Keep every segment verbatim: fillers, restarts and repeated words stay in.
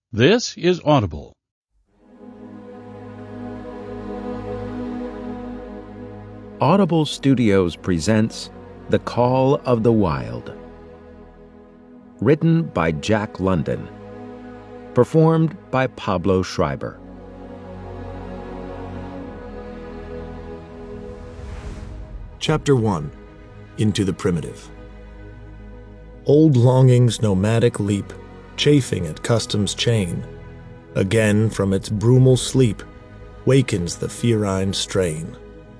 This is Audible. Audible Studios presents The Call of the Wild. Written by Jack London. Performed by Pablo Schreiber. Chapter one. Into the Primitive. Old longing's nomadic leap, chafing at custom's chain, again from its brumal sleep, wakens the ferine strain.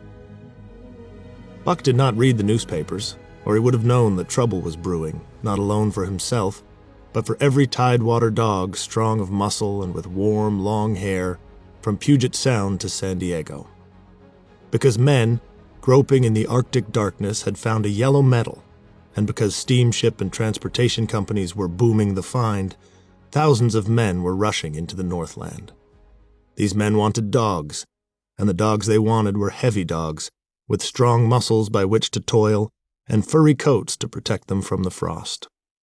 Buck did not read the newspapers, or he would have known that trouble was brewing, not alone for himself, but for every tidewater dog strong of muscle and with warm, long hair, from Puget Sound to San Diego. Because men, groping in the Arctic darkness, had found a yellow metal, and because steamship and transportation companies were booming the find, thousands of men were rushing into the Northland. These men wanted dogs, and the dogs they wanted were heavy dogs, with strong muscles by which to toil and furry coats to protect them from the frost.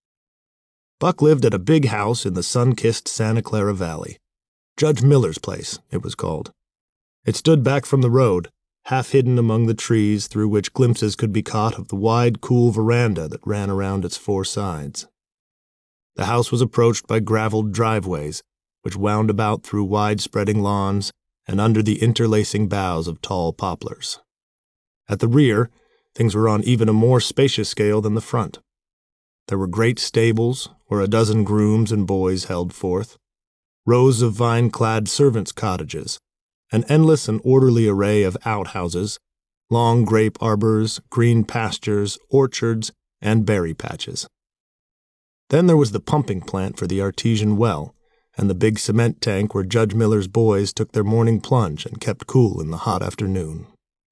Buck lived at a big house in the sun-kissed Santa Clara Valley. Judge Miller's place, it was called. It stood back from the road, half hidden among the trees through which glimpses could be caught of the wide, cool veranda that ran around its four sides. The house was approached by graveled driveways, which wound about through wide-spreading lawns and under the interlacing boughs of tall poplars. At the rear, things were on even a more spacious scale than the front. There were great stables, where a dozen grooms and boys held forth, rows of vine-clad servants' cottages, an endless and orderly array of outhouses, long grape arbors, green pastures, orchards, and berry patches. Then there was the pumping plant for the artesian well, and the big cement tank where Judge Miller's boys took their morning plunge and kept cool in the hot afternoon.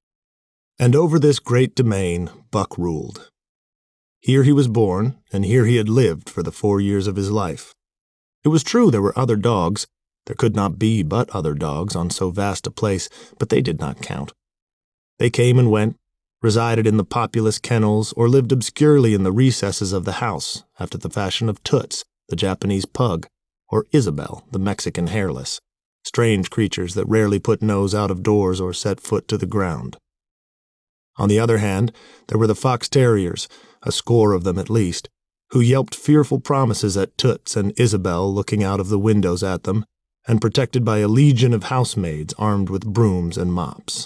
And over this great domain, Buck ruled. Here he was born, and here he had lived for the four years of his life. It was true there were other dogs. There could not be but other dogs on so vast a place, but they did not count. They came and went, resided in the populous kennels, or lived obscurely in the recesses of the house, after the fashion of Toots, the Japanese pug, or Isabel, the Mexican hairless, strange creatures that rarely put nose out of doors or set foot to the ground. On the other hand, there were the fox terriers, a score of them at least, who yelped fearful promises at Toots and Isabel looking out of the windows at them, and protected by a legion of housemaids armed with brooms and mops.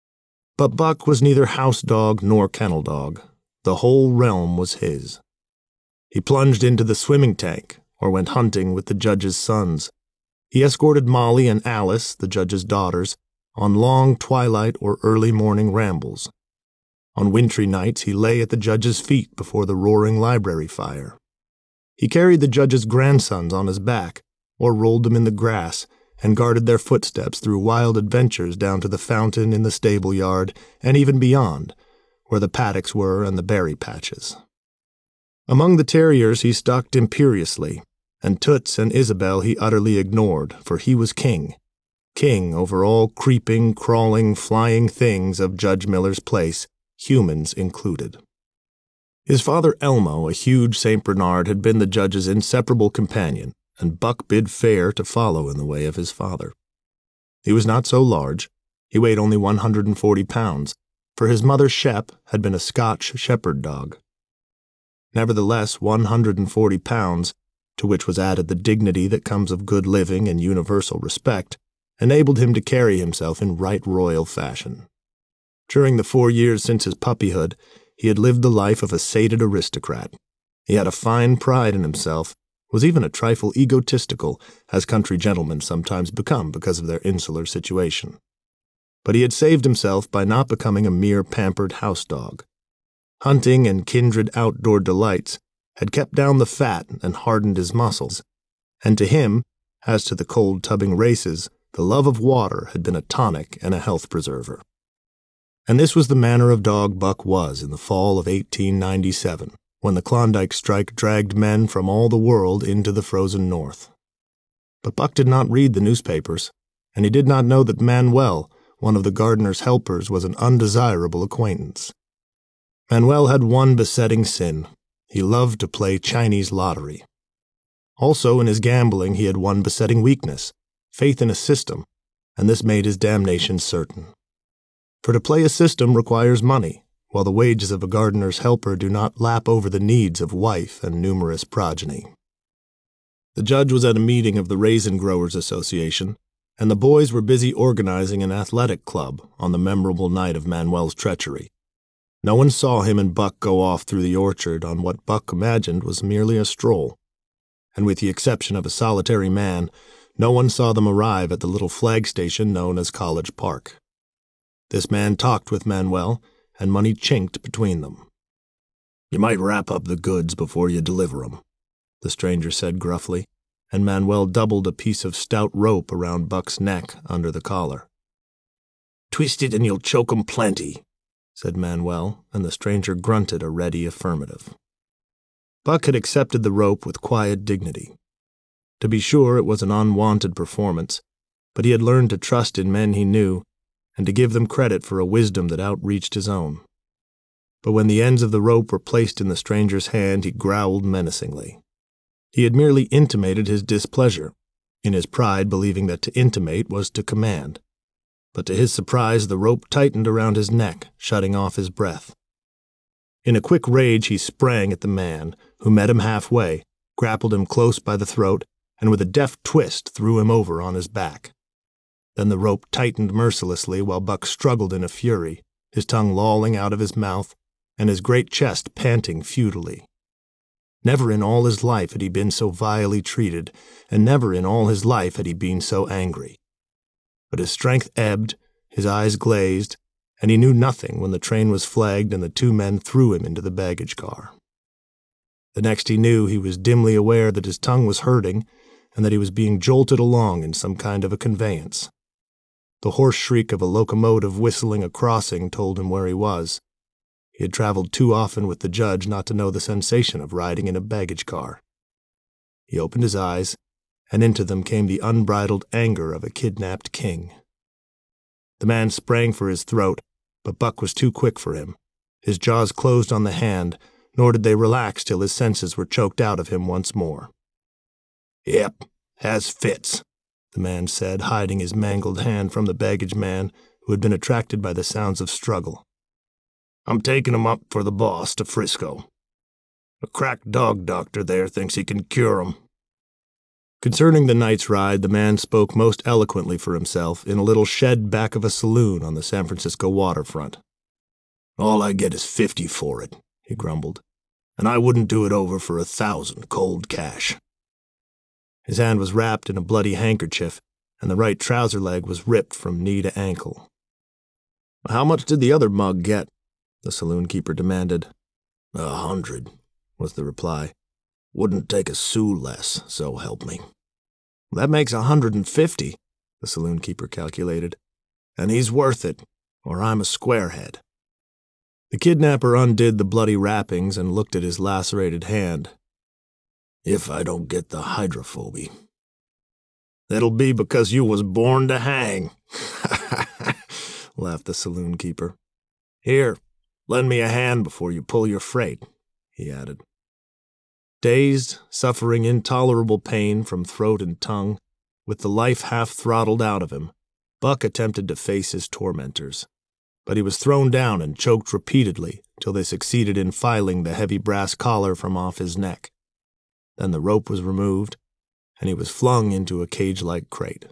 But Buck was neither house dog nor kennel dog. The whole realm was his. He plunged into the swimming tank, or went hunting with the judge's sons. He escorted Molly and Alice, the judge's daughters, on long twilight or early morning rambles. On wintry nights he lay at the judge's feet before the roaring library fire. He carried the judge's grandsons on his back, or rolled them in the grass, and guarded their footsteps through wild adventures down to the fountain in the stable yard, and even beyond, where the paddocks were and the berry patches. Among the terriers he stalked imperiously, and Toots and Isabel he utterly ignored, for he was king, king over all creeping, crawling, flying things of Judge Miller's place, humans included. His father Elmo, a huge Saint Bernard, had been the judge's inseparable companion, and Buck bid fair to follow in the way of his father. He was not so large. He weighed only one hundred forty pounds, for his mother Shep had been a Scotch shepherd dog. Nevertheless, one hundred forty pounds, to which was added the dignity that comes of good living and universal respect, enabled him to carry himself in right royal fashion. During the four years since his puppyhood, he had lived the life of a sated aristocrat. He had a fine pride in himself, was even a trifle egotistical, as country gentlemen sometimes become because of their insular situation. But he had saved himself by not becoming a mere pampered house dog. Hunting and kindred outdoor delights had kept down the fat and hardened his muscles, and to him, as to the cold tubbing races, the love of water had been a tonic and a health preserver. And this was the manner of dog Buck was in the fall of eighteen ninety-seven. When the Klondike strike dragged men from all the world into the frozen north. But Buck did not read the newspapers, and he did not know that Manuel, one of the gardener's helpers, was an undesirable acquaintance. Manuel had one besetting sin. He loved to play Chinese lottery. Also, in his gambling, he had one besetting weakness, faith in a system, and this made his damnation certain. For to play a system requires money, while the wages of a gardener's helper do not lap over the needs of wife and numerous progeny. The judge was at a meeting of the Raisin Growers Association, and the boys were busy organizing an athletic club on the memorable night of Manuel's treachery. No one saw him and Buck go off through the orchard on what Buck imagined was merely a stroll, and with the exception of a solitary man, no one saw them arrive at the little flag station known as College Park. This man talked with Manuel, and money chinked between them. "You might wrap up the goods before you deliver 'em," the stranger said gruffly, and Manuel doubled a piece of stout rope around Buck's neck under the collar. "Twist it and you'll choke 'em plenty," said Manuel, and the stranger grunted a ready affirmative. Buck had accepted the rope with quiet dignity. To be sure, it was an unwanted performance, but he had learned to trust in men he knew, and to give them credit for a wisdom that outreached his own. But when the ends of the rope were placed in the stranger's hand, he growled menacingly. He had merely intimated his displeasure, in his pride believing that to intimate was to command. But to his surprise, the rope tightened around his neck, shutting off his breath. In a quick rage, he sprang at the man, who met him halfway, grappled him close by the throat, and with a deft twist threw him over on his back. Then the rope tightened mercilessly while Buck struggled in a fury, his tongue lolling out of his mouth, and his great chest panting futilely. Never in all his life had he been so vilely treated, and never in all his life had he been so angry. But his strength ebbed, his eyes glazed, and he knew nothing when the train was flagged and the two men threw him into the baggage car. The next he knew, he was dimly aware that his tongue was hurting and that he was being jolted along in some kind of a conveyance. The hoarse shriek of a locomotive whistling a crossing told him where he was. He had traveled too often with the judge not to know the sensation of riding in a baggage car. He opened his eyes, and into them came the unbridled anger of a kidnapped king. The man sprang for his throat, but Buck was too quick for him. His jaws closed on the hand, nor did they relax till his senses were choked out of him once more. "Yep, has fits," the man said, hiding his mangled hand from the baggage man, who had been attracted by the sounds of struggle. "I'm taking him up for the boss to Frisco. A crack dog doctor there thinks he can cure him." Concerning the night's ride, the man spoke most eloquently for himself in a little shed back of a saloon on the San Francisco waterfront. "All I get is fifty for it," he grumbled, "and I wouldn't do it over for a thousand cold cash." His hand was wrapped in a bloody handkerchief, and the right trouser leg was ripped from knee to ankle. "How much did the other mug get?" the saloon keeper demanded. "A hundred," was the reply. "Wouldn't take a sou less, so help me." "That makes a hundred and fifty," the saloon keeper calculated. "And he's worth it, or I'm a squarehead." The kidnapper undid the bloody wrappings and looked at his lacerated hand. "If I don't get the hydrophobia." "It'll be because you was born to hang," laughed the saloon keeper. "Here, lend me a hand before you pull your freight," he added. Dazed, suffering intolerable pain from throat and tongue, with the life half throttled out of him, Buck attempted to face his tormentors. But he was thrown down and choked repeatedly till they succeeded in filing the heavy brass collar from off his neck. Then the rope was removed, and he was flung into a cage-like crate.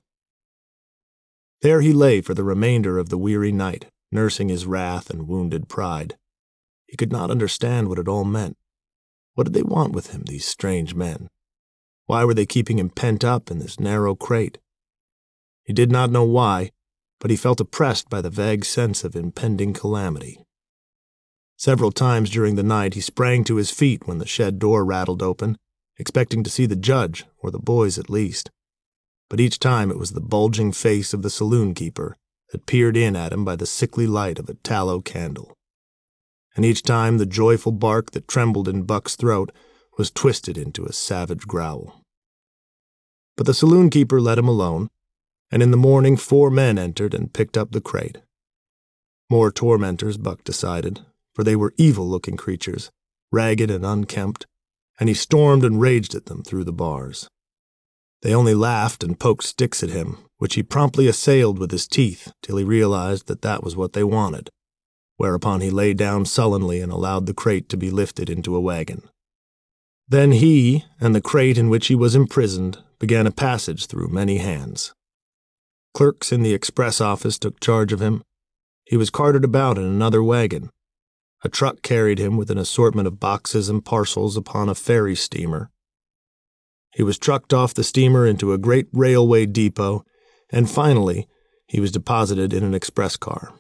There he lay for the remainder of the weary night, nursing his wrath and wounded pride. He could not understand what it all meant. What did they want with him, these strange men? Why were they keeping him pent up in this narrow crate? He did not know why, but he felt oppressed by the vague sense of impending calamity. Several times during the night he sprang to his feet when the shed door rattled open, expecting to see the judge, or the boys at least. But each time it was the bulging face of the saloon keeper that peered in at him by the sickly light of a tallow candle. And each time the joyful bark that trembled in Buck's throat was twisted into a savage growl. But the saloon keeper let him alone, and in the morning four men entered and picked up the crate. More tormentors, Buck decided, for they were evil-looking creatures, ragged and unkempt, and he stormed and raged at them through the bars. They only laughed and poked sticks at him, which he promptly assailed with his teeth till he realized that that was what they wanted, whereupon he lay down sullenly and allowed the crate to be lifted into a wagon. Then he, and the crate in which he was imprisoned, began a passage through many hands. Clerks in the express office took charge of him. He was carted about in another wagon. A truck carried him with an assortment of boxes and parcels upon a ferry steamer. He was trucked off the steamer into a great railway depot, and finally he was deposited in an express car.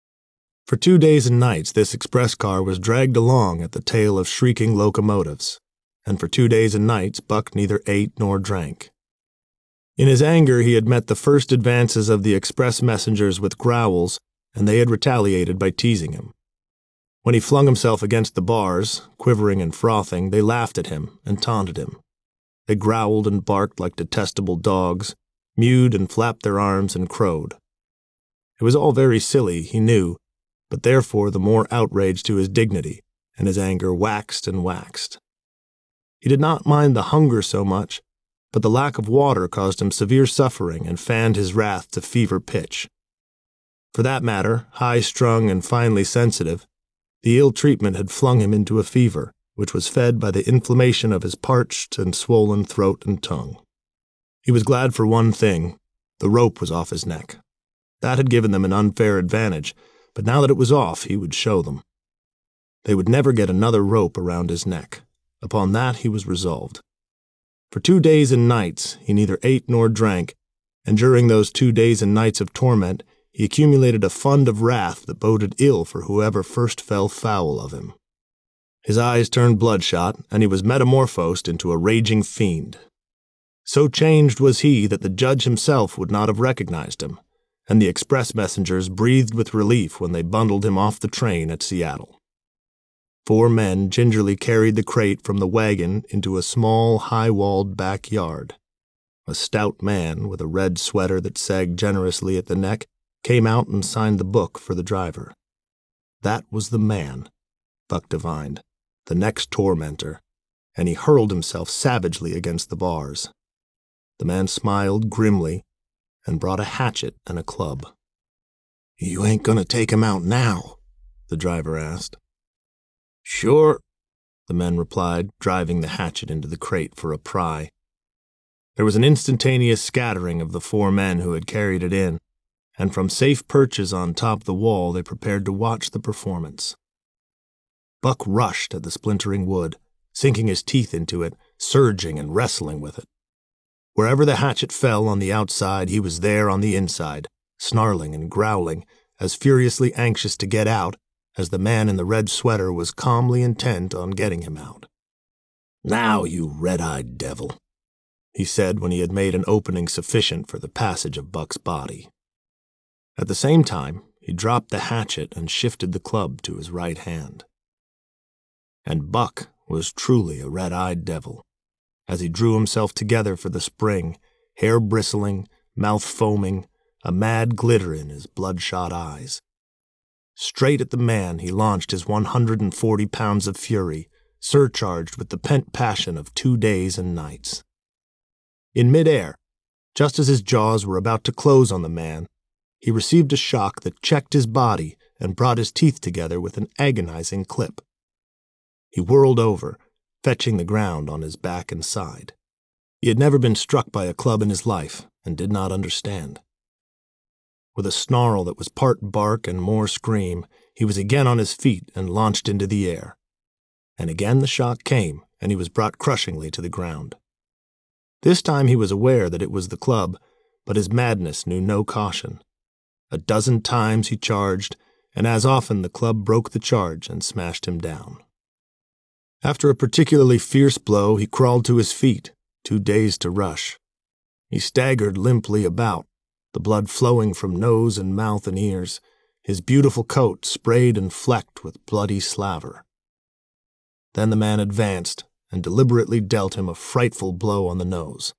For two days and nights this express car was dragged along at the tail of shrieking locomotives, and for two days and nights Buck neither ate nor drank. In his anger he had met the first advances of the express messengers with growls, and they had retaliated by teasing him. When he flung himself against the bars, quivering and frothing, they laughed at him and taunted him. They growled and barked like detestable dogs, mewed and flapped their arms and crowed. It was all very silly, he knew, but therefore the more outrage to his dignity, and his anger waxed and waxed. He did not mind the hunger so much, but the lack of water caused him severe suffering and fanned his wrath to fever pitch. For that matter, high-strung and finely sensitive, the ill treatment had flung him into a fever, which was fed by the inflammation of his parched and swollen throat and tongue. He was glad for one thing: the rope was off his neck. That had given them an unfair advantage, but now that it was off, he would show them. They would never get another rope around his neck. Upon that he was resolved. For two days and nights he neither ate nor drank, and during those two days and nights of torment he accumulated a fund of wrath that boded ill for whoever first fell foul of him. His eyes turned bloodshot, and he was metamorphosed into a raging fiend. So changed was he that the judge himself would not have recognized him, and the express messengers breathed with relief when they bundled him off the train at Seattle. Four men gingerly carried the crate from the wagon into a small, high-walled backyard. A stout man, with a red sweater that sagged generously at the neck, came out and signed the book for the driver. That was the man, Buck divined, the next tormentor, and he hurled himself savagely against the bars. The man smiled grimly and brought a hatchet and a club. "You ain't gonna take him out now?" the driver asked. "Sure," the men replied, driving the hatchet into the crate for a pry. There was an instantaneous scattering of the four men who had carried it in, and from safe perches on top the wall they prepared to watch the performance. Buck rushed at the splintering wood, sinking his teeth into it, surging and wrestling with it. Wherever the hatchet fell on the outside, he was there on the inside, snarling and growling, as furiously anxious to get out as the man in the red sweater was calmly intent on getting him out. "Now, you red-eyed devil," he said when he had made an opening sufficient for the passage of Buck's body. At the same time, he dropped the hatchet and shifted the club to his right hand. And Buck was truly a red-eyed devil, as he drew himself together for the spring, hair bristling, mouth foaming, a mad glitter in his bloodshot eyes. Straight at the man he launched his one hundred and forty pounds of fury, surcharged with the pent passion of two days and nights. In midair, just as his jaws were about to close on the man, he received a shock that checked his body and brought his teeth together with an agonizing clip. He whirled over, fetching the ground on his back and side. He had never been struck by a club in his life, and did not understand. With a snarl that was part bark and more scream, he was again on his feet and launched into the air. And again the shock came, and he was brought crushingly to the ground. This time he was aware that it was the club, but his madness knew no caution. A dozen times he charged, and as often the club broke the charge and smashed him down. After a particularly fierce blow, he crawled to his feet, too dazed to rush. He staggered limply about, the blood flowing from nose and mouth and ears, his beautiful coat sprayed and flecked with bloody slaver. Then the man advanced and deliberately dealt him a frightful blow on the nose.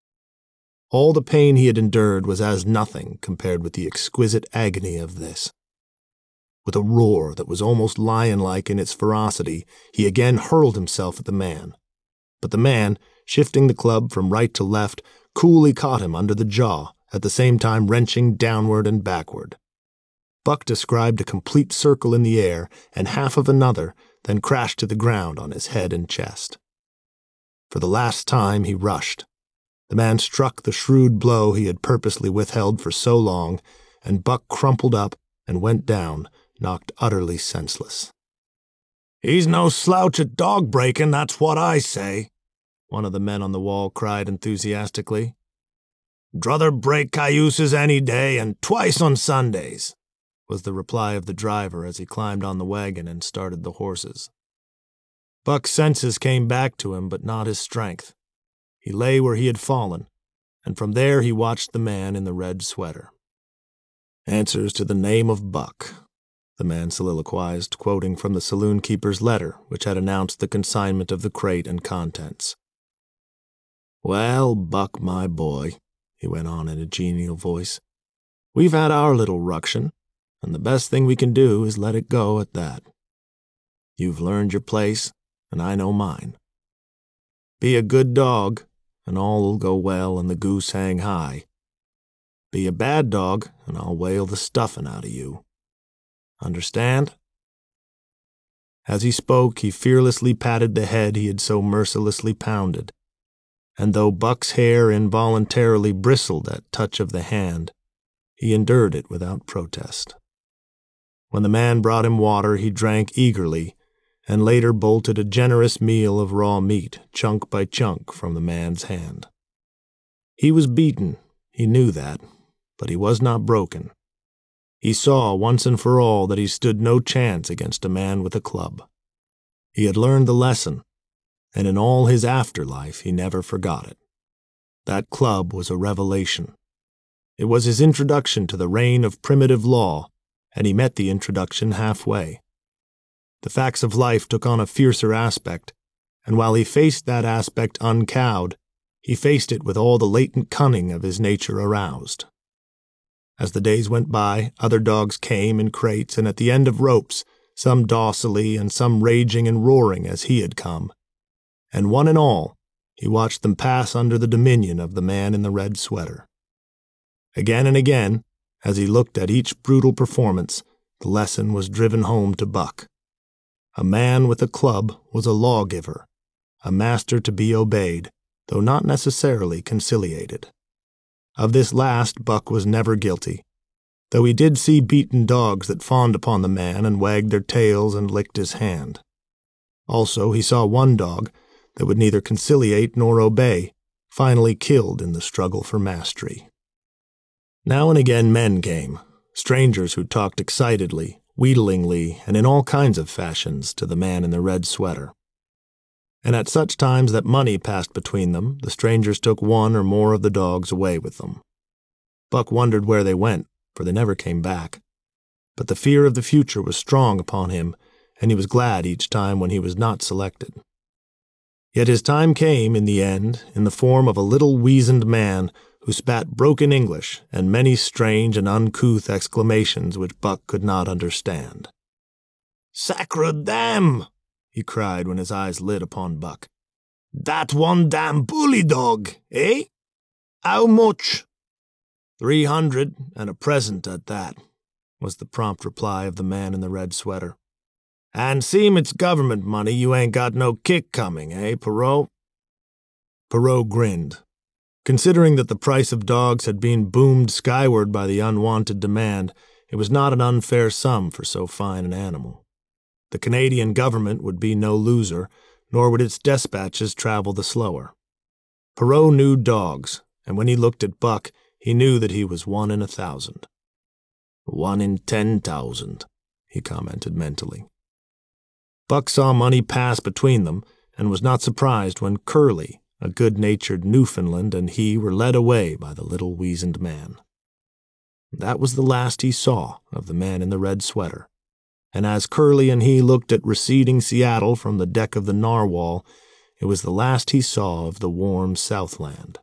All the pain he had endured was as nothing compared with the exquisite agony of this. With a roar that was almost lion-like in its ferocity, he again hurled himself at the man, but the man, shifting the club from right to left, coolly caught him under the jaw, at the same time wrenching downward and backward. Buck described a complete circle in the air and half of another, then crashed to the ground on his head and chest. For the last time he rushed. The man struck the shrewd blow he had purposely withheld for so long, and Buck crumpled up and went down, knocked utterly senseless. "He's no slouch at dog-breaking, that's what I say," one of the men on the wall cried enthusiastically. "Druther break cayuses any day, and twice on Sundays," was the reply of the driver as he climbed on the wagon and started the horses. Buck's senses came back to him, but not his strength. He lay where he had fallen, and from there he watched the man in the red sweater. "Answers to the name of Buck," the man soliloquized, quoting from the saloon-keeper's letter, which had announced the consignment of the crate and contents. "Well, Buck, my boy," he went on in a genial voice, "we've had our little ruction, and the best thing we can do is let it go at that. You've learned your place, and I know mine. Be a good dog, and all'll go well and the goose hang high. Be a bad dog, and I'll whale the stuffin' out of you. Understand?" As he spoke, he fearlessly patted the head he had so mercilessly pounded, and though Buck's hair involuntarily bristled at touch of the hand, he endured it without protest. When the man brought him water, he drank eagerly, and later bolted a generous meal of raw meat, chunk by chunk, from the man's hand. He was beaten, he knew that, but he was not broken. He saw once and for all that he stood no chance against a man with a club. He had learned the lesson, and in all his afterlife he never forgot it. That club was a revelation. It was his introduction to the reign of primitive law, and he met the introduction halfway. The facts of life took on a fiercer aspect, and while he faced that aspect uncowed, he faced it with all the latent cunning of his nature aroused. As the days went by, other dogs came in crates and at the end of ropes, some docilely and some raging and roaring as he had come. And one and all, he watched them pass under the dominion of the man in the red sweater. Again and again, as he looked at each brutal performance, the lesson was driven home to Buck. A man with a club was a lawgiver, a master to be obeyed, though not necessarily conciliated. Of this last Buck was never guilty, though he did see beaten dogs that fawned upon the man and wagged their tails and licked his hand. Also he saw one dog that would neither conciliate nor obey, finally killed in the struggle for mastery. Now and again men came, strangers who talked excitedly, wheedlingly, and in all kinds of fashions to the man in the red sweater. And at such times that money passed between them, the strangers took one or more of the dogs away with them. Buck wondered where they went, for they never came back. But the fear of the future was strong upon him, and he was glad each time when he was not selected. Yet his time came, in the end, in the form of a little weazened man who spat broken English and many strange and uncouth exclamations which Buck could not understand. "Sacre dam!" he cried when his eyes lit upon Buck. "That one damn bully dog, eh? How much?" Three hundred, and a present at that," was the prompt reply of the man in the red sweater. "And seem it's government money, you ain't got no kick coming, eh, Perot?" Perot grinned. Considering that the price of dogs had been boomed skyward by the unwanted demand, it was not an unfair sum for so fine an animal. The Canadian government would be no loser, nor would its despatches travel the slower. Perot knew dogs, and when he looked at Buck, he knew that he was one in a thousand. "One in ten thousand," he commented mentally. Buck saw money pass between them, and was not surprised when Curly, a good-natured Newfoundland, and he were led away by the little weazened man. That was the last he saw of the man in the red sweater, and as Curly and he looked at receding Seattle from the deck of the Narwhal, it was the last he saw of the warm Southland.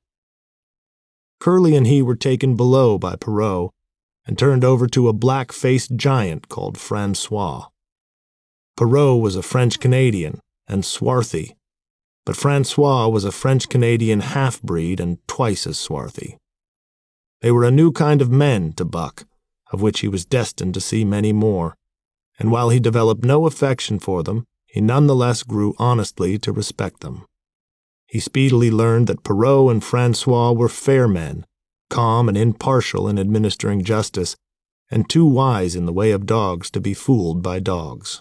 Curly and he were taken below by Perot and turned over to a black-faced giant called Francois. Perot was a French-Canadian and swarthy, but Francois was a French-Canadian half-breed and twice as swarthy. They were a new kind of men to Buck, of which he was destined to see many more, and while he developed no affection for them, he nonetheless grew honestly to respect them. He speedily learned that Perrault and Francois were fair men, calm and impartial in administering justice, and too wise in the way of dogs to be fooled by dogs.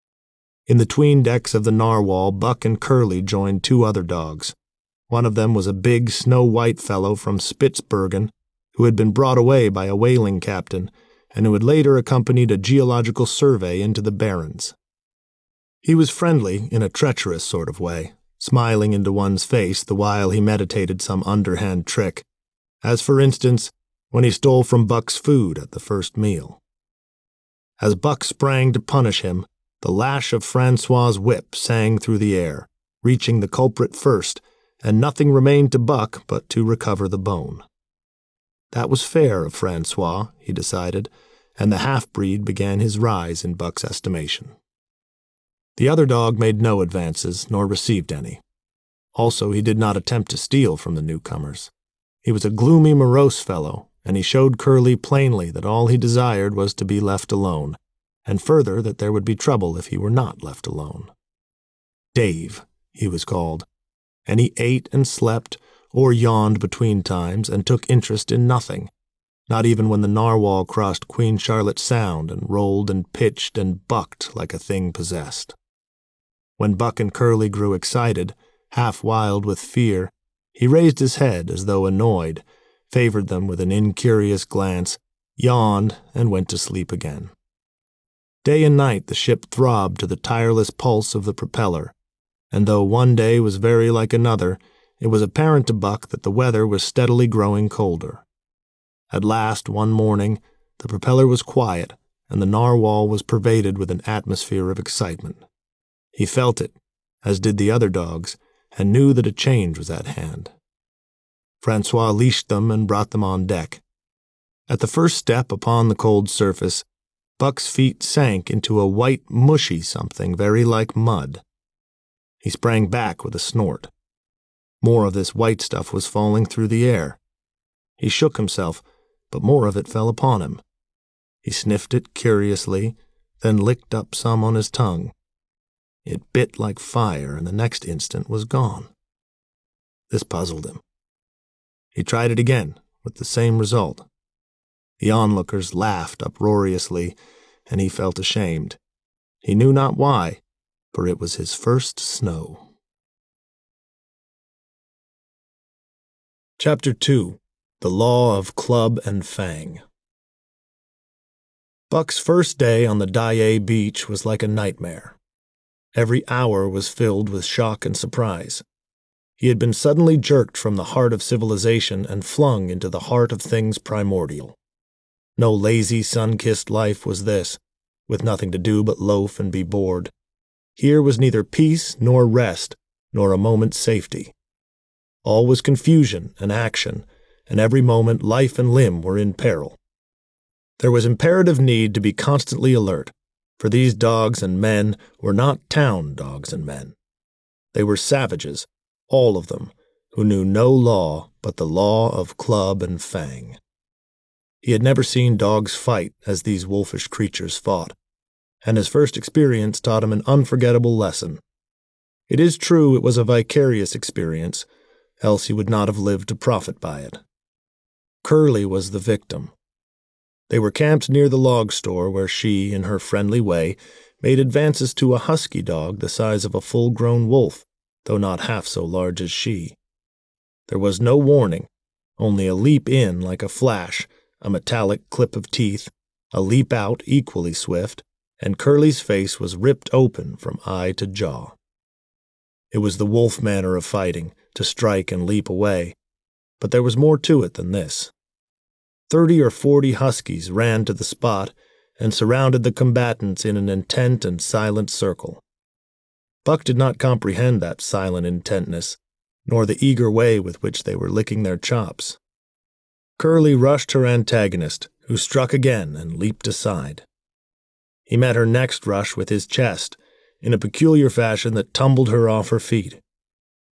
In the 'tween decks of the Narwhal, Buck and Curly joined two other dogs. One of them was a big, snow-white fellow from Spitzbergen, who had been brought away by a whaling captain, and who had later accompanied a geological survey into the Barrens. He was friendly in a treacherous sort of way, smiling into one's face the while he meditated some underhand trick, as for instance, when he stole from Buck's food at the first meal. As Buck sprang to punish him, the lash of Francois's whip sang through the air, reaching the culprit first, and nothing remained to Buck but to recover the bone. That was fair of Francois, he decided, and the half-breed began his rise in Buck's estimation. The other dog made no advances, nor received any. Also, he did not attempt to steal from the newcomers. He was a gloomy, morose fellow, and he showed Curly plainly that all he desired was to be left alone, and further that there would be trouble if he were not left alone. Dave, he was called, and he ate and slept, or yawned between times, and took interest in nothing, not even when the Narwhal crossed Queen Charlotte Sound and rolled and pitched and bucked like a thing possessed. When Buck and Curly grew excited, half wild with fear, he raised his head as though annoyed, favored them with an incurious glance, yawned, and went to sleep again. Day and night the ship throbbed to the tireless pulse of the propeller, and though one day was very like another, it was apparent to Buck that the weather was steadily growing colder. At last, one morning, the propeller was quiet, and the Narwhal was pervaded with an atmosphere of excitement. He felt it, as did the other dogs, and knew that a change was at hand. Francois leashed them and brought them on deck. At the first step upon the cold surface, Buck's feet sank into a white, mushy something very like mud. He sprang back with a snort. More of this white stuff was falling through the air. He shook himself, but more of it fell upon him. He sniffed it curiously, then licked up some on his tongue. It bit like fire, and the next instant was gone. This puzzled him. He tried it again, with the same result. The onlookers laughed uproariously, and he felt ashamed. He knew not why, for it was his first snow. Chapter two. The Law of Club and Fang. Buck's first day on the Dyea beach was like a nightmare. Every hour was filled with shock and surprise. He had been suddenly jerked from the heart of civilization and flung into the heart of things primordial. No lazy, sun-kissed life was this, with nothing to do but loaf and be bored. Here was neither peace nor rest, nor a moment's safety. All was confusion and action, and every moment life and limb were in peril. There was imperative need to be constantly alert, for these dogs and men were not town dogs and men. They were savages, all of them, who knew no law but the law of club and fang. He had never seen dogs fight as these wolfish creatures fought, and his first experience taught him an unforgettable lesson. It is true it was a vicarious experience, else he would not have lived to profit by it. Curly was the victim. They were camped near the log store where she, in her friendly way, made advances to a husky dog the size of a full-grown wolf, though not half so large as she. There was no warning, only a leap in like a flash, a metallic clip of teeth, a leap out equally swift, and Curly's face was ripped open from eye to jaw. It was the wolf manner of fighting, to strike and leap away, but there was more to it than this. Thirty or forty huskies ran to the spot and surrounded the combatants in an intent and silent circle. Buck did not comprehend that silent intentness, nor the eager way with which they were licking their chops. Curly rushed her antagonist, who struck again and leaped aside. He met her next rush with his chest, in a peculiar fashion that tumbled her off her feet.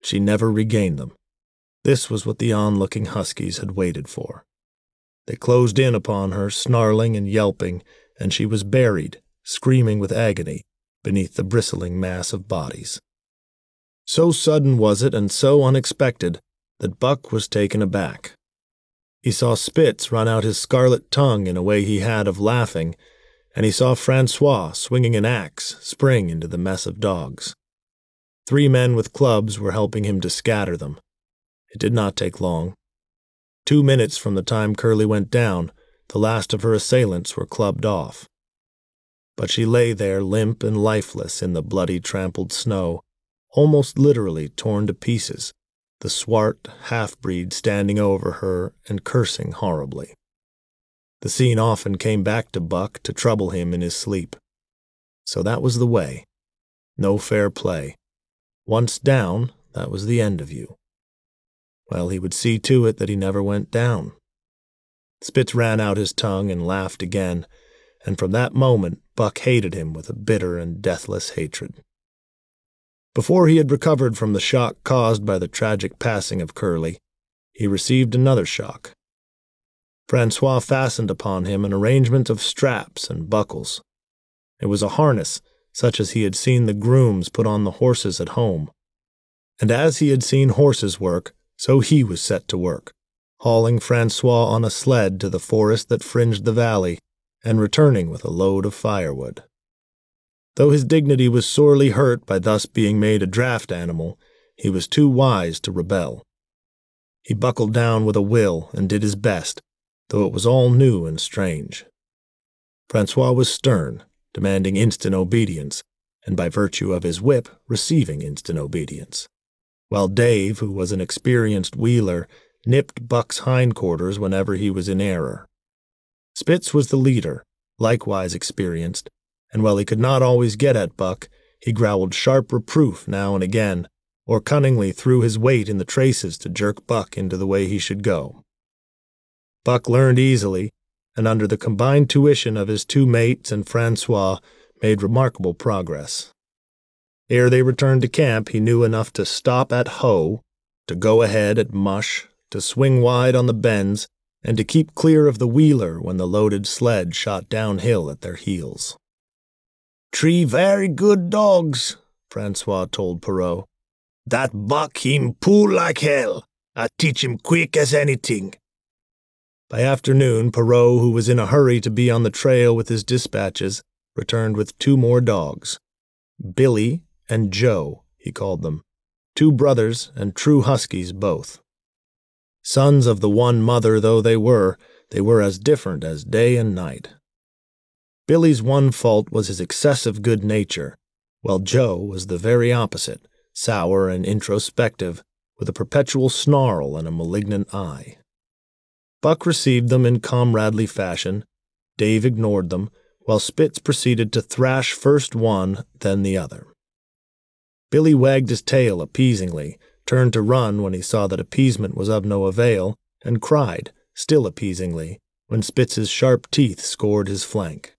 She never regained them. This was what the onlooking huskies had waited for. They closed in upon her, snarling and yelping, and she was buried, screaming with agony, beneath the bristling mass of bodies. So sudden was it and so unexpected that Buck was taken aback. He saw Spitz run out his scarlet tongue in a way he had of laughing, and he saw Francois, swinging an axe, spring into the mess of dogs. Three men with clubs were helping him to scatter them. It did not take long. Two minutes from the time Curly went down, the last of her assailants were clubbed off. But she lay there limp and lifeless in the bloody trampled snow, almost literally torn to pieces, the swart half-breed standing over her and cursing horribly. The scene often came back to Buck to trouble him in his sleep. So that was the way. No fair play. Once down, that was the end of you. Well, he would see to it that he never went down. Spitz ran out his tongue and laughed again, and from that moment Buck hated him with a bitter and deathless hatred. Before he had recovered from the shock caused by the tragic passing of Curly, he received another shock. Francois fastened upon him an arrangement of straps and buckles. It was a harness such as he had seen the grooms put on the horses at home. And as he had seen horses work, so he was set to work, hauling Francois on a sled to the forest that fringed the valley, and returning with a load of firewood. Though his dignity was sorely hurt by thus being made a draft animal, he was too wise to rebel. He buckled down with a will and did his best, though it was all new and strange. Francois was stern, demanding instant obedience, and by virtue of his whip, receiving instant obedience, while Dave, who was an experienced wheeler, nipped Buck's hindquarters whenever he was in error. Spitz was the leader, likewise experienced, and while he could not always get at Buck, he growled sharp reproof now and again, or cunningly threw his weight in the traces to jerk Buck into the way he should go. Buck learned easily, and under the combined tuition of his two mates and Francois, made remarkable progress. Ere they returned to camp, he knew enough to stop at hoe, to go ahead at mush, to swing wide on the bends, and to keep clear of the wheeler when the loaded sled shot downhill at their heels. "Three very good dogs," Francois told Perrault. "That Buck him pull like hell. I teach him quick as anything." By afternoon, Perrault, who was in a hurry to be on the trail with his dispatches, returned with two more dogs. Billy and Joe, he called them, two brothers and true huskies both. Sons of the one mother though they were, they were as different as day and night. Billy's one fault was his excessive good nature, while Joe was the very opposite, sour and introspective, with a perpetual snarl and a malignant eye. Buck received them in comradely fashion. Dave ignored them, while Spitz proceeded to thrash first one, then the other. Billy wagged his tail appeasingly, turned to run when he saw that appeasement was of no avail, and cried, still appeasingly, when Spitz's sharp teeth scored his flank.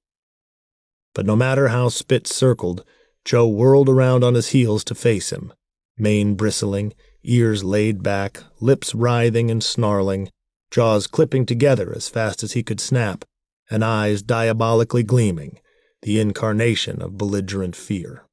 But no matter how Spitz circled, Joe whirled around on his heels to face him, mane bristling, ears laid back, lips writhing and snarling, jaws clipping together as fast as he could snap, and eyes diabolically gleaming, the incarnation of belligerent fear.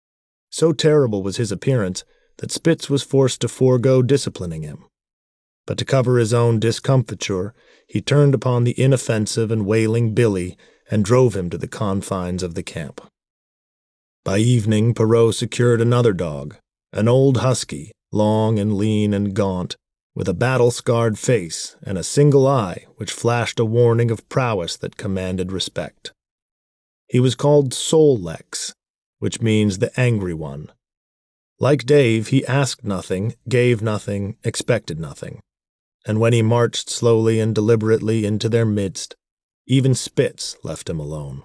So terrible was his appearance that Spitz was forced to forego disciplining him. But to cover his own discomfiture, he turned upon the inoffensive and wailing Billy and drove him to the confines of the camp. By evening, Perrault secured another dog, an old husky, long and lean and gaunt, with a battle-scarred face and a single eye which flashed a warning of prowess that commanded respect. He was called Sol-Leks, which means the angry one. Like Dave, he asked nothing, gave nothing, expected nothing, and when he marched slowly and deliberately into their midst, even Spitz left him alone.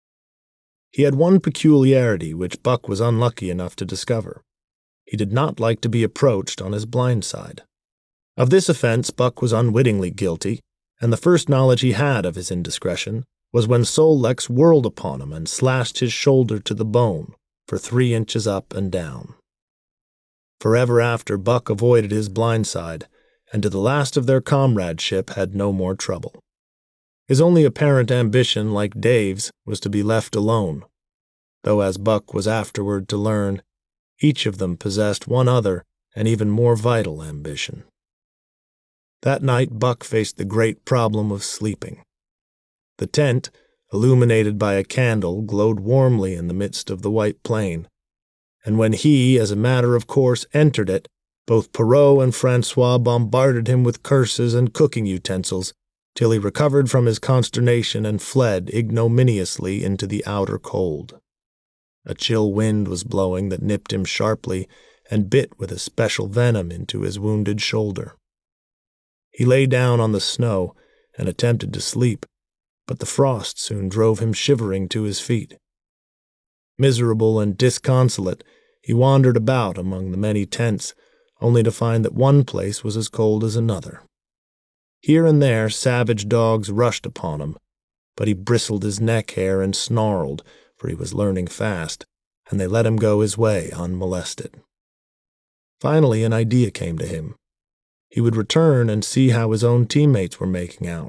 He had one peculiarity which Buck was unlucky enough to discover. He did not like to be approached on his blind side. Of this offense Buck was unwittingly guilty, and the first knowledge he had of his indiscretion was when Sol-Leks whirled upon him and slashed his shoulder to the bone for three inches up and down. Forever after, Buck avoided his blind side, and to the last of their comradeship had no more trouble. His only apparent ambition, like Dave's, was to be left alone, though as Buck was afterward to learn, each of them possessed one other and even more vital ambition. That night Buck faced the great problem of sleeping. The tent, illuminated by a candle, glowed warmly in the midst of the white plain, and when he, as a matter of course, entered it, both Perrault and Francois bombarded him with curses and cooking utensils, till he recovered from his consternation and fled ignominiously into the outer cold. A chill wind was blowing that nipped him sharply and bit with a special venom into his wounded shoulder. He lay down on the snow and attempted to sleep, but the frost soon drove him shivering to his feet. Miserable and disconsolate, he wandered about among the many tents, only to find that one place was as cold as another. Here and there savage dogs rushed upon him, but he bristled his neck hair and snarled, for he was learning fast, and they let him go his way unmolested. Finally an idea came to him. He would return and see how his own teammates were making out.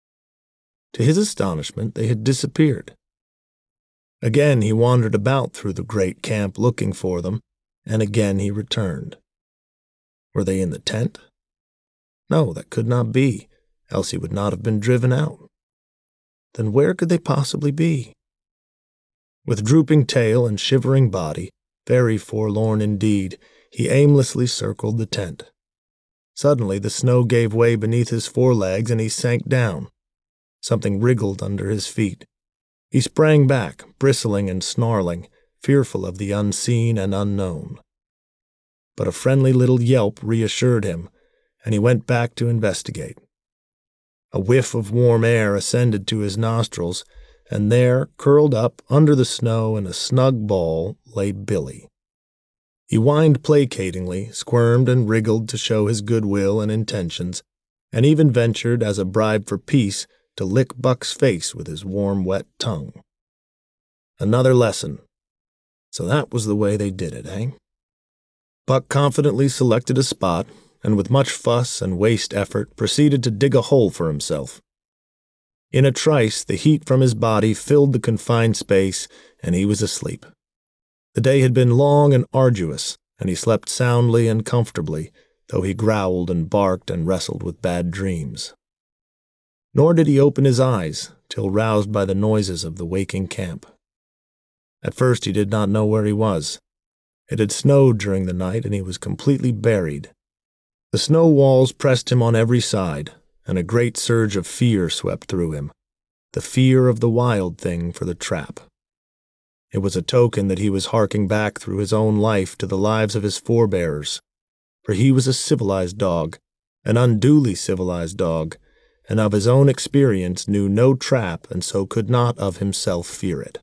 To his astonishment, they had disappeared. Again he wandered about through the great camp looking for them, and again he returned. Were they in the tent? No, that could not be, else he would not have been driven out. Then where could they possibly be? With drooping tail and shivering body, very forlorn indeed, he aimlessly circled the tent. Suddenly the snow gave way beneath his forelegs and he sank down. Something wriggled under his feet. He sprang back, bristling and snarling, fearful of the unseen and unknown. But a friendly little yelp reassured him, and he went back to investigate. A whiff of warm air ascended to his nostrils, and there, curled up under the snow in a snug ball, lay Billy. He whined placatingly, squirmed and wriggled to show his goodwill and intentions, and even ventured, as a bribe for peace, to lick Buck's face with his warm, wet tongue. Another lesson. So that was the way they did it, eh? Buck confidently selected a spot, and with much fuss and waste effort proceeded to dig a hole for himself. In a trice, the heat from his body filled the confined space, and he was asleep. The day had been long and arduous, and he slept soundly and comfortably, though he growled and barked and wrestled with bad dreams. Nor did he open his eyes till roused by the noises of the waking camp. At first he did not know where he was. It had snowed during the night, and he was completely buried. The snow walls pressed him on every side, and a great surge of fear swept through him, the fear of the wild thing for the trap. It was a token that he was harking back through his own life to the lives of his forebears, for he was a civilized dog, an unduly civilized dog, and of his own experience knew no trap and so could not of himself fear it.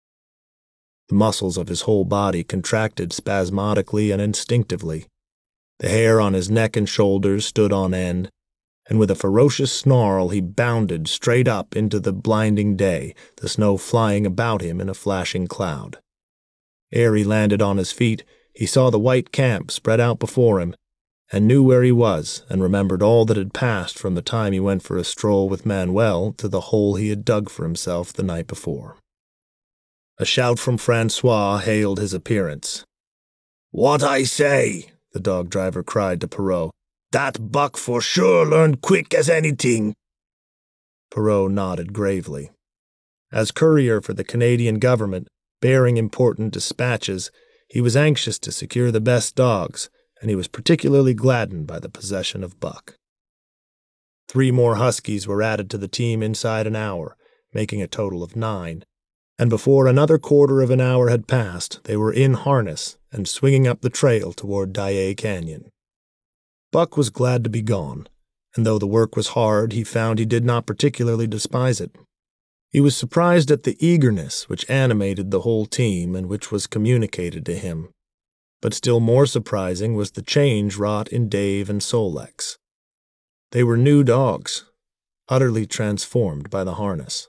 The muscles of his whole body contracted spasmodically and instinctively. The hair on his neck and shoulders stood on end, and with a ferocious snarl he bounded straight up into the blinding day, the snow flying about him in a flashing cloud. Ere he landed on his feet, he saw the white camp spread out before him, and knew where he was, and remembered all that had passed from the time he went for a stroll with Manuel to the hole he had dug for himself the night before. A shout from Francois hailed his appearance. "What I say?" the dog driver cried to Perrault. "That Buck for sure learned quick as anything." Perrault nodded gravely. As courier for the Canadian government, bearing important dispatches, he was anxious to secure the best dogs, and he was particularly gladdened by the possession of Buck. Three more huskies were added to the team inside an hour, making a total of nine, and before another quarter of an hour had passed, they were in harness and swinging up the trail toward Dyea Canyon. Buck was glad to be gone, and though the work was hard, he found he did not particularly despise it. He was surprised at the eagerness which animated the whole team and which was communicated to him. But still more surprising was the change wrought in Dave and Sol-leks. They were new dogs, utterly transformed by the harness.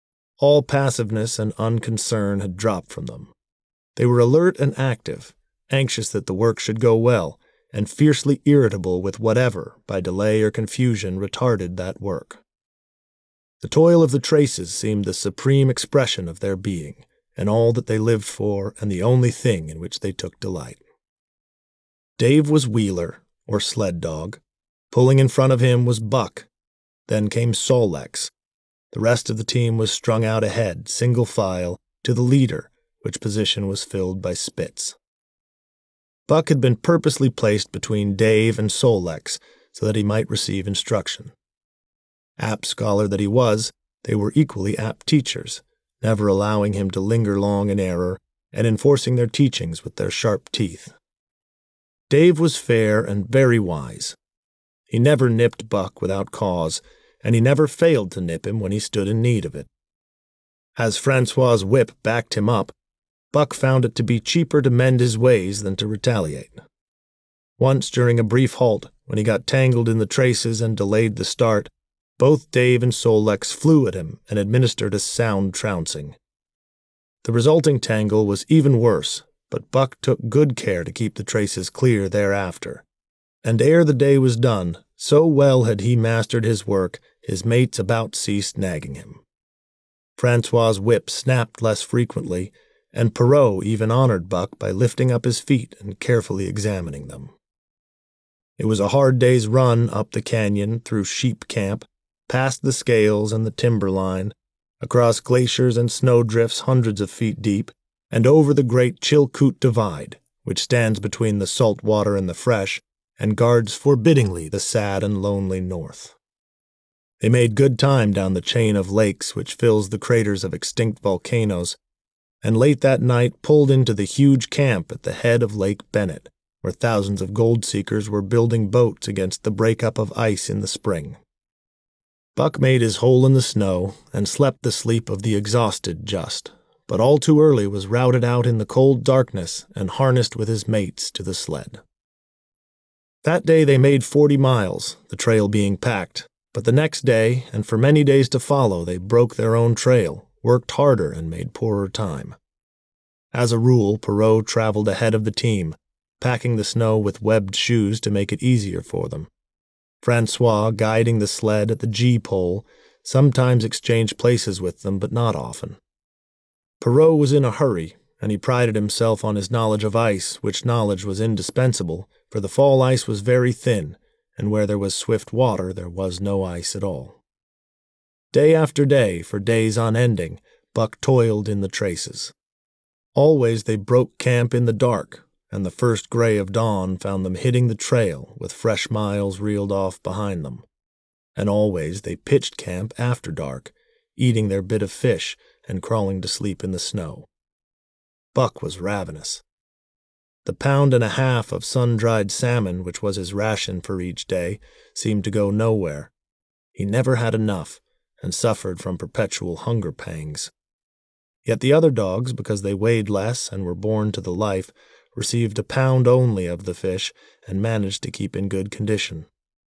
All passiveness and unconcern had dropped from them. They were alert and active, anxious that the work should go well, and fiercely irritable with whatever, by delay or confusion, retarded that work. The toil of the traces seemed the supreme expression of their being, and all that they lived for, and the only thing in which they took delight. Dave was wheeler, or sled dog. Pulling in front of him was Buck. Then came Sol-leks. The rest of the team was strung out ahead, single file, to the leader, which position was filled by Spitz. Buck had been purposely placed between Dave and Sol-leks so that he might receive instruction. Apt scholar that he was, they were equally apt teachers, never allowing him to linger long in error, and enforcing their teachings with their sharp teeth. Dave was fair and very wise. He never nipped Buck without cause, and he never failed to nip him when he stood in need of it. As Francois's whip backed him up, Buck found it to be cheaper to mend his ways than to retaliate. Once during a brief halt, when he got tangled in the traces and delayed the start, both Dave and Sol-leks flew at him and administered a sound trouncing. The resulting tangle was even worse, but Buck took good care to keep the traces clear thereafter. And ere the day was done, so well had he mastered his work, his mates about ceased nagging him. Francois's whip snapped less frequently, and Perrault even honored Buck by lifting up his feet and carefully examining them. It was a hard day's run up the canyon through Sheep Camp, past the scales and the timber line, across glaciers and snowdrifts hundreds of feet deep, and over the great Chilkoot Divide, which stands between the salt water and the fresh, and guards forbiddingly the sad and lonely north. They made good time down the chain of lakes which fills the craters of extinct volcanoes, and late that night pulled into the huge camp at the head of Lake Bennett, where thousands of gold-seekers were building boats against the breakup of ice in the spring. Buck made his hole in the snow and slept the sleep of the exhausted just, but all too early was routed out in the cold darkness and harnessed with his mates to the sled. That day they made forty miles, the trail being packed, but the next day, and for many days to follow, they broke their own trail, worked harder, and made poorer time. As a rule, Perrault traveled ahead of the team, packing the snow with webbed shoes to make it easier for them. Francois, guiding the sled at the G-pole, sometimes exchanged places with them, but not often. Perrault was in a hurry, and he prided himself on his knowledge of ice, which knowledge was indispensable, for the fall ice was very thin, and where there was swift water there was no ice at all. Day after day, for days unending, Buck toiled in the traces. Always they broke camp in the dark, and the first gray of dawn found them hitting the trail with fresh miles reeled off behind them. And always they pitched camp after dark, eating their bit of fish and crawling to sleep in the snow. Buck was ravenous. The pound and a half of sun-dried salmon, which was his ration for each day, seemed to go nowhere. He never had enough, and suffered from perpetual hunger pangs. Yet the other dogs, because they weighed less and were born to the life, received a pound only of the fish and managed to keep in good condition.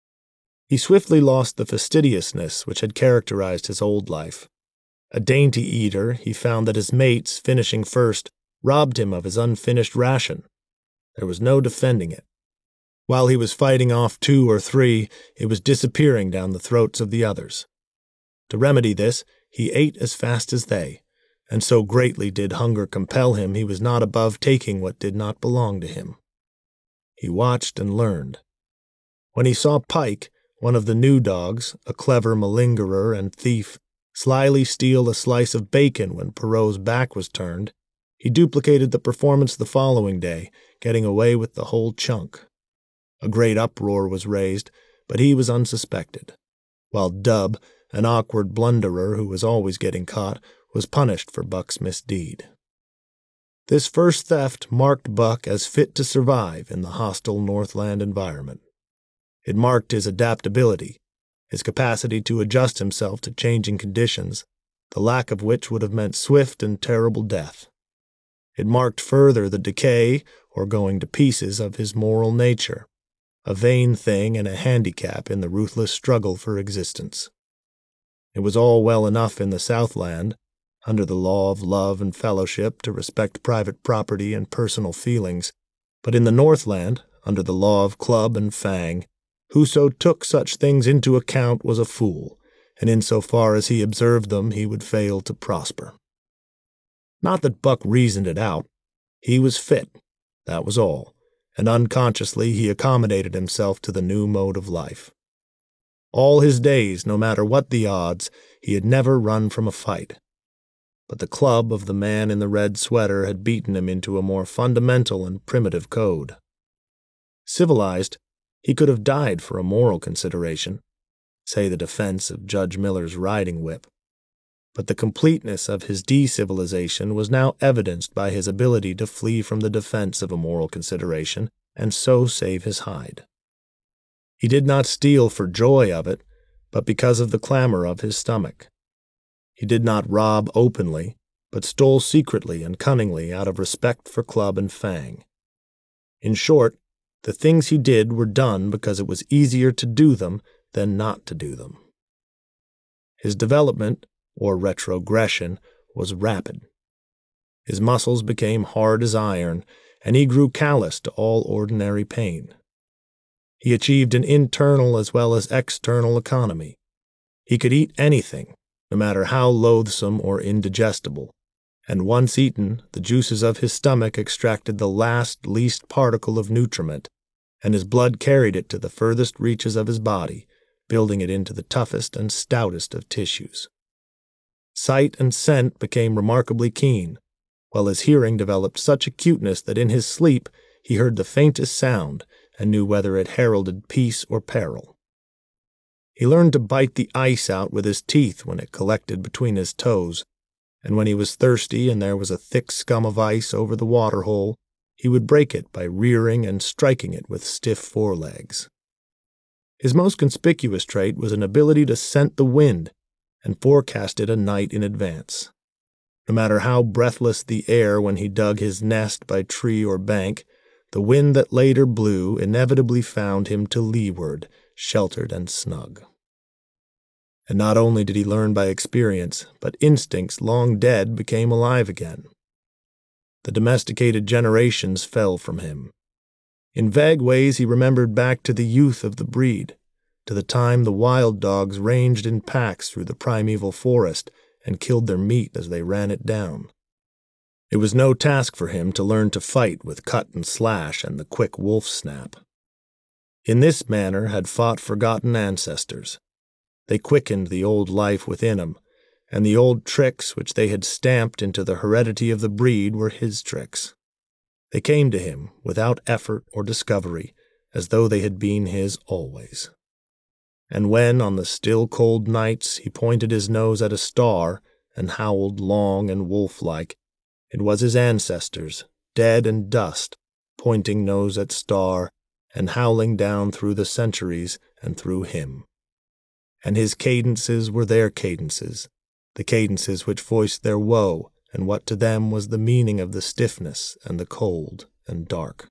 He swiftly lost the fastidiousness which had characterized his old life. A dainty eater, he found that his mates, finishing first, robbed him of his unfinished ration. There was no defending it. While he was fighting off two or three, it was disappearing down the throats of the others. To remedy this, he ate as fast as they, and so greatly did hunger compel him he was not above taking what did not belong to him. He watched and learned. When he saw Pike, one of the new dogs, a clever malingerer and thief, slyly steal a slice of bacon when Perrault's back was turned, he duplicated the performance the following day, getting away with the whole chunk. A great uproar was raised, but he was unsuspected, while Dub, an awkward blunderer who was always getting caught, was punished for Buck's misdeed. This first theft marked Buck as fit to survive in the hostile Northland environment. It marked his adaptability, his capacity to adjust himself to changing conditions, the lack of which would have meant swift and terrible death. It marked further the decay, or going to pieces, of his moral nature, a vain thing and a handicap in the ruthless struggle for existence. It was all well enough in the Southland, under the law of love and fellowship, to respect private property and personal feelings, But in the Northland, under the law of club and fang, whoso took such things into account was a fool, and in so far as he observed them he would fail to prosper. Not that Buck reasoned it out. He was fit, that was all, and unconsciously he accommodated himself to the new mode of life. All his days, no matter what the odds, he had never run from a fight. But the club of the man in the red sweater had beaten him into a more fundamental and primitive code. Civilized, he could have died for a moral consideration, say the defense of Judge Miller's riding whip. But the completeness of his decivilization was now evidenced by his ability to flee from the defense of a moral consideration and so save his hide. He did not steal for joy of it, but because of the clamor of his stomach. He did not rob openly, but stole secretly and cunningly out of respect for club and fang. In short, the things he did were done because it was easier to do them than not to do them. His development, or retrogression, was rapid. His muscles became hard as iron, and he grew callous to all ordinary pain. He achieved an internal as well as external economy. He could eat anything, no matter how loathsome or indigestible, and once eaten, the juices of his stomach extracted the last, least particle of nutriment, and his blood carried it to the furthest reaches of his body, building it into the toughest and stoutest of tissues. Sight and scent became remarkably keen, while his hearing developed such acuteness that in his sleep he heard the faintest sound and knew whether it heralded peace or peril. He learned to bite the ice out with his teeth when it collected between his toes, and when he was thirsty and there was a thick scum of ice over the water hole, he would break it by rearing and striking it with stiff forelegs. His most conspicuous trait was an ability to scent the wind and forecast it a night in advance. No matter how breathless the air when he dug his nest by tree or bank, the wind that later blew inevitably found him to leeward, sheltered and snug. And not only did he learn by experience, but instincts long dead became alive again. The domesticated generations fell from him. In vague ways he remembered back to the youth of the breed, to the time the wild dogs ranged in packs through the primeval forest and killed their meat as they ran it down. It was no task for him to learn to fight with cut and slash and the quick wolf snap. In this manner had fought forgotten ancestors. They quickened the old life within him, and the old tricks which they had stamped into the heredity of the breed were his tricks. They came to him without effort or discovery, as though they had been his always. And when, on the still cold nights, he pointed his nose at a star and howled long and wolf-like, it was his ancestors, dead and dust, pointing nose at star and howling down through the centuries and through him. And his cadences were their cadences, the cadences which voiced their woe and what to them was the meaning of the stiffness and the cold and dark.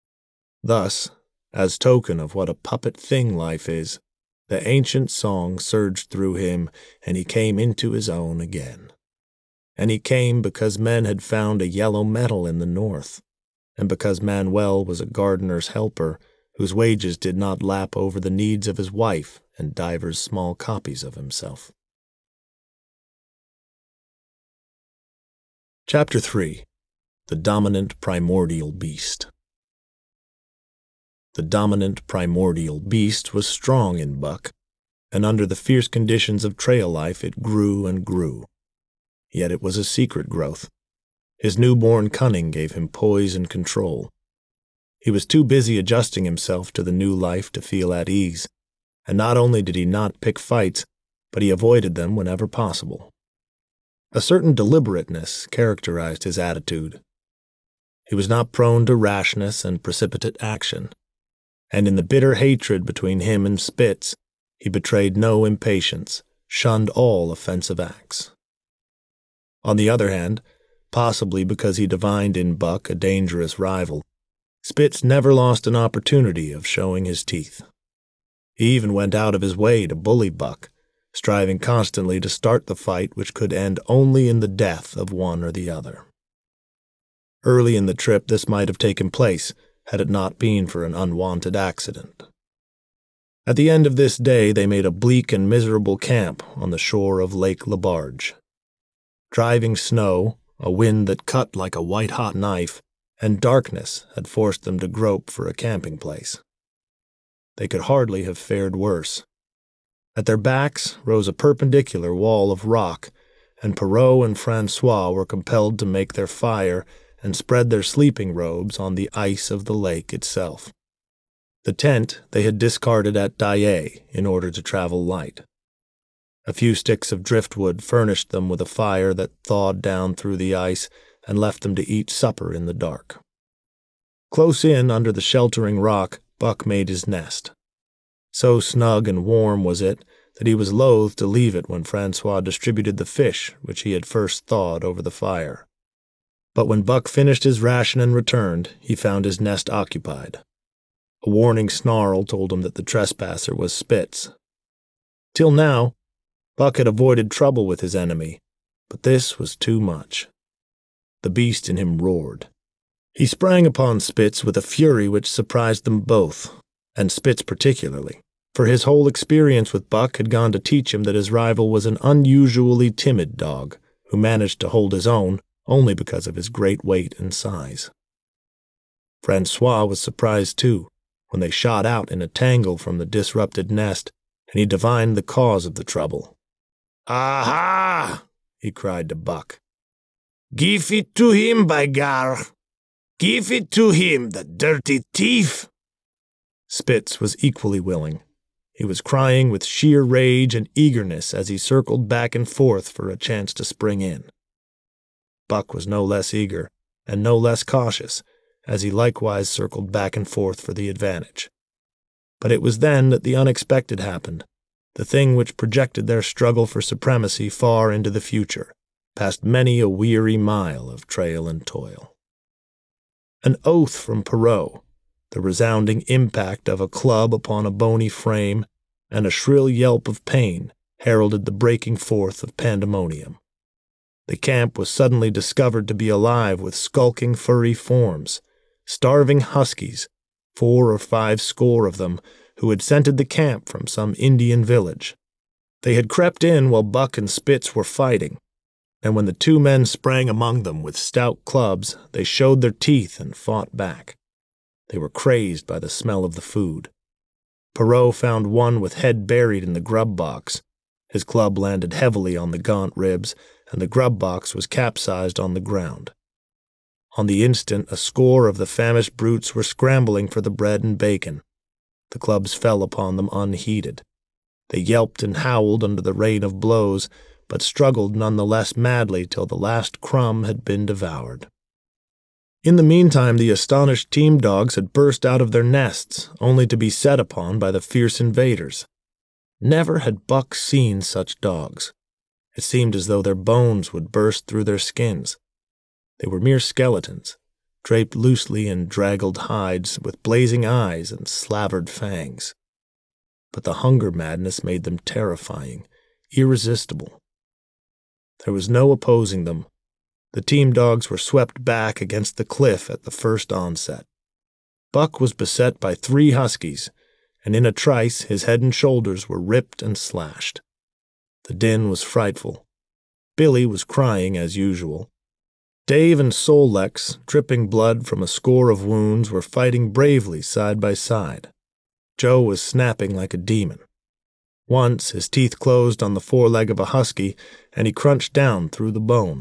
Thus, as token of what a puppet thing life is, the ancient song surged through him, and he came into his own again. And he came because men had found a yellow metal in the north, and because Manuel was a gardener's helper, whose wages did not lap over the needs of his wife and divers small copies of himself. Chapter three. The Dominant Primordial Beast. The dominant primordial beast was strong in Buck, and under the fierce conditions of trail life it grew and grew. Yet it was a secret growth. His newborn cunning gave him poise and control. He was too busy adjusting himself to the new life to feel at ease, and not only did he not pick fights, but he avoided them whenever possible. A certain deliberateness characterized his attitude. He was not prone to rashness and precipitate action, and in the bitter hatred between him and Spitz, he betrayed no impatience, shunned all offensive acts. On the other hand, possibly because he divined in Buck a dangerous rival, Spitz never lost an opportunity of showing his teeth. He even went out of his way to bully Buck, striving constantly to start the fight which could end only in the death of one or the other. Early in the trip this might have taken place, had it not been for an unwanted accident. At the end of this day they made a bleak and miserable camp on the shore of Lake Lebarge. Driving snow, a wind that cut like a white-hot knife, and darkness had forced them to grope for a camping place. They could hardly have fared worse. At their backs rose a perpendicular wall of rock, and Perrault and Francois were compelled to make their fire and spread their sleeping robes on the ice of the lake itself. The tent they had discarded at Daae in order to travel light. A few sticks of driftwood furnished them with a fire that thawed down through the ice and left them to eat supper in the dark. Close in under the sheltering rock, Buck made his nest. So snug and warm was it that he was loath to leave it when Francois distributed the fish which he had first thawed over the fire. But when Buck finished his ration and returned, he found his nest occupied. A warning snarl told him that the trespasser was Spitz. Till now, Buck had avoided trouble with his enemy, but this was too much. The beast in him roared. He sprang upon Spitz with a fury which surprised them both, and Spitz particularly, for his whole experience with Buck had gone to teach him that his rival was an unusually timid dog, who managed to hold his own only because of his great weight and size. Francois was surprised too, when they shot out in a tangle from the disrupted nest, and he divined the cause of the trouble. "Aha!" he cried to Buck. "Give it to him, by gar! Give it to him, the dirty thief!" Spitz was equally willing. He was crying with sheer rage and eagerness as he circled back and forth for a chance to spring in. Buck was no less eager, and no less cautious, as he likewise circled back and forth for the advantage. But it was then that the unexpected happened, the thing which projected their struggle for supremacy far into the future, past many a weary mile of trail and toil. An oath from Perrault, the resounding impact of a club upon a bony frame, and a shrill yelp of pain heralded the breaking forth of pandemonium. The camp was suddenly discovered to be alive with skulking furry forms, starving huskies, four or five score of them, who had scented the camp from some Indian village. They had crept in while Buck and Spitz were fighting, and when the two men sprang among them with stout clubs, they showed their teeth and fought back. They were crazed by the smell of the food. Perrault found one with head buried in the grub box. His club landed heavily on the gaunt ribs, and the grub box was capsized on the ground. On the instant, a score of the famished brutes were scrambling for the bread and bacon. The clubs fell upon them unheeded. They yelped and howled under the rain of blows, but struggled none the less madly till the last crumb had been devoured. In the meantime, the astonished team dogs had burst out of their nests, only to be set upon by the fierce invaders. Never had Buck seen such dogs. It seemed as though their bones would burst through their skins. They were mere skeletons, draped loosely in draggled hides, with blazing eyes and slavered fangs. But the hunger madness made them terrifying, irresistible. There was no opposing them. The team dogs were swept back against the cliff at the first onset. Buck was beset by three huskies, and in a trice his head and shoulders were ripped and slashed. The din was frightful. Billy was crying as usual. Dave and Sol-Leks, dripping blood from a score of wounds, were fighting bravely side by side. Joe was snapping like a demon. Once his teeth closed on the foreleg of a husky, and he crunched down through the bone.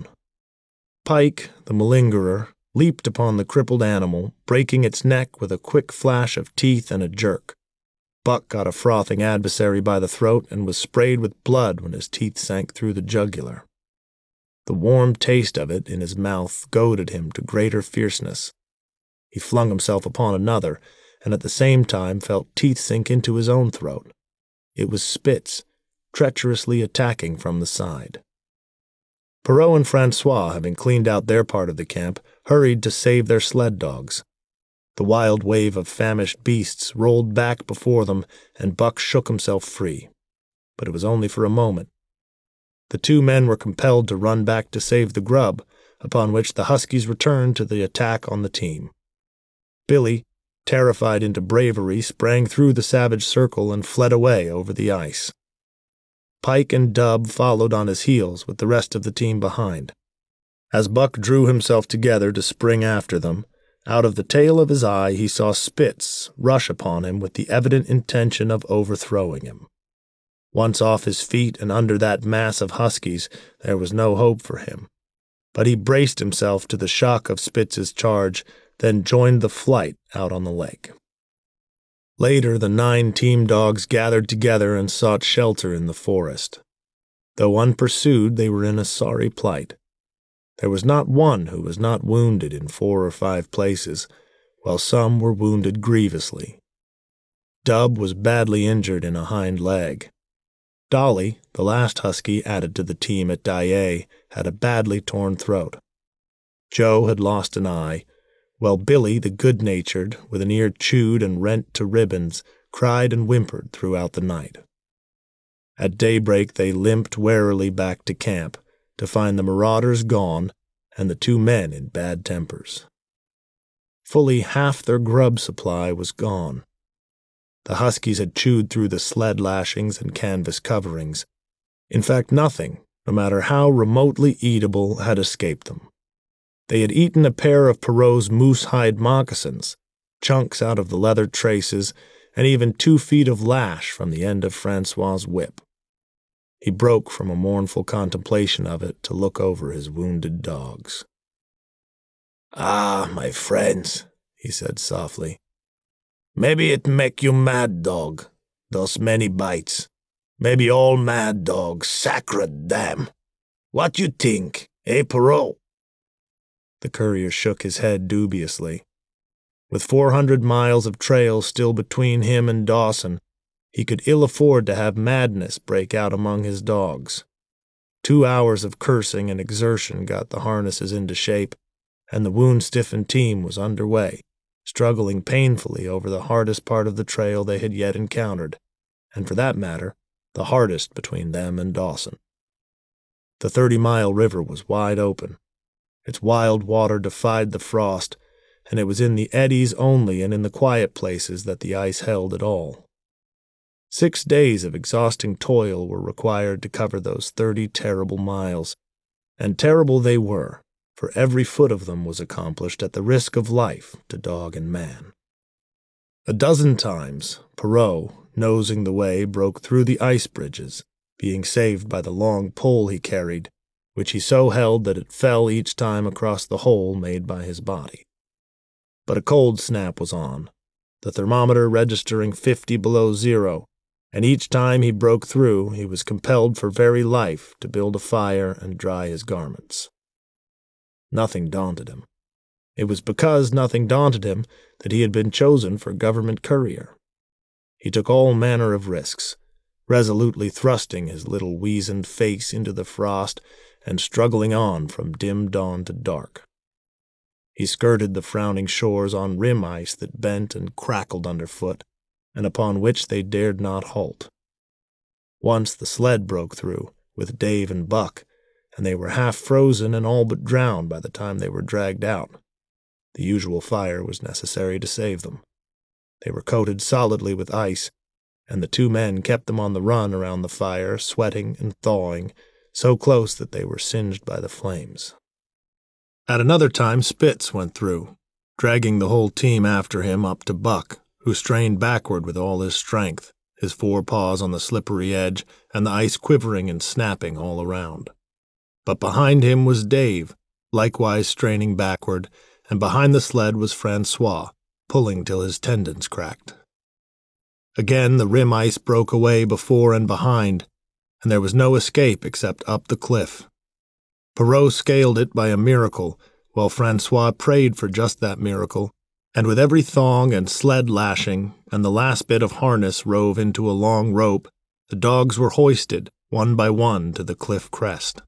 Pike, the malingerer, leaped upon the crippled animal, breaking its neck with a quick flash of teeth and a jerk. Buck got a frothing adversary by the throat and was sprayed with blood when his teeth sank through the jugular. The warm taste of it in his mouth goaded him to greater fierceness. He flung himself upon another, and at the same time felt teeth sink into his own throat. It was Spitz, treacherously attacking from the side. Perrault and Francois, having cleaned out their part of the camp, hurried to save their sled dogs. The wild wave of famished beasts rolled back before them, and Buck shook himself free. But it was only for a moment. The two men were compelled to run back to save the grub, upon which the huskies returned to the attack on the team. Billy, terrified into bravery, sprang through the savage circle and fled away over the ice. Pike and Dub followed on his heels with the rest of the team behind. As Buck drew himself together to spring after them, out of the tail of his eye he saw Spitz rush upon him with the evident intention of overthrowing him. Once off his feet and under that mass of huskies, there was no hope for him. But he braced himself to the shock of Spitz's charge, then joined the flight out on the lake. Later, the nine team dogs gathered together and sought shelter in the forest. Though unpursued, they were in a sorry plight. There was not one who was not wounded in four or five places, while some were wounded grievously. Dub was badly injured in a hind leg. Dolly, the last husky added to the team at Dyea, had a badly torn throat. Joe had lost an eye, while Billy, the good-natured, with an ear chewed and rent to ribbons, cried and whimpered throughout the night. At daybreak they limped warily back to camp, to find the marauders gone and the two men in bad tempers. Fully half their grub supply was gone. The huskies had chewed through the sled lashings and canvas coverings. In fact, nothing, no matter how remotely eatable, had escaped them. They had eaten a pair of Perot's moose-hide moccasins, chunks out of the leather traces, and even two feet of lash from the end of Francois's whip. He broke from a mournful contemplation of it to look over his wounded dogs. "Ah, my friends," he said softly. "Maybe it make you mad dog, those many bites. Maybe all mad dogs, sacred damn. What you think, eh, Perot?" The courier shook his head dubiously. With four hundred miles of trail still between him and Dawson, he could ill afford to have madness break out among his dogs. Two hours of cursing and exertion got the harnesses into shape, and the wound-stiffened team was under way, struggling painfully over the hardest part of the trail they had yet encountered, and for that matter, the hardest between them and Dawson. The thirty-mile river was wide open. Its wild water defied the frost, and it was in the eddies only and in the quiet places that the ice held at all. Six days of exhausting toil were required to cover those thirty terrible miles, and terrible they were, for every foot of them was accomplished at the risk of life to dog and man. A dozen times, Perot, nosing the way, broke through the ice bridges, being saved by the long pole he carried, which he so held that it fell each time across the hole made by his body. But a cold snap was on, the thermometer registering fifty below zero, and each time he broke through he was compelled for very life to build a fire and dry his garments. Nothing daunted him. It was because nothing daunted him that he had been chosen for government courier. He took all manner of risks, resolutely thrusting his little weazened face into the frost and struggling on from dim dawn to dark. He skirted the frowning shores on rim ice that bent and crackled underfoot, and upon which they dared not halt. Once the sled broke through, with Dave and Buck, and they were half frozen and all but drowned by the time they were dragged out. The usual fire was necessary to save them. They were coated solidly with ice, and the two men kept them on the run around the fire, sweating and thawing, so close that they were singed by the flames. At another time Spitz went through, dragging the whole team after him up to Buck, who strained backward with all his strength, his four paws on the slippery edge, and the ice quivering and snapping all around. But behind him was Dave, likewise straining backward, and behind the sled was Francois, pulling till his tendons cracked. Again the rim ice broke away before and behind, and there was no escape except up the cliff. Perot scaled it by a miracle, while Francois prayed for just that miracle, and with every thong and sled lashing, and the last bit of harness rove into a long rope, the dogs were hoisted, one by one, to the cliff crest.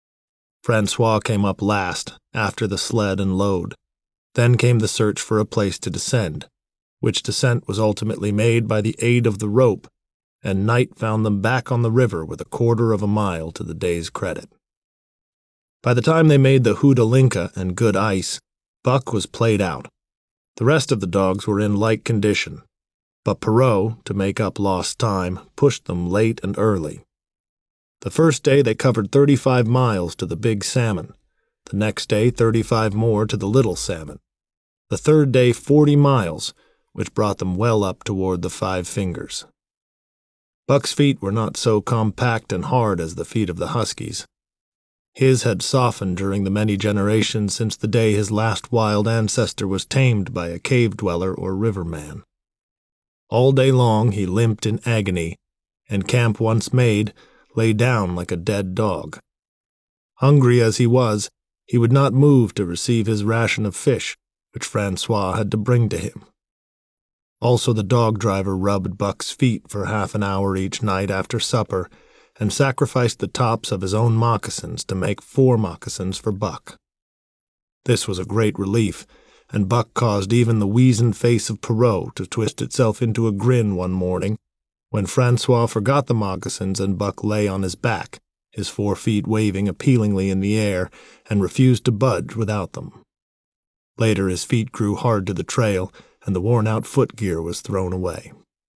Francois came up last, after the sled and load. Then came the search for a place to descend, which descent was ultimately made by the aid of the rope, and night found them back on the river with a quarter of a mile to the day's credit. By the time they made the Hoodalinka and good ice, Buck was played out. The rest of the dogs were in like condition, but Perrault, to make up lost time, pushed them late and early. The first day they covered thirty-five miles to the Big Salmon, the next day thirty-five more to the Little Salmon, the third day forty miles, which brought them well up toward the Five Fingers. Buck's feet were not so compact and hard as the feet of the huskies. His had softened during the many generations since the day his last wild ancestor was tamed by a cave-dweller or riverman. All day long he limped in agony, and camp once made, lay down like a dead dog. Hungry as he was, he would not move to receive his ration of fish, which Francois had to bring to him. Also the dog-driver rubbed Buck's feet for half an hour each night after supper, and sacrificed the tops of his own moccasins to make four moccasins for Buck. This was a great relief, and Buck caused even the weazened face of Perrault to twist itself into a grin one morning, when Francois forgot the moccasins and Buck lay on his back, his four feet waving appealingly in the air, and refused to budge without them. Later his feet grew hard to the trail, and the worn-out footgear was thrown away.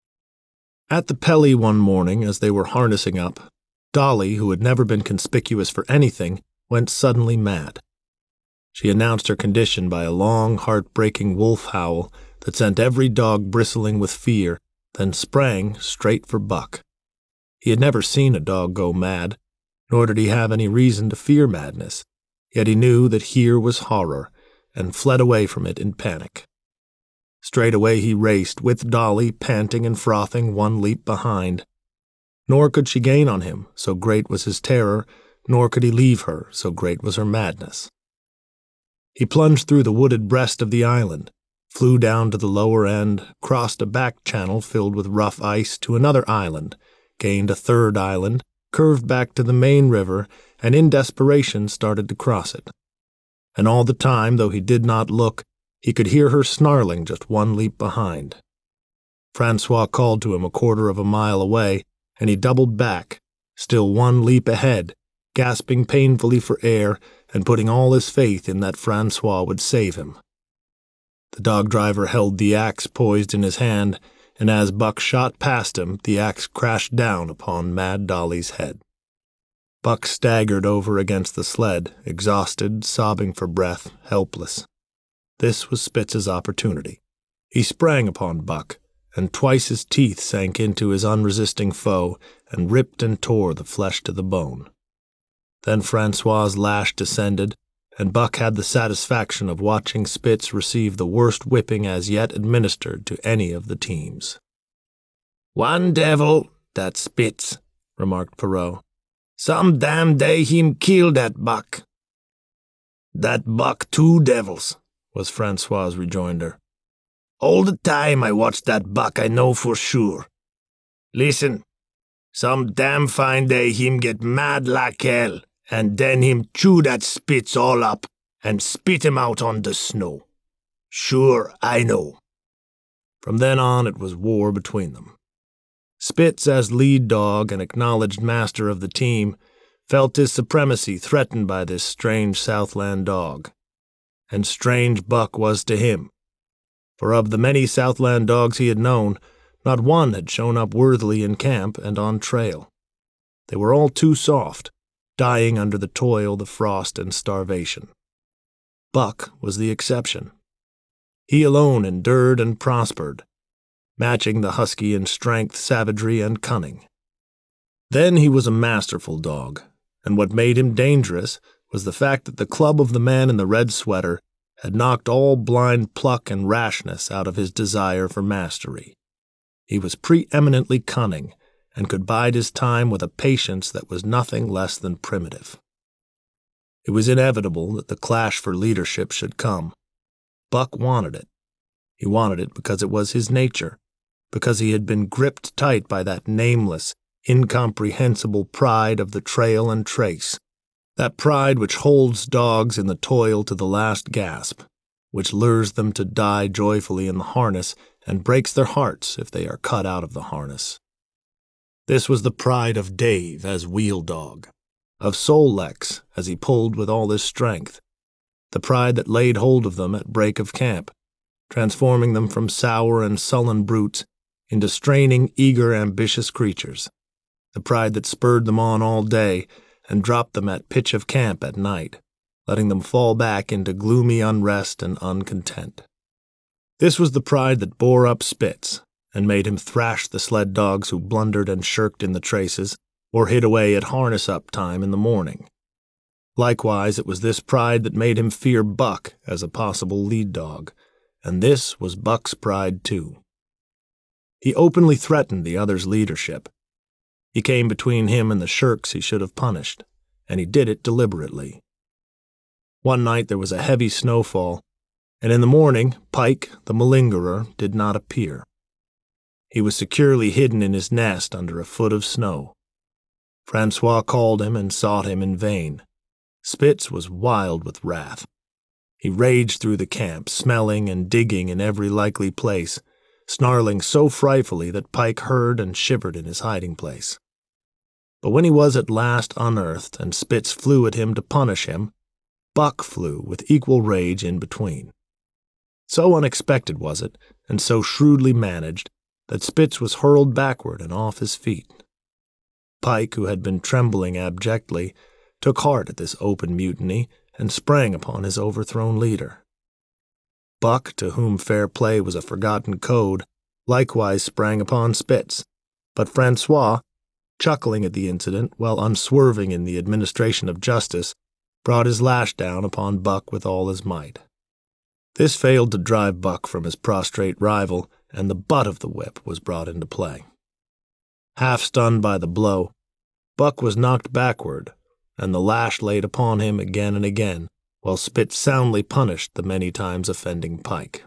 At the Pelly one morning, as they were harnessing up, Dolly, who had never been conspicuous for anything, went suddenly mad. She announced her condition by a long, heart-breaking wolf howl that sent every dog bristling with fear, then sprang straight for Buck. He had never seen a dog go mad, nor did he have any reason to fear madness, yet he knew that here was horror, and fled away from it in panic. Straightway he raced, with Dolly panting and frothing one leap behind. Nor could she gain on him, so great was his terror, nor could he leave her, so great was her madness. He plunged through the wooded breast of the island, flew down to the lower end, crossed a back channel filled with rough ice to another island, gained a third island, curved back to the main river, and in desperation started to cross it. And all the time, though he did not look, he could hear her snarling just one leap behind. Francois called to him a quarter of a mile away, and he doubled back, still one leap ahead, gasping painfully for air and putting all his faith in that Francois would save him. The dog-driver held the axe poised in his hand, and as Buck shot past him, the axe crashed down upon Mad Dolly's head. Buck staggered over against the sled, exhausted, sobbing for breath, helpless. This was Spitz's opportunity. He sprang upon Buck, and twice his teeth sank into his unresisting foe and ripped and tore the flesh to the bone. Then Francois's lash descended, and Buck had the satisfaction of watching Spitz receive the worst whipping as yet administered to any of the teams. "One devil, that Spitz," remarked Perrault. "Some damn day him kill that buck." "That buck two devils," was Francois's rejoinder. "All the time I watch that buck I know for sure. Listen, some damn fine day him get mad like hell, and then him chew that Spitz all up and spit him out on the snow. Sure, I know." From then on it was war between them. Spitz, as lead dog and acknowledged master of the team, felt his supremacy threatened by this strange Southland dog. And strange Buck was to him. For of the many Southland dogs he had known, not one had shown up worthily in camp and on trail. They were all too soft, dying under the toil, the frost, and starvation. Buck was the exception. He alone endured and prospered, matching the husky in strength, savagery, and cunning. Then he was a masterful dog, and what made him dangerous was the fact that the club of the man in the red sweater had knocked all blind pluck and rashness out of his desire for mastery. He was preeminently cunning, and could bide his time with a patience that was nothing less than primitive. It was inevitable that the clash for leadership should come. Buck wanted it. He wanted it because it was his nature, because he had been gripped tight by that nameless, incomprehensible pride of the trail and trace, that pride which holds dogs in the toil to the last gasp, which lures them to die joyfully in the harness and breaks their hearts if they are cut out of the harness. This was the pride of Dave as wheel dog, of Sol-Leks as he pulled with all his strength, the pride that laid hold of them at break of camp, transforming them from sour and sullen brutes into straining, eager, ambitious creatures, the pride that spurred them on all day and dropped them at pitch of camp at night, letting them fall back into gloomy unrest and uncontent. This was the pride that bore up Spitz and made him thrash the sled dogs who blundered and shirked in the traces or hid away at harness-up time in the morning. Likewise, it was this pride that made him fear Buck as a possible lead dog, and this was Buck's pride too. He openly threatened the other's leadership. He came between him and the shirks he should have punished, and he did it deliberately. One night there was a heavy snowfall, and in the morning Pike, the malingerer, did not appear. He was securely hidden in his nest under a foot of snow. Francois called him and sought him in vain. Spitz was wild with wrath. He raged through the camp, smelling and digging in every likely place, snarling so frightfully that Pike heard and shivered in his hiding place. But when he was at last unearthed and Spitz flew at him to punish him, Buck flew with equal rage in between. So unexpected was it, and so shrewdly managed, that Spitz was hurled backward and off his feet. Pike, who had been trembling abjectly, took heart at this open mutiny and sprang upon his overthrown leader. Buck, to whom fair play was a forgotten code, likewise sprang upon Spitz, but Francois, chuckling at the incident while unswerving in the administration of justice, brought his lash down upon Buck with all his might. This failed to drive Buck from his prostrate rival, and the butt of the whip was brought into play. Half stunned by the blow, Buck was knocked backward, and the lash laid upon him again and again, while Spitz soundly punished the many times offending Pike.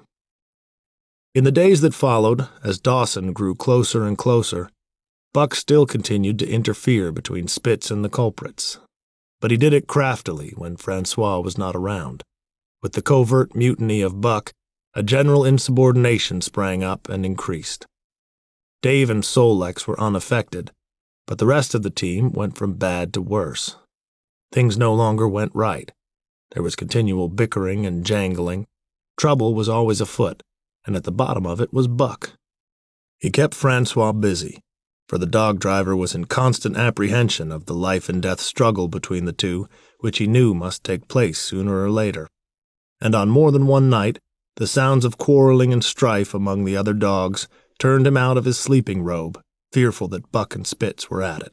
In the days that followed, as Dawson grew closer and closer, Buck still continued to interfere between Spitz and the culprits, but he did it craftily when Francois was not around. With the covert mutiny of Buck, a general insubordination sprang up and increased. Dave and Sol-Leks were unaffected, but the rest of the team went from bad to worse. Things no longer went right. There was continual bickering and jangling. Trouble was always afoot, and at the bottom of it was Buck. He kept Francois busy, for the dog driver was in constant apprehension of the life-and-death struggle between the two, which he knew must take place sooner or later. And on more than one night, the sounds of quarreling and strife among the other dogs turned him out of his sleeping robe, fearful that Buck and Spitz were at it.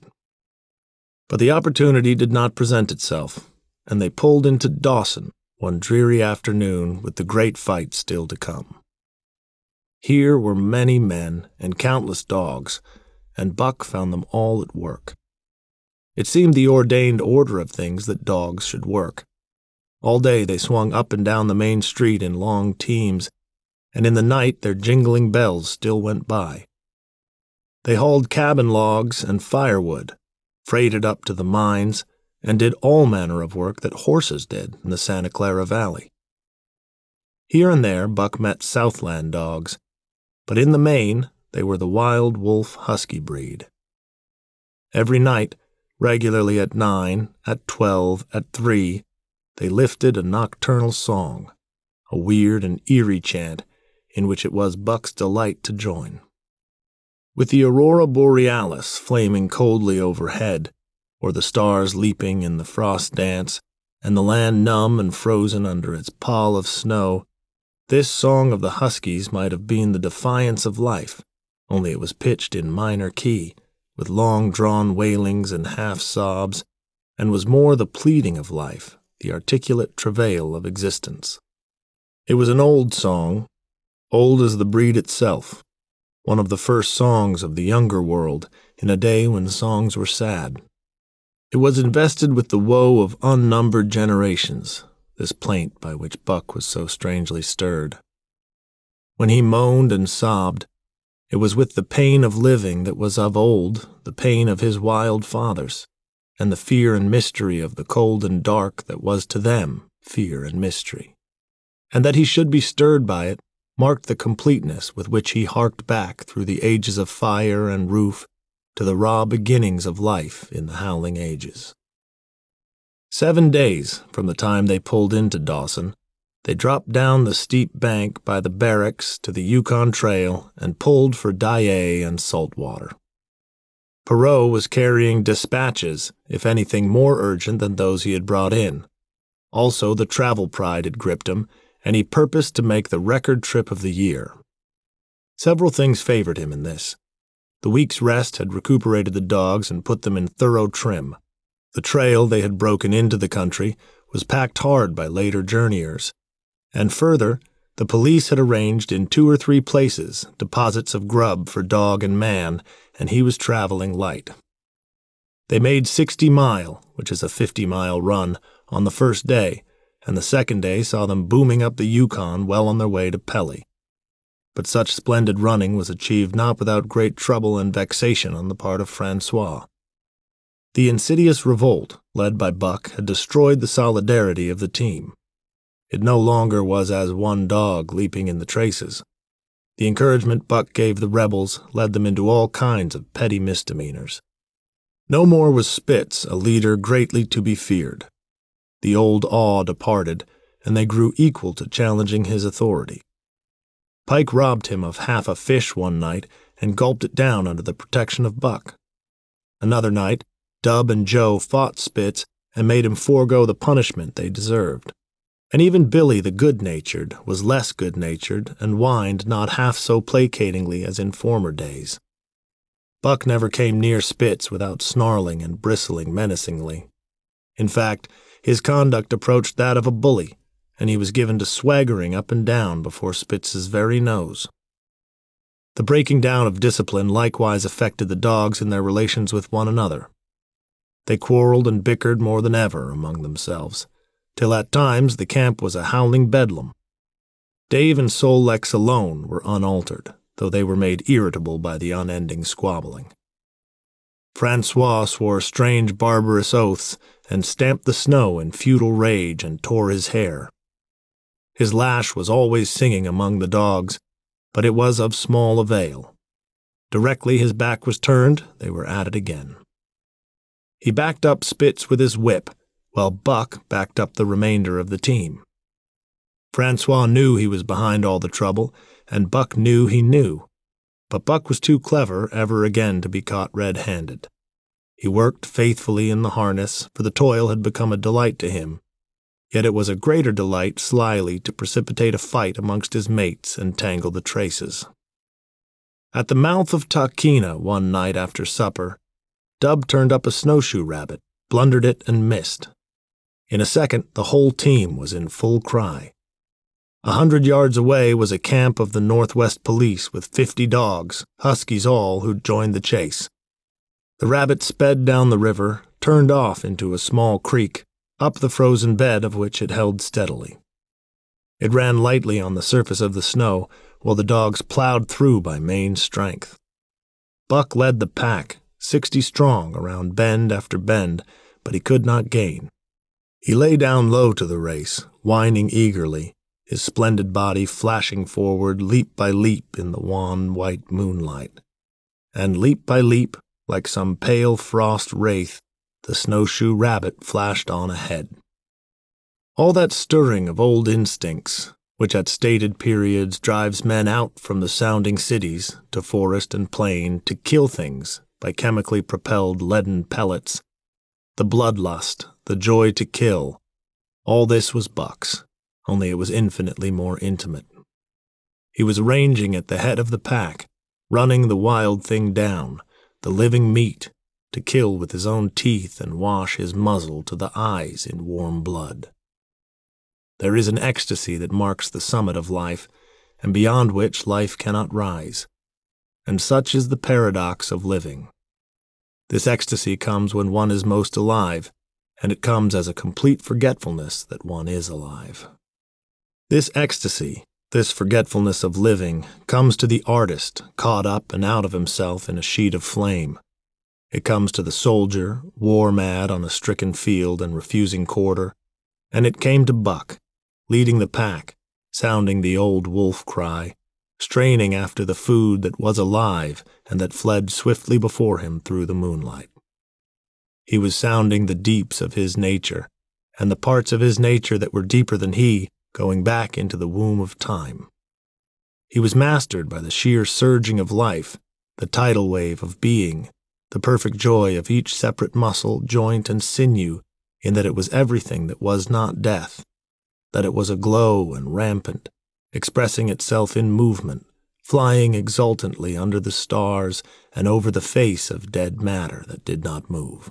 But the opportunity did not present itself, and they pulled into Dawson one dreary afternoon with the great fight still to come. Here were many men and countless dogs, and Buck found them all at work. It seemed the ordained order of things that dogs should work. All day they swung up and down the main street in long teams, and in the night their jingling bells still went by. They hauled cabin logs and firewood, freighted up to the mines, and did all manner of work that horses did in the Santa Clara Valley. Here and there Buck met Southland dogs, but in the main they were the wild wolf husky breed. Every night, regularly at nine, at twelve, at three, they lifted a nocturnal song, a weird and eerie chant in which it was Buck's delight to join. With the aurora borealis flaming coldly overhead, or the stars leaping in the frost dance, and the land numb and frozen under its pall of snow, this song of the huskies might have been the defiance of life, only it was pitched in minor key, with long-drawn wailings and half-sobs, and was more the pleading of life, the articulate travail of existence. It was an old song, old as the breed itself, one of the first songs of the younger world in a day when songs were sad. It was invested with the woe of unnumbered generations, this plaint by which Buck was so strangely stirred. When he moaned and sobbed, it was with the pain of living that was of old the pain of his wild fathers, and the fear and mystery of the cold and dark that was to them fear and mystery. And that he should be stirred by it marked the completeness with which he harked back through the ages of fire and roof to the raw beginnings of life in the howling ages. Seven days from the time they pulled into Dawson, They dropped down the steep bank by the barracks to the Yukon Trail and pulled for Dyea and Saltwater. Perot was carrying dispatches, if anything more urgent than those he had brought in. Also, the travel pride had gripped him, and he purposed to make the record trip of the year. Several things favored him in this. The week's rest had recuperated the dogs and put them in thorough trim. The trail they had broken into the country was packed hard by later journeyers. And further, the police had arranged in two or three places deposits of grub for dog and man, and he was traveling light. They made Sixty Mile, which is a fifty-mile run, on the first day, and the second day saw them booming up the Yukon well on their way to Pelly. But such splendid running was achieved not without great trouble and vexation on the part of Francois. The insidious revolt, led by Buck, had destroyed the solidarity of the team. It no longer was as one dog leaping in the traces. The encouragement Buck gave the rebels led them into all kinds of petty misdemeanors. No more was Spitz a leader greatly to be feared. The old awe departed, and they grew equal to challenging his authority. Pike robbed him of half a fish one night and gulped it down under the protection of Buck. Another night, Dub and Joe fought Spitz and made him forego the punishment they deserved. And even Billy the good-natured was less good-natured and whined not half so placatingly as in former days. Buck never came near Spitz without snarling and bristling menacingly. In fact, his conduct approached that of a bully, and he was given to swaggering up and down before Spitz's very nose. The breaking down of discipline likewise affected the dogs in their relations with one another. They quarreled and bickered more than ever among themselves, till at times the camp was a howling bedlam. Dave and Sol-Leks alone were unaltered, though they were made irritable by the unending squabbling. Francois swore strange barbarous oaths and stamped the snow in futile rage and tore his hair. His lash was always singing among the dogs, but it was of small avail. Directly his back was turned, they were at it again. He backed up Spitz with his whip, while Buck backed up the remainder of the team. Francois knew he was behind all the trouble, and Buck knew he knew, but Buck was too clever ever again to be caught red-handed. He worked faithfully in the harness, for the toil had become a delight to him, yet it was a greater delight slyly to precipitate a fight amongst his mates and tangle the traces. At the mouth of Tahkeena one night after supper, Dub turned up a snowshoe rabbit, blundered it, and missed. In a second, the whole team was in full cry. A hundred yards away was a camp of the Northwest Police with fifty dogs, huskies all, who'd joined the chase. The rabbit sped down the river, turned off into a small creek, up the frozen bed of which it held steadily. It ran lightly on the surface of the snow, while the dogs plowed through by main strength. Buck led the pack, sixty strong, around bend after bend, but he could not gain. He lay down low to the race, whining eagerly, his splendid body flashing forward leap by leap in the wan white moonlight. And leap by leap, like some pale frost wraith, the snowshoe rabbit flashed on ahead. All that stirring of old instincts, which at stated periods drives men out from the sounding cities to forest and plain to kill things by chemically propelled leaden pellets, the bloodlust, the joy to kill, all this was Buck's, only it was infinitely more intimate. He was ranging at the head of the pack, running the wild thing down, the living meat, to kill with his own teeth and wash his muzzle to the eyes in warm blood. There is an ecstasy that marks the summit of life, and beyond which life cannot rise. And such is the paradox of living. This ecstasy comes when one is most alive, and it comes as a complete forgetfulness that one is alive. This ecstasy, this forgetfulness of living, comes to the artist caught up and out of himself in a sheet of flame. It comes to the soldier, war-mad on a stricken field and refusing quarter, and it came to Buck, leading the pack, sounding the old wolf cry, straining after the food that was alive and that fled swiftly before him through the moonlight. He was sounding the deeps of his nature, and the parts of his nature that were deeper than he going back into the womb of time. He was mastered by the sheer surging of life, the tidal wave of being, the perfect joy of each separate muscle, joint, and sinew, in that it was everything that was not death, that it was aglow and rampant, expressing itself in movement, flying exultantly under the stars and over the face of dead matter that did not move.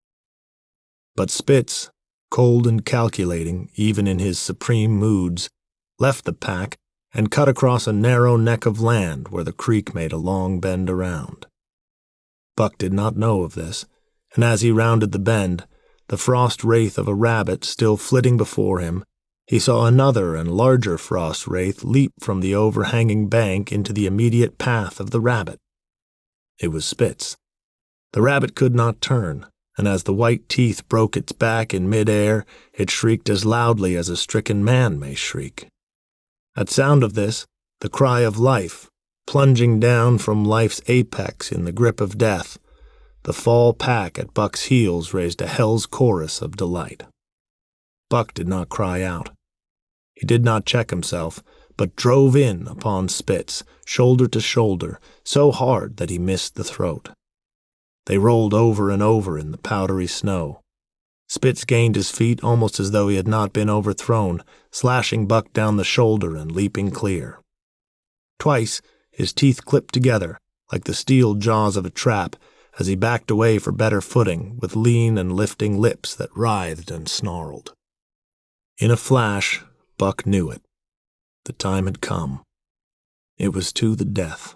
But Spitz, cold and calculating even in his supreme moods, left the pack and cut across a narrow neck of land where the creek made a long bend around. Buck did not know of this, and as he rounded the bend, the frost wraith of a rabbit still flitting before him, he saw another and larger frost wraith leap from the overhanging bank into the immediate path of the rabbit. It was Spitz. The rabbit could not turn, and as the white teeth broke its back in mid-air, it shrieked as loudly as a stricken man may shriek. At sound of this, the cry of life, plunging down from life's apex in the grip of death, the fall pack at Buck's heels raised a hell's chorus of delight. Buck did not cry out. He did not check himself, but drove in upon Spitz, shoulder to shoulder, so hard that he missed the throat. They rolled over and over in the powdery snow. Spitz gained his feet almost as though he had not been overthrown, slashing Buck down the shoulder and leaping clear. Twice his teeth clipped together, like the steel jaws of a trap, as he backed away for better footing, with lean and lifting lips that writhed and snarled. In a flash, Buck knew it. The time had come. It was to the death.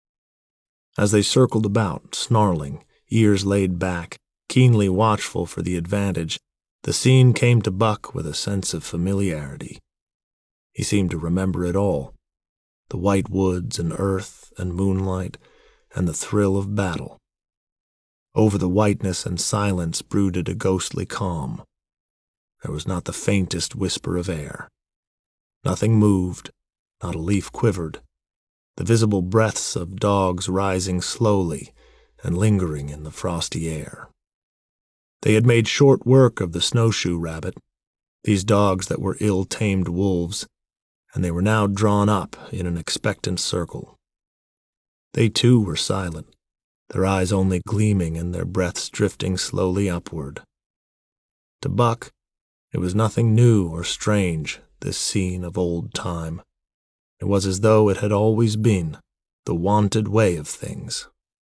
As they circled about, snarling, ears laid back, keenly watchful for the advantage, the scene came to Buck with a sense of familiarity. He seemed to remember it all, the white woods and earth and moonlight and the thrill of battle. Over the whiteness and silence brooded a ghostly calm. There was not the faintest whisper of air. Nothing moved, not a leaf quivered, the visible breaths of dogs rising slowly and lingering in the frosty air. They had made short work of the snowshoe rabbit, these dogs that were ill-tamed wolves, and they were now drawn up in an expectant circle. They too were silent, their eyes only gleaming and their breaths drifting slowly upward. To Buck, it was nothing new or strange, this scene of old time. It was as though it had always been, the wonted way of things.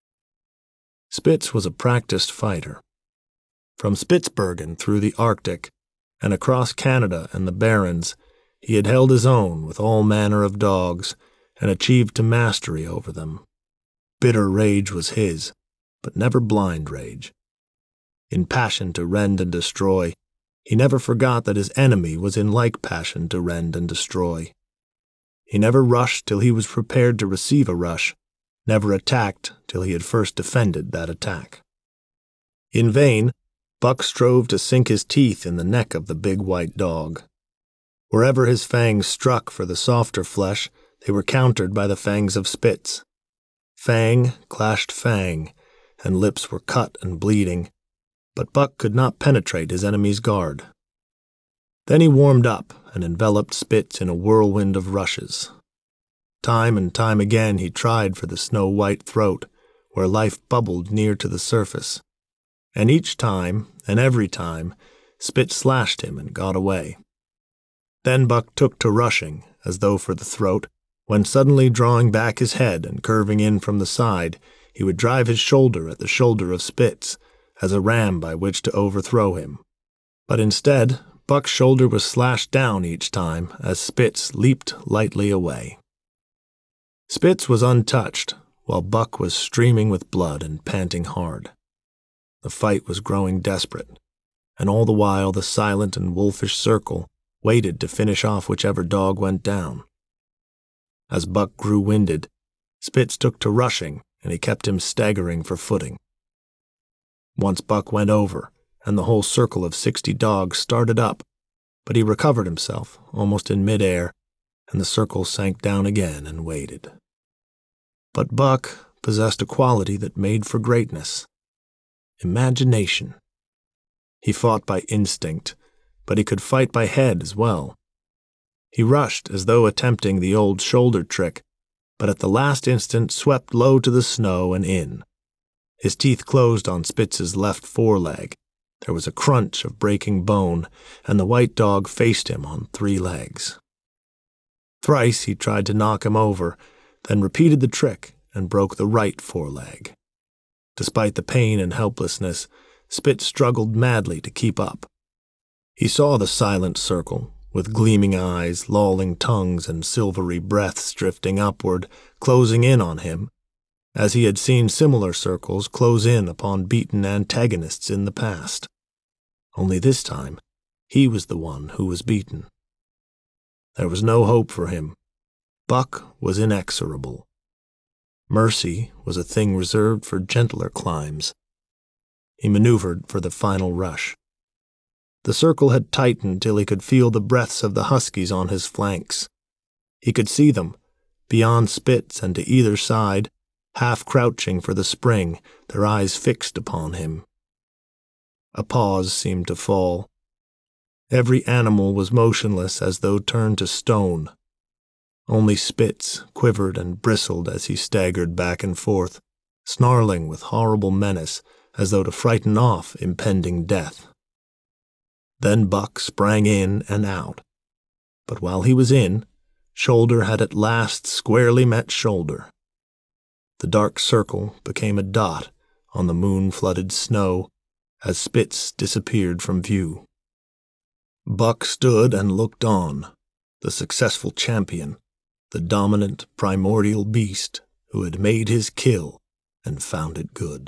Spitz was a practiced fighter. From Spitzbergen through the Arctic, and across Canada and the Barrens, he had held his own with all manner of dogs, and achieved to mastery over them. Bitter rage was his, but never blind rage. In passion to rend and destroy, he never forgot that his enemy was in like passion to rend and destroy. He never rushed till he was prepared to receive a rush, never attacked till he had first defended that attack. In vain, Buck strove to sink his teeth in the neck of the big white dog. Wherever his fangs struck for the softer flesh, they were countered by the fangs of Spitz. Fang clashed fang, and lips were cut and bleeding, but Buck could not penetrate his enemy's guard. Then he warmed up and enveloped Spitz in a whirlwind of rushes. Time and time again he tried for the snow-white throat, where life bubbled near to the surface, and each time, and every time, Spitz slashed him and got away. Then Buck took to rushing, as though for the throat, when suddenly drawing back his head and curving in from the side, he would drive his shoulder at the shoulder of Spitz, as a ram by which to overthrow him. But instead, Buck's shoulder was slashed down each time as Spitz leaped lightly away. Spitz was untouched, while Buck was streaming with blood and panting hard. The fight was growing desperate, and all the while the silent and wolfish circle waited to finish off whichever dog went down. As Buck grew winded, Spitz took to rushing, and he kept him staggering for footing. Once Buck went over, and the whole circle of sixty dogs started up, but he recovered himself, almost in mid-air, and the circle sank down again and waited. But Buck possessed a quality that made for greatness: imagination. He fought by instinct, but he could fight by head as well. He rushed as though attempting the old shoulder trick, but at the last instant swept low to the snow and in. His teeth closed on Spitz's left foreleg. There was a crunch of breaking bone, and the white dog faced him on three legs. Thrice he tried to knock him over, then repeated the trick and broke the right foreleg. Despite the pain and helplessness, Spitz struggled madly to keep up. He saw the silent circle, with gleaming eyes, lolling tongues, and silvery breaths drifting upward, closing in on him, as he had seen similar circles close in upon beaten antagonists in the past. Only this time, he was the one who was beaten. There was no hope for him. Buck was inexorable. Mercy was a thing reserved for gentler climes. He maneuvered for the final rush. The circle had tightened till he could feel the breaths of the huskies on his flanks. He could see them, beyond Spitz and to either side, half crouching for the spring, their eyes fixed upon him. A pause seemed to fall. Every animal was motionless as though turned to stone. Only Spitz quivered and bristled as he staggered back and forth, snarling with horrible menace as though to frighten off impending death. Then Buck sprang in and out. But while he was in, shoulder had at last squarely met shoulder. The dark circle became a dot on the moon-flooded snow as Spitz disappeared from view. Buck stood and looked on, the successful champion, the dominant primordial beast who had made his kill and found it good.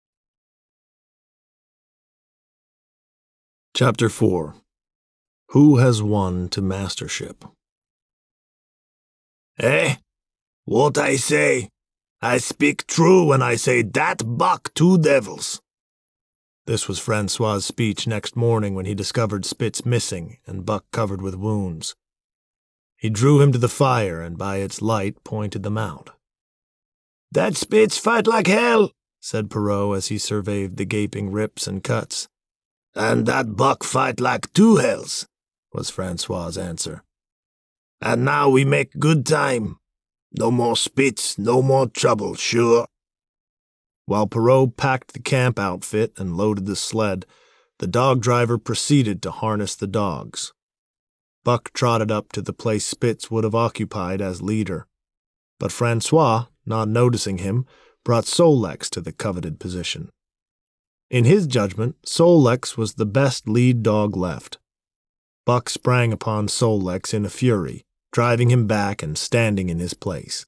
Chapter four. Who has won to mastership? Eh? What I say? I speak true when I say that Buck two devils. This was Francois's speech next morning when he discovered Spitz missing and Buck covered with wounds. He drew him to the fire and by its light pointed them out. That Spitz fight like hell, said Perrault as he surveyed the gaping rips and cuts. And that Buck fight like two hells, was Francois's answer. And now we make good time. No more Spitz, no more trouble, sure. While Perrault packed the camp outfit and loaded the sled, the dog driver proceeded to harness the dogs. Buck trotted up to the place Spitz would have occupied as leader, but Francois, not noticing him, brought Sol-Leks to the coveted position. In his judgment, Sol-Leks was the best lead dog left. Buck sprang upon Sol-Leks in a fury, driving him back and standing in his place.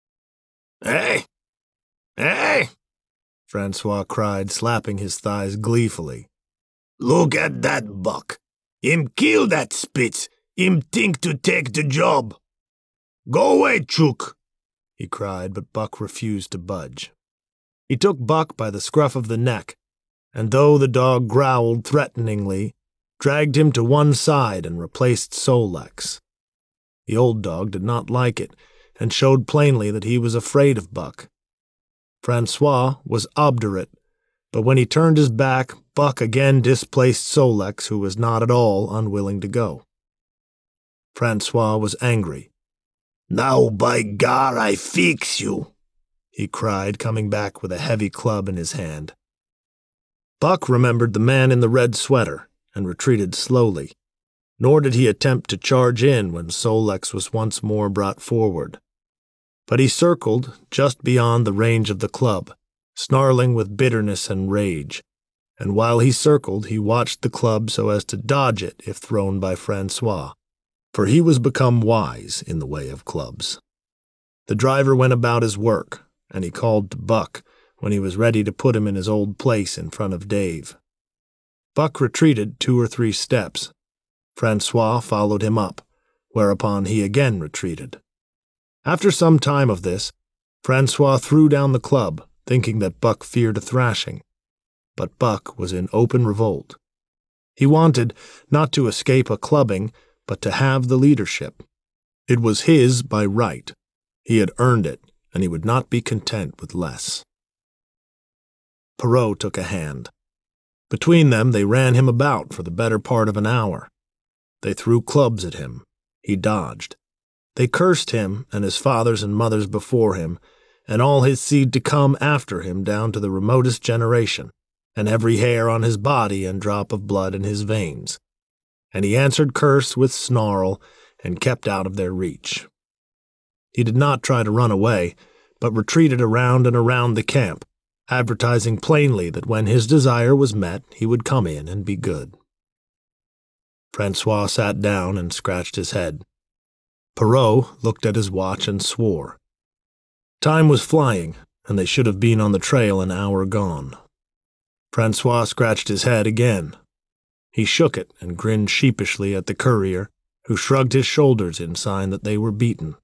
Hey! Hey! Francois cried, slapping his thighs gleefully. Look at that Buck. Him kill that Spitz. Him think to take the job. Go away, Chook, he cried, but Buck refused to budge. He took Buck by the scruff of the neck, and though the dog growled threateningly, dragged him to one side and replaced Sol-Leks. The old dog did not like it, and showed plainly that he was afraid of Buck. Francois was obdurate, but when he turned his back, Buck again displaced Sol-Leks, who was not at all unwilling to go. Francois was angry. Now, by gar, I fix you, he cried, coming back with a heavy club in his hand. Buck remembered the man in the red sweater and retreated slowly, nor did he attempt to charge in when Sol-Leks was once more brought forward. But he circled just beyond the range of the club, snarling with bitterness and rage, and while he circled he watched the club so as to dodge it if thrown by Francois, for he was become wise in the way of clubs. The driver went about his work, and he called to Buck when he was ready to put him in his old place in front of Dave. Buck retreated two or three steps. Francois followed him up, whereupon he again retreated. After some time of this, Francois threw down the club, thinking that Buck feared a thrashing. But Buck was in open revolt. He wanted not to escape a clubbing, but to have the leadership. It was his by right. He had earned it, and he would not be content with less. Perrault took a hand. Between them they ran him about for the better part of an hour. They threw clubs at him. He dodged. They cursed him and his fathers and mothers before him, and all his seed to come after him down to the remotest generation, and every hair on his body and drop of blood in his veins. And he answered curse with snarl and kept out of their reach. He did not try to run away, but retreated around and around the camp, advertising plainly that when his desire was met, he would come in and be good. Francois sat down and scratched his head. Perrault looked at his watch and swore. Time was flying, and they should have been on the trail an hour gone. Francois scratched his head again. He shook it and grinned sheepishly at the courier, who shrugged his shoulders in sign that they were beaten.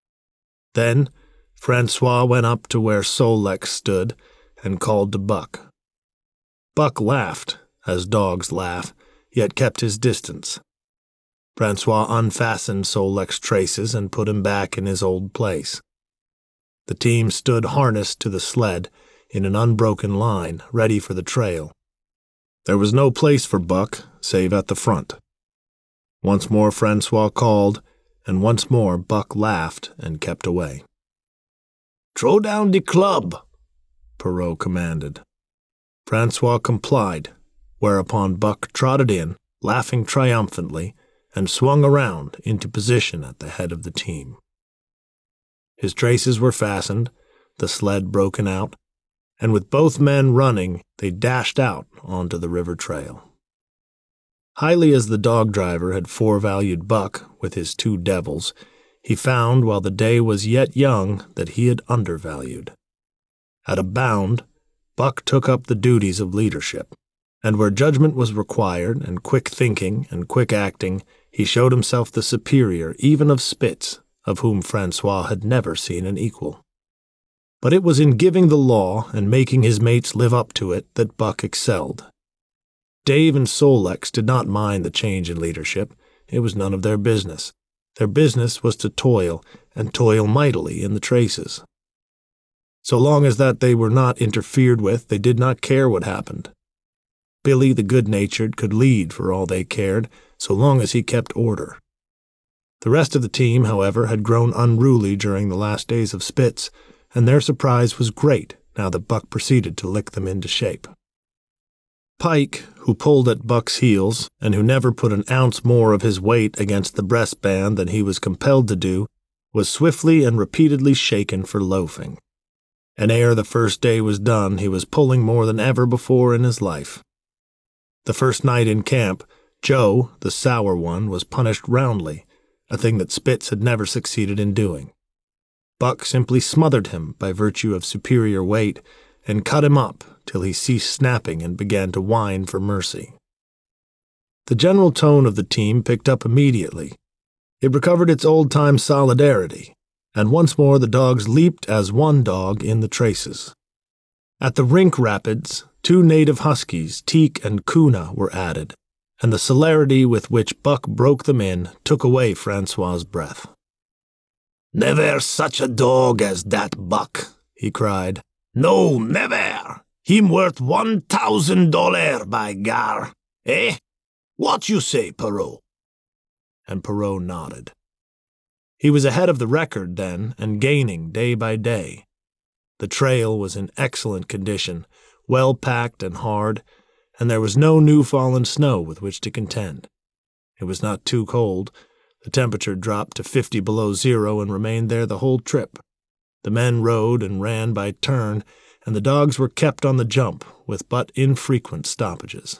Then Francois went up to where Sol-leks stood and called to Buck. Buck laughed, as dogs laugh, yet kept his distance. Francois unfastened Sol-leks' traces and put him back in his old place. The team stood harnessed to the sled in an unbroken line, ready for the trail. There was no place for Buck save at the front. Once more Francois called, and once more Buck laughed and kept away. "Throw down the club," Perrault commanded. Francois complied, whereupon Buck trotted in, laughing triumphantly, and swung around into position at the head of the team. His traces were fastened, the sled broken out, and with both men running, they dashed out onto the river trail. Highly as the dog driver had forevalued Buck with his two devils, he found while the day was yet young that he had undervalued. At a bound, Buck took up the duties of leadership, and where judgment was required and quick thinking and quick acting, he showed himself the superior even of Spitz, of whom Francois had never seen an equal. But it was in giving the law and making his mates live up to it that Buck excelled. Dave and Sol-leks did not mind the change in leadership. It was none of their business. Their business was to toil, and toil mightily in the traces. So long as that they were not interfered with, they did not care what happened. Billy the good-natured could lead for all they cared, so long as he kept order. The rest of the team, however, had grown unruly during the last days of Spitz, and their surprise was great now that Buck proceeded to lick them into shape. Pike, who pulled at Buck's heels, and who never put an ounce more of his weight against the breastband than he was compelled to do, was swiftly and repeatedly shaken for loafing. And ere the first day was done, he was pulling more than ever before in his life. The first night in camp, Joe, the sour one, was punished roundly, a thing that Spitz had never succeeded in doing. Buck simply smothered him by virtue of superior weight, and cut him up till he ceased snapping and began to whine for mercy. The general tone of the team picked up immediately. It recovered its old-time solidarity, and once more the dogs leaped as one dog in the traces. At the Rink Rapids, two native huskies, Teek and Kuna, were added, and the celerity with which Buck broke them in took away Francois's breath. "Never such a dog as that Buck," he cried. "No, never! Him worth one thousand dollar, by gar! Eh? What you say, Perrault?" And Perrault nodded. He was ahead of the record then, and gaining day by day. The trail was in excellent condition, well packed and hard, and there was no new fallen snow with which to contend. It was not too cold. The temperature dropped to fifty below zero and remained there the whole trip. The men rode and ran by turn, and the dogs were kept on the jump, with but infrequent stoppages.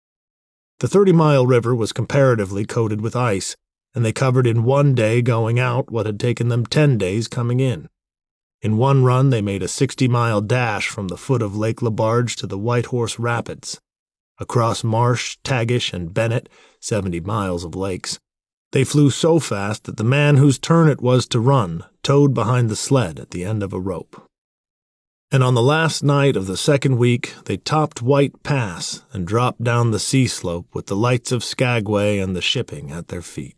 The thirty-mile river was comparatively coated with ice, and they covered in one day going out what had taken them ten days coming in. In one run they made a sixty-mile dash from the foot of Lake LaBarge to the White Horse Rapids. Across Marsh, Tagish, and Bennett, seventy miles of lakes, they flew so fast that the man whose turn it was to run towed behind the sled at the end of a rope. And on the last night of the second week they topped White Pass and dropped down the sea slope with the lights of Skagway and the shipping at their feet.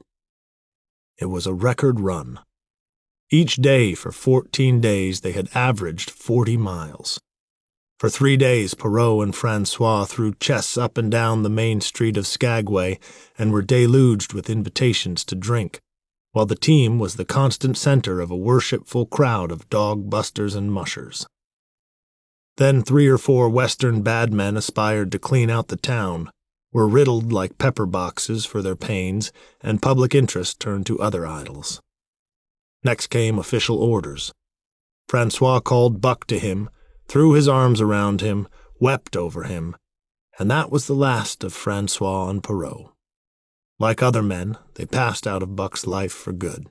It was a record run. Each day for fourteen days they had averaged forty miles. For three days Perrault and Francois threw chests up and down the main street of Skagway and were deluged with invitations to drink, while the team was the constant center of a worshipful crowd of dog busters and mushers. Then three or four Western bad men aspired to clean out the town, were riddled like pepper boxes for their pains, and public interest turned to other idols. Next came official orders. Francois called Buck to him, threw his arms around him, wept over him, and that was the last of Francois and Perrault. Like other men, they passed out of Buck's life for good.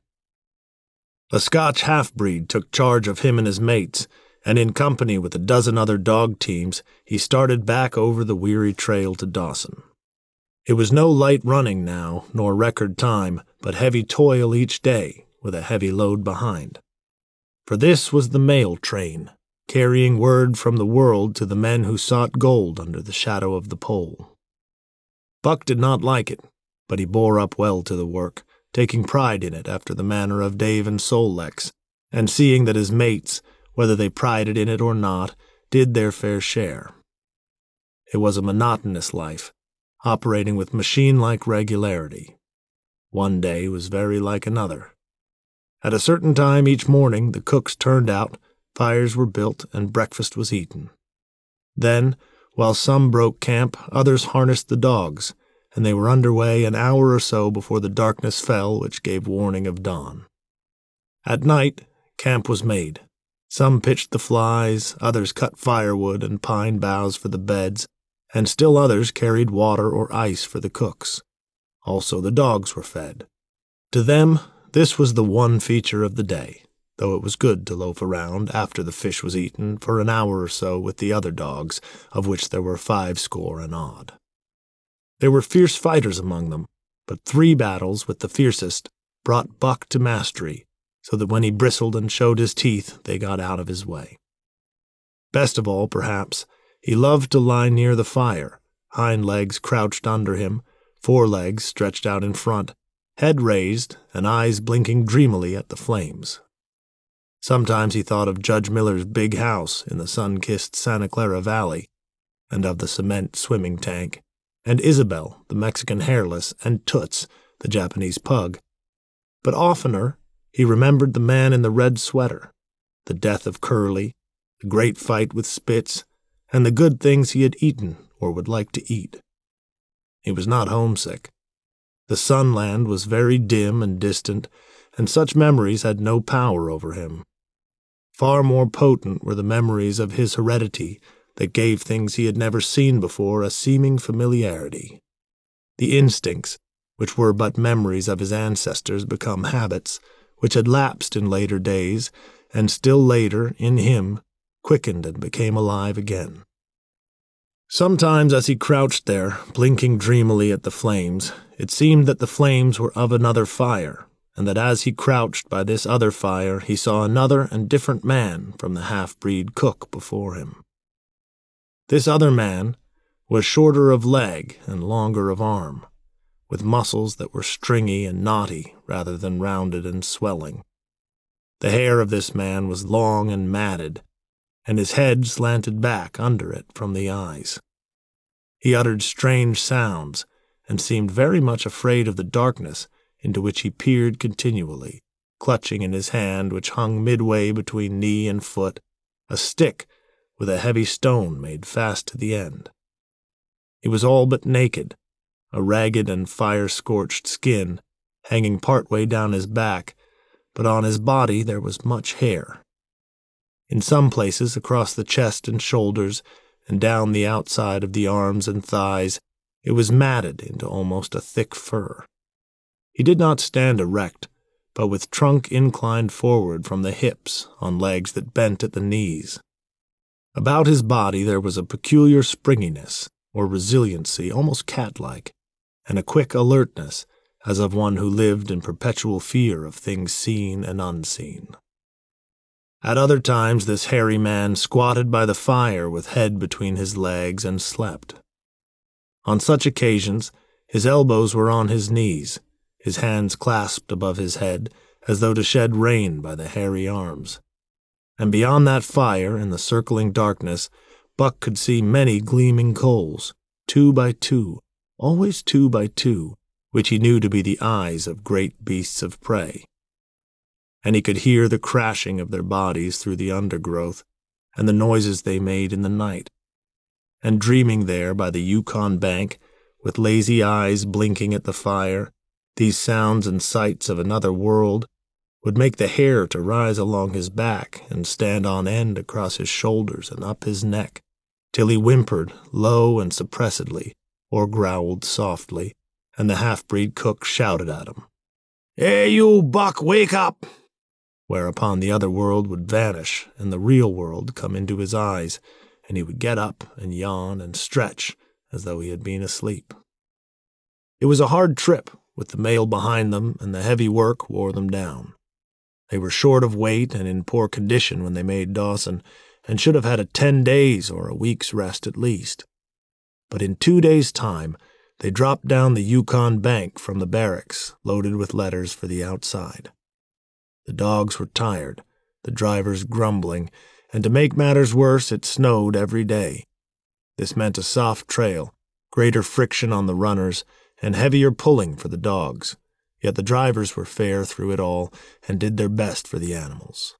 A Scotch half-breed took charge of him and his mates, and in company with a dozen other dog teams, he started back over the weary trail to Dawson. It was no light running now, nor record time, but heavy toil each day, with a heavy load behind. For this was the mail train, carrying word from the world to the men who sought gold under the shadow of the pole. Buck did not like it, but he bore up well to the work, taking pride in it after the manner of Dave and Sol-Leks, and seeing that his mates, whether they prided in it or not, did their fair share. It was a monotonous life, operating with machine-like regularity. One day was very like another. At a certain time each morning the cooks turned out, fires were built, and breakfast was eaten. Then, while some broke camp, others harnessed the dogs, and they were under way an hour or so before the darkness fell which gave warning of dawn. At night, camp was made. Some pitched the flies, others cut firewood and pine boughs for the beds, and still others carried water or ice for the cooks. Also the dogs were fed. To them, this was the one feature of the day, though it was good to loaf around after the fish was eaten for an hour or so with the other dogs, of which there were five score and odd. There were fierce fighters among them, but three battles with the fiercest brought Buck to mastery, so that when he bristled and showed his teeth, they got out of his way. Best of all, perhaps, he loved to lie near the fire, hind legs crouched under him, forelegs stretched out in front, head raised, and eyes blinking dreamily at the flames. Sometimes he thought of Judge Miller's big house in the sun-kissed Santa Clara Valley, and of the cement swimming tank, and Isabel, the Mexican hairless, and Toots, the Japanese pug. But oftener, he remembered the man in the red sweater, the death of Curly, the great fight with Spitz, and the good things he had eaten or would like to eat. He was not homesick. The Sunland was very dim and distant, and such memories had no power over him. Far more potent were the memories of his heredity that gave things he had never seen before a seeming familiarity. The instincts, which were but memories of his ancestors become habits, which had lapsed in later days, and still later, in him, quickened and became alive again. Sometimes as he crouched there, blinking dreamily at the flames, it seemed that the flames were of another fire, and that as he crouched by this other fire he saw another and different man from the half-breed cook before him. This other man was shorter of leg and longer of arm, with muscles that were stringy and knotty rather than rounded and swelling. The hair of this man was long and matted, and his head slanted back under it from the eyes. He uttered strange sounds, and seemed very much afraid of the darkness into which he peered continually, clutching in his hand, which hung midway between knee and foot, a stick with a heavy stone made fast to the end. He was all but naked, a ragged and fire-scorched skin hanging part way down his back, but on his body there was much hair. In some places across the chest and shoulders, and down the outside of the arms and thighs, it was matted into almost a thick fur. He did not stand erect, but with trunk inclined forward from the hips on legs that bent at the knees. About his body there was a peculiar springiness, or resiliency, almost cat-like, and a quick alertness, as of one who lived in perpetual fear of things seen and unseen. At other times this hairy man squatted by the fire with head between his legs and slept. On such occasions his elbows were on his knees, his hands clasped above his head, as though to shed rain by the hairy arms. And beyond that fire, in the circling darkness, Buck could see many gleaming coals, two by two, always two by two, which he knew to be the eyes of great beasts of prey. And he could hear the crashing of their bodies through the undergrowth and the noises they made in the night. And dreaming there by the Yukon bank, with lazy eyes blinking at the fire, these sounds and sights of another world would make the hair to rise along his back and stand on end across his shoulders and up his neck, till he whimpered low and suppressedly, or growled softly, and the half-breed cook shouted at him, "Hey, you buck, wake up!" Whereupon the other world would vanish and the real world come into his eyes, and he would get up and yawn and stretch as though he had been asleep. It was a hard trip, with the mail behind them, and the heavy work wore them down. They were short of weight and in poor condition when they made Dawson, and should have had a ten days or a week's rest at least. But in two days' time, they dropped down the Yukon bank from the barracks, loaded with letters for the outside. The dogs were tired, the drivers grumbling, and to make matters worse, it snowed every day. This meant a soft trail, greater friction on the runners, and heavier pulling for the dogs, yet the drivers were fair through it all and did their best for the animals.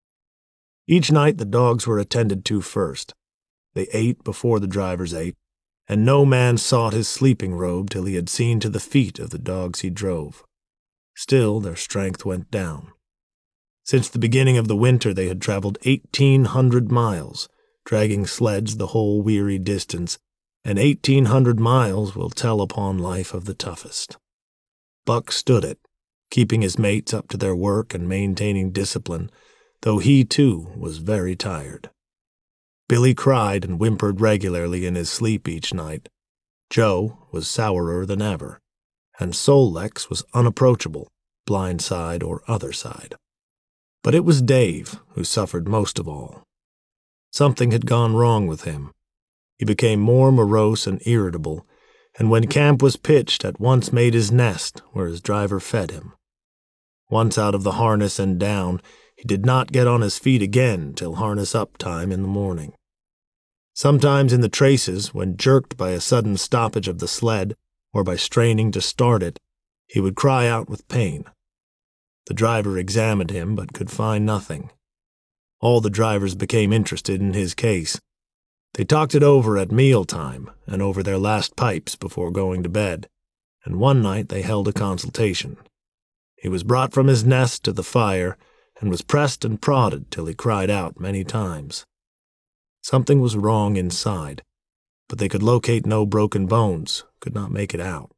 Each night the dogs were attended to first. They ate before the drivers ate, and no man sought his sleeping robe till he had seen to the feet of the dogs he drove. Still their strength went down. Since the beginning of the winter they had traveled eighteen hundred miles, dragging sleds the whole weary distance, and eighteen hundred miles will tell upon life of the toughest. Buck stood it, keeping his mates up to their work and maintaining discipline, though he, too, was very tired. Billy cried and whimpered regularly in his sleep each night. Joe was sourer than ever, and Sol-leks was unapproachable, blind side or other side. But it was Dave who suffered most of all. Something had gone wrong with him. He became more morose and irritable, and when camp was pitched at once made his nest where his driver fed him. Once out of the harness and down, he did not get on his feet again till harness-up time in the morning. Sometimes in the traces, when jerked by a sudden stoppage of the sled, or by straining to start it, he would cry out with pain. The driver examined him, but could find nothing. All the drivers became interested in his case. They talked it over at mealtime and over their last pipes before going to bed, and one night they held a consultation. He was brought from his nest to the fire and was pressed and prodded till he cried out many times. Something was wrong inside, but they could locate no broken bones, could not make it out.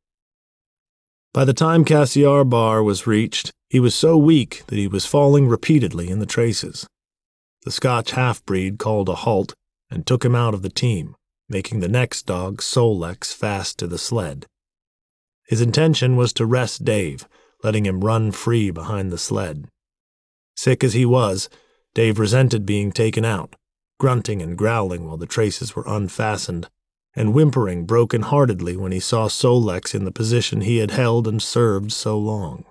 By the time Cassiar Bar was reached, he was so weak that he was falling repeatedly in the traces. The Scotch half-breed called a halt and took him out of the team, making the next dog, Sol-leks, fast to the sled. His intention was to rest Dave, letting him run free behind the sled. Sick as he was, Dave resented being taken out, grunting and growling while the traces were unfastened, and whimpering broken-heartedly when he saw Sol-leks in the position he had held and served so long.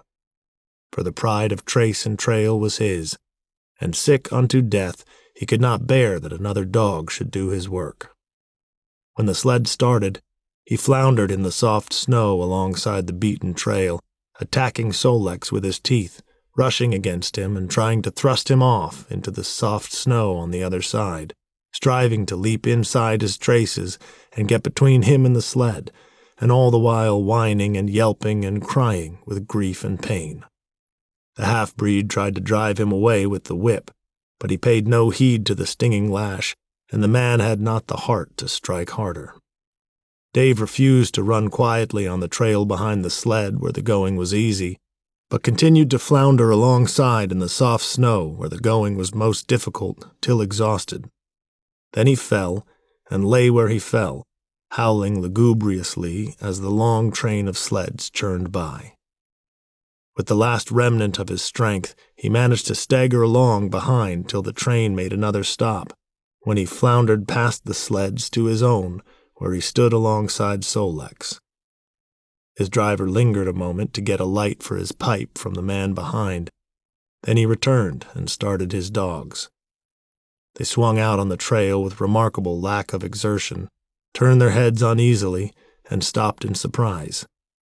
For the pride of trace and trail was his, and sick unto death, he could not bear that another dog should do his work. When the sled started, he floundered in the soft snow alongside the beaten trail, attacking Sol-leks with his teeth, rushing against him and trying to thrust him off into the soft snow on the other side, striving to leap inside his traces and get between him and the sled, and all the while whining and yelping and crying with grief and pain. The half-breed tried to drive him away with the whip, but he paid no heed to the stinging lash, and the man had not the heart to strike harder. Dave refused to run quietly on the trail behind the sled where the going was easy, but continued to flounder alongside in the soft snow where the going was most difficult till exhausted. Then he fell, and lay where he fell, howling lugubriously as the long train of sleds churned by. With the last remnant of his strength, he managed to stagger along behind till the train made another stop, when he floundered past the sleds to his own, where he stood alongside Sol-leks. His driver lingered a moment to get a light for his pipe from the man behind. Then he returned and started his dogs. They swung out on the trail with remarkable lack of exertion, turned their heads uneasily, and stopped in surprise.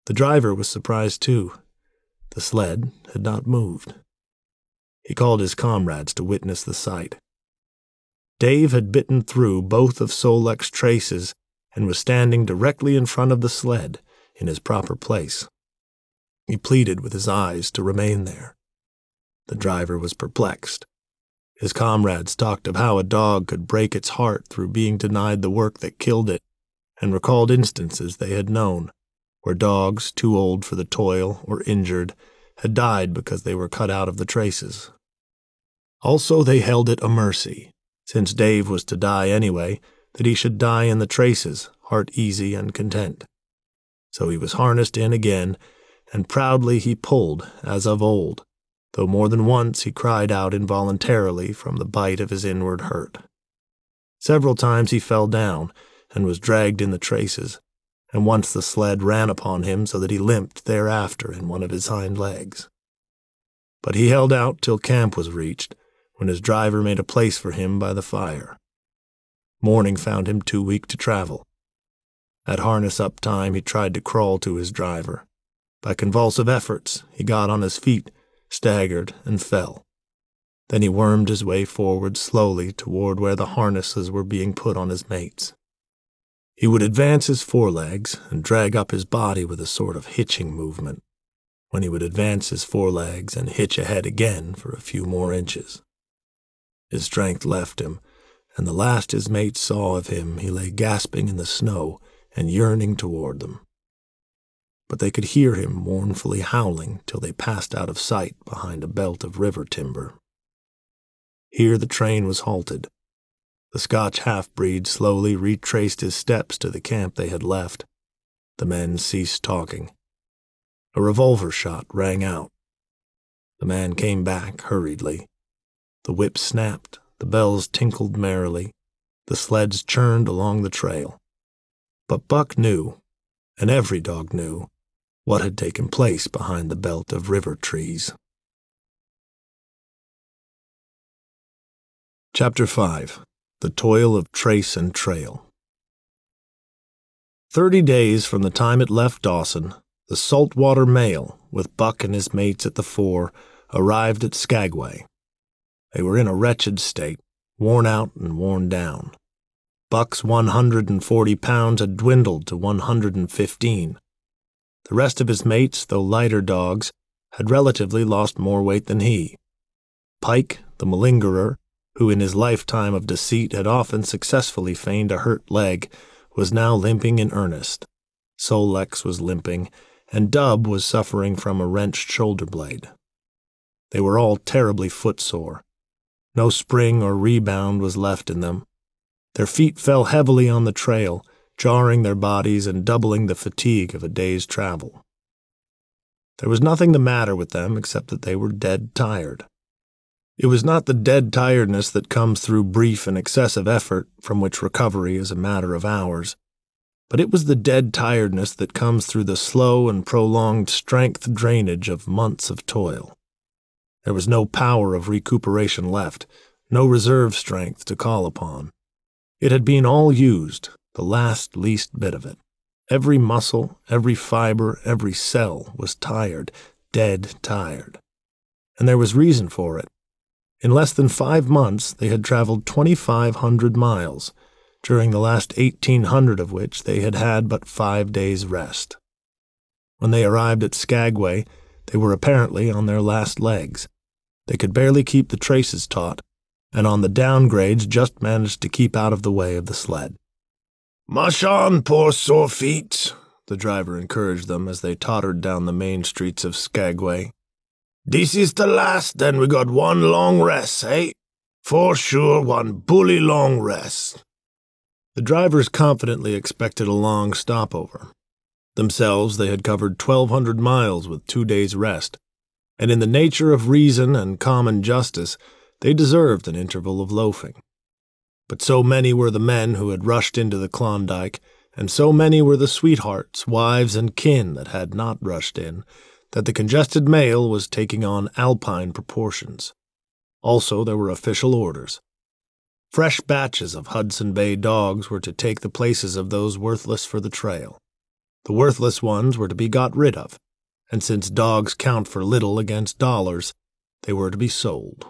The driver was surprised too. The sled had not moved. He called his comrades to witness the sight. Dave had bitten through both of Sol-Leks's traces and was standing directly in front of the sled, in his proper place. He pleaded with his eyes to remain there. The driver was perplexed. His comrades talked of how a dog could break its heart through being denied the work that killed it, and recalled instances they had known, where dogs, too old for the toil or injured, had died because they were cut out of the traces. Also, they held it a mercy, since Dave was to die anyway, that he should die in the traces, heart easy and content. So he was harnessed in again, and proudly he pulled, as of old, though more than once he cried out involuntarily from the bite of his inward hurt. Several times he fell down, and was dragged in the traces, and once the sled ran upon him so that he limped thereafter in one of his hind legs. But he held out till camp was reached, when his driver made a place for him by the fire. Morning found him too weak to travel. At harness-up time he tried to crawl to his driver. By convulsive efforts he got on his feet, staggered, and fell. Then he wormed his way forward slowly toward where the harnesses were being put on his mates. He would advance his forelegs and drag up his body with a sort of hitching movement, when he would advance his forelegs and hitch ahead again for a few more inches. His strength left him, and the last his mates saw of him he lay gasping in the snow and yearning toward them. But they could hear him mournfully howling till they passed out of sight behind a belt of river timber. Here the train was halted. The Scotch half-breed slowly retraced his steps to the camp they had left. The men ceased talking. A revolver shot rang out. The man came back hurriedly. The whip snapped, the bells tinkled merrily, the sleds churned along the trail. But Buck knew, and every dog knew, what had taken place behind the belt of river trees. Chapter five. The Toil of Trace and Trail. Thirty days from the time it left Dawson, the saltwater mail, with Buck and his mates at the fore, arrived at Skagway. They were in a wretched state, worn out and worn down. Buck's one hundred and forty pounds had dwindled to one hundred and fifteen. The rest of his mates, though lighter dogs, had relatively lost more weight than he. Pike, the malingerer, who in his lifetime of deceit had often successfully feigned a hurt leg, was now limping in earnest. Sol-Leks was limping, and Dub was suffering from a wrenched shoulder blade. They were all terribly footsore. No spring or rebound was left in them. Their feet fell heavily on the trail, jarring their bodies and doubling the fatigue of a day's travel. There was nothing the matter with them except that they were dead tired. It was not the dead tiredness that comes through brief and excessive effort, from which recovery is a matter of hours, but it was the dead tiredness that comes through the slow and prolonged strength drainage of months of toil. There was no power of recuperation left, no reserve strength to call upon. It had been all used, the last least bit of it. Every muscle, every fiber, every cell was tired, dead tired. And there was reason for it. In less than five months they had traveled twenty-five hundred miles, during the last eighteen hundred of which they had had but five days' rest. When they arrived at Skagway, they were apparently on their last legs. They could barely keep the traces taut, and on the downgrades just managed to keep out of the way of the sled. "Mush on, poor sore feet," the driver encouraged them as they tottered down the main streets of Skagway. "This is the last, then we got one long rest, eh? For sure, one bully long rest." The drivers confidently expected a long stopover. Themselves, they had covered twelve hundred miles with two days' rest, and in the nature of reason and common justice, they deserved an interval of loafing. But so many were the men who had rushed into the Klondike, and so many were the sweethearts, wives, and kin that had not rushed in, that the congested mail was taking on Alpine proportions. Also, there were official orders. Fresh batches of Hudson Bay dogs were to take the places of those worthless for the trail. The worthless ones were to be got rid of, and since dogs count for little against dollars, they were to be sold.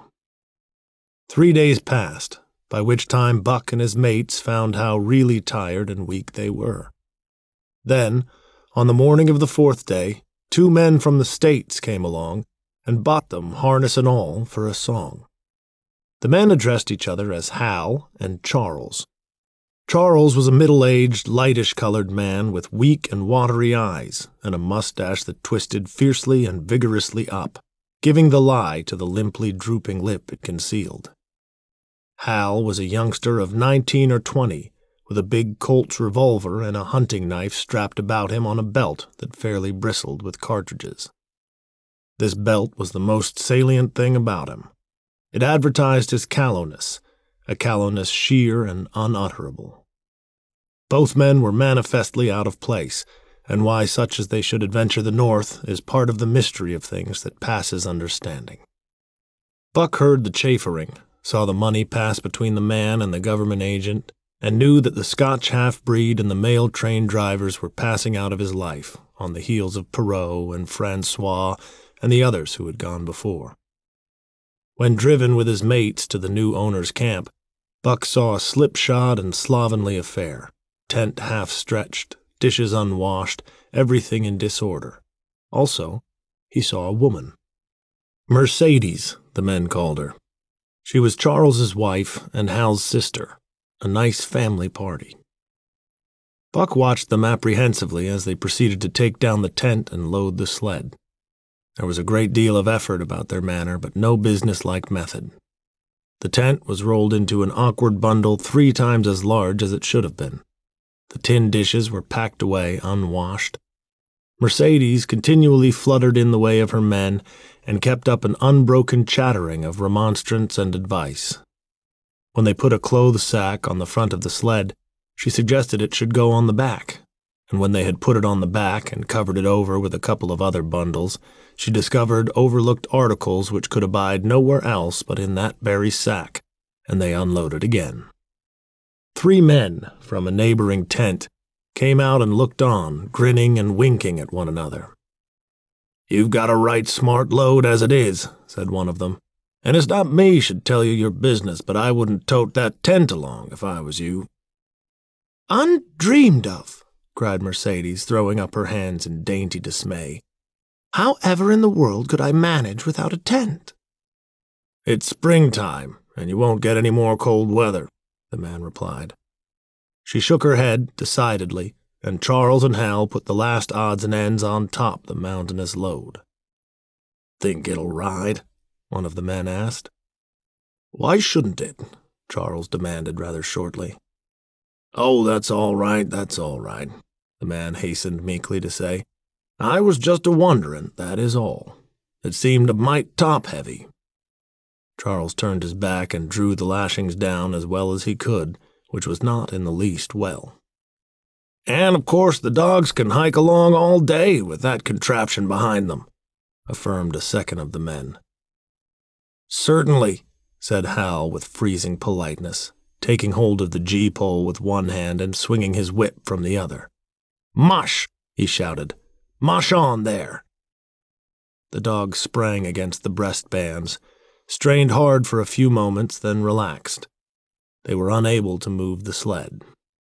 Three days passed, by which time Buck and his mates found how really tired and weak they were. Then, on the morning of the fourth day, two men from the States came along and bought them, harness and all, for a song. The men addressed each other as Hal and Charles. Charles was a middle-aged, lightish-colored man with weak and watery eyes and a mustache that twisted fiercely and vigorously up, giving the lie to the limply drooping lip it concealed. Hal was a youngster of nineteen or twenty, with a big Colt's revolver and a hunting knife strapped about him on a belt that fairly bristled with cartridges. This belt was the most salient thing about him. It advertised his callowness, a callowness sheer and unutterable. Both men were manifestly out of place, and why such as they should adventure the north is part of the mystery of things that passes understanding. Buck heard the chaffering, saw the money pass between the man and the government agent, and knew that the Scotch half-breed and the mail train drivers were passing out of his life on the heels of Perrault and Francois and the others who had gone before. When driven with his mates to the new owner's camp, Buck saw a slipshod and slovenly affair, tent half-stretched, dishes unwashed, everything in disorder. Also, he saw a woman. Mercedes, the men called her. She was Charles's wife and Hal's sister, a nice family party. Buck watched them apprehensively as they proceeded to take down the tent and load the sled. There was a great deal of effort about their manner, but no business-like method. The tent was rolled into an awkward bundle three times as large as it should have been. The tin dishes were packed away unwashed. Mercedes continually fluttered in the way of her men and kept up an unbroken chattering of remonstrance and advice. When they put a clothes sack on the front of the sled, she suggested it should go on the back, and when they had put it on the back and covered it over with a couple of other bundles, she discovered overlooked articles which could abide nowhere else but in that very sack, and they unloaded again. Three men from a neighboring tent came out and looked on, grinning and winking at one another. "You've got a right smart load as it is," said one of them, "and it's not me should tell you your business, but I wouldn't tote that tent along if I was you." "Undreamed of!" cried Mercedes, throwing up her hands in dainty dismay. "How ever in the world could I manage without a tent?" "It's springtime, and you won't get any more cold weather," the man replied. She shook her head decidedly, and Charles and Hal put the last odds and ends on top the mountainous load. "Think it'll ride?" one of the men asked. "Why shouldn't it?" Charles demanded rather shortly. "Oh, that's all right, that's all right," the man hastened meekly to say. "I was just a-wonderin', that is all. It seemed a mite top-heavy." Charles turned his back and drew the lashings down as well as he could, which was not in the least well. "And, of course, the dogs can hike along all day with that contraption behind them," affirmed a second of the men. "Certainly," said Hal with freezing politeness, taking hold of the gee-pole with one hand and swinging his whip from the other. "Mush!" he shouted. "Mush on there!" The dogs sprang against the breastbands, strained hard for a few moments, then relaxed. They were unable to move the sled.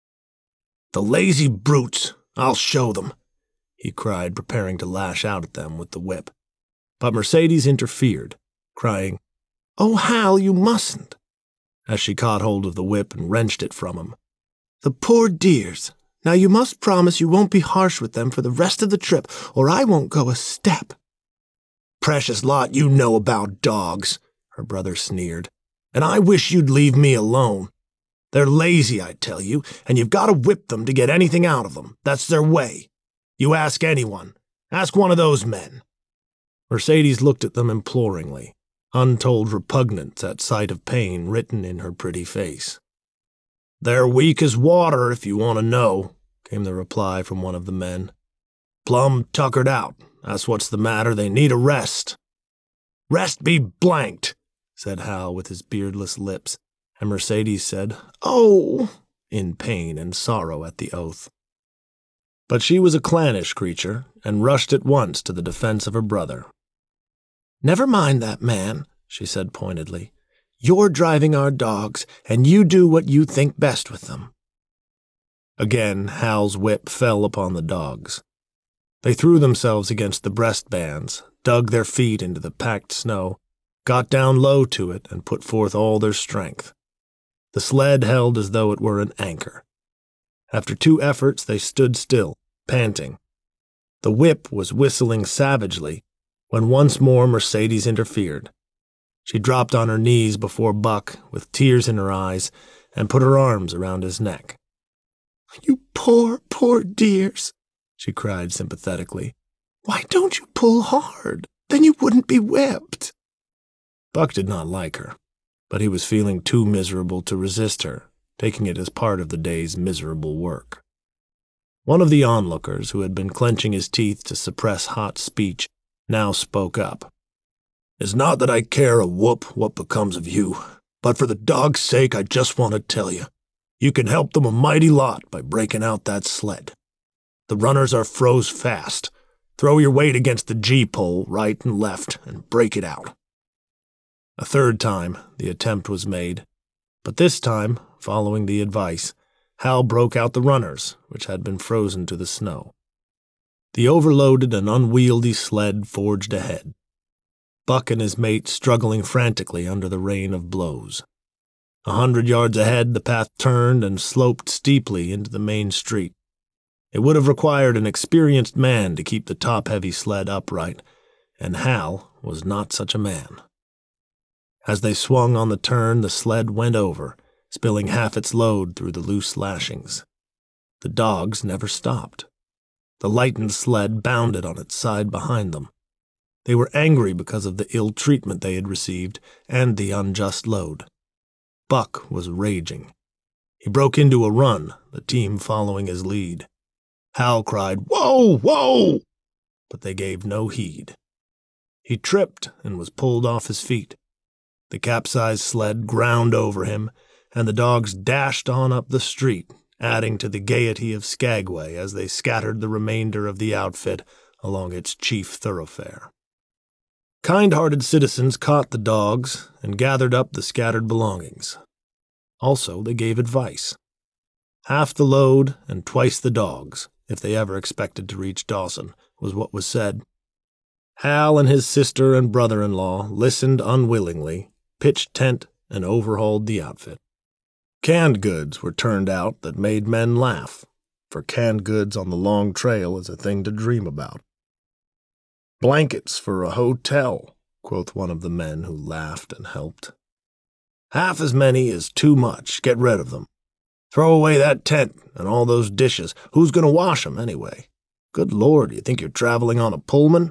"The lazy brutes! I'll show them!" he cried, preparing to lash out at them with the whip. But Mercedes interfered, crying, "Oh, Hal, you mustn't," as she caught hold of the whip and wrenched it from him. "The poor dears! Now you must promise you won't be harsh with them for the rest of the trip, or I won't go a step." "Precious lot you know about dogs," her brother sneered, "and I wish you'd leave me alone. They're lazy, I tell you, and you've got to whip them to get anything out of them. That's their way. You ask anyone. Ask one of those men." Mercedes looked at them imploringly, untold repugnance at sight of pain written in her pretty face. "They're weak as water, if you want to know," came the reply from one of the men. "Plumb tuckered out. That's what's the matter. They need a rest." "Rest be blanked," said Hal with his beardless lips, and Mercedes said, "Oh," in pain and sorrow at the oath. But she was a clannish creature and rushed at once to the defense of her brother. "Never mind that man," she said pointedly. "You're driving our dogs, and you do what you think best with them." Again, Hal's whip fell upon the dogs. They threw themselves against the breastbands, dug their feet into the packed snow, got down low to it, and put forth all their strength. The sled held as though it were an anchor. After two efforts, they stood still, panting. The whip was whistling savagely when once more Mercedes interfered. She dropped on her knees before Buck, with tears in her eyes, and put her arms around his neck. "You poor, poor dears," she cried sympathetically. "Why don't you pull hard? Then you wouldn't be whipped." Buck did not like her, but he was feeling too miserable to resist her, taking it as part of the day's miserable work. One of the onlookers, who had been clenching his teeth to suppress hot speech, now spoke up. "It's not that I care a whoop what becomes of you, but for the dog's sake I just want to tell you, you can help them a mighty lot by breaking out that sled. The runners are froze fast. Throw your weight against the G-pole right and left and break it out." A third time the attempt was made, but this time, following the advice, Hal broke out the runners, which had been frozen to the snow. The overloaded and unwieldy sled forged ahead, Buck and his mate struggling frantically under the rain of blows. A hundred yards ahead, the path turned and sloped steeply into the main street. It would have required an experienced man to keep the top-heavy sled upright, and Hal was not such a man. As they swung on the turn, the sled went over, spilling half its load through the loose lashings. The dogs never stopped. The lightened sled bounded on its side behind them. They were angry because of the ill treatment they had received and the unjust load. Buck was raging. He broke into a run, the team following his lead. Hal cried, "Whoa, whoa!" but they gave no heed. He tripped and was pulled off his feet. The capsized sled ground over him, and the dogs dashed on up the street, adding to the gaiety of Skagway as they scattered the remainder of the outfit along its chief thoroughfare. Kind-hearted citizens caught the dogs and gathered up the scattered belongings. Also, they gave advice. Half the load and twice the dogs, if they ever expected to reach Dawson, was what was said. Hal and his sister and brother-in-law listened unwillingly, pitched tent, and overhauled the outfit. Canned goods were turned out that made men laugh, for canned goods on the long trail is a thing to dream about. "Blankets for a hotel," quoth one of the men who laughed and helped. "Half as many is too much. Get rid of them. Throw away that tent and all those dishes. Who's going to wash 'em anyway? Good Lord, you think you're traveling on a Pullman?"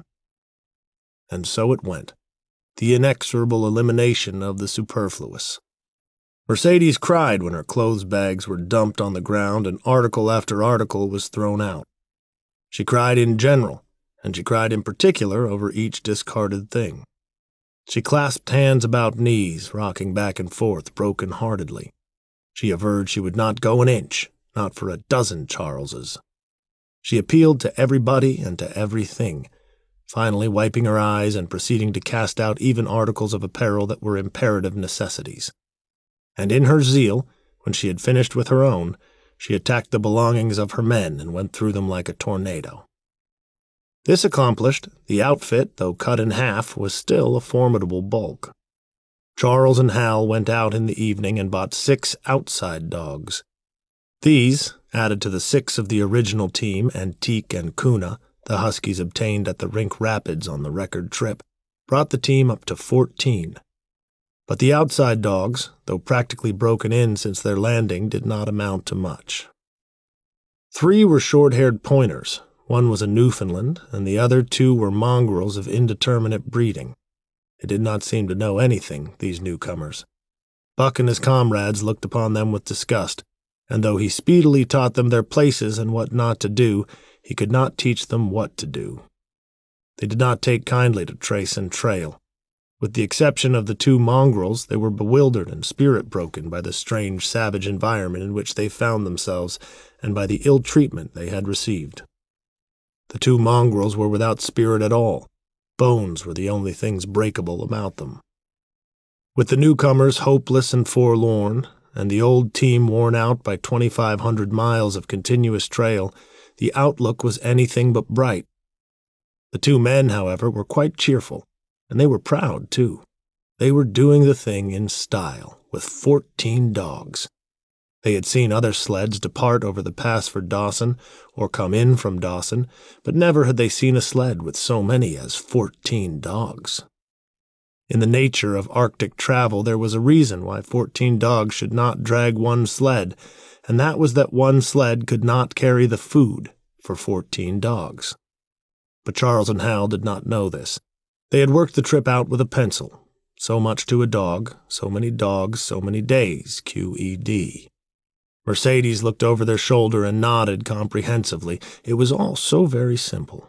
And so it went, the inexorable elimination of the superfluous. Mercedes cried when her clothes bags were dumped on the ground and article after article was thrown out. She cried in general, and she cried in particular over each discarded thing. She clasped hands about knees, rocking back and forth broken-heartedly. She averred she would not go an inch, not for a dozen Charleses. She appealed to everybody and to everything, finally wiping her eyes and proceeding to cast out even articles of apparel that were imperative necessities. And in her zeal, when she had finished with her own, she attacked the belongings of her men and went through them like a tornado. This accomplished, the outfit, though cut in half, was still a formidable bulk. Charles and Hal went out in the evening and bought six outside dogs. These, added to the six of the original team, Antique and Kuna, the huskies obtained at the Rink Rapids on the record trip, brought the team up to fourteen. But the outside dogs, though practically broken in since their landing, did not amount to much. Three were short-haired pointers, one was a Newfoundland, and the other two were mongrels of indeterminate breeding. They did not seem to know anything, these newcomers. Buck and his comrades looked upon them with disgust, and though he speedily taught them their places and what not to do, he could not teach them what to do. They did not take kindly to trace and trail. With the exception of the two mongrels, they were bewildered and spirit-broken by the strange, savage environment in which they found themselves and by the ill treatment they had received. The two mongrels were without spirit at all. Bones were the only things breakable about them. With the newcomers hopeless and forlorn, and the old team worn out by twenty-five hundred miles of continuous trail, the outlook was anything but bright. The two men, however, were quite cheerful, and they were proud, too. They were doing the thing in style, with fourteen dogs. They had seen other sleds depart over the pass for Dawson, or come in from Dawson, but never had they seen a sled with so many as fourteen dogs. In the nature of Arctic travel, there was a reason why fourteen dogs should not drag one sled, and that was that one sled could not carry the food for fourteen dogs. But Charles and Hal did not know this. They had worked the trip out with a pencil. So much to a dog, so many dogs, so many days, Q E D. Mercedes looked over their shoulder and nodded comprehensively. It was all so very simple.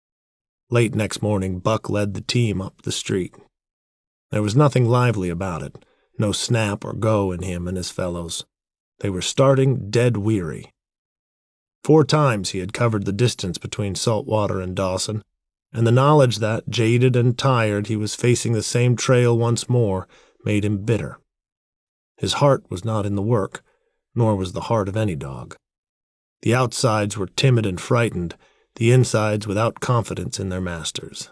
Late next morning, Buck led the team up the street. There was nothing lively about it, no snap or go in him and his fellows. They were starting dead weary. Four times he had covered the distance between Saltwater and Dawson, and the knowledge that, jaded and tired, he was facing the same trail once more made him bitter. His heart was not in the work, nor was the heart of any dog. The outsides were timid and frightened, the insides without confidence in their masters.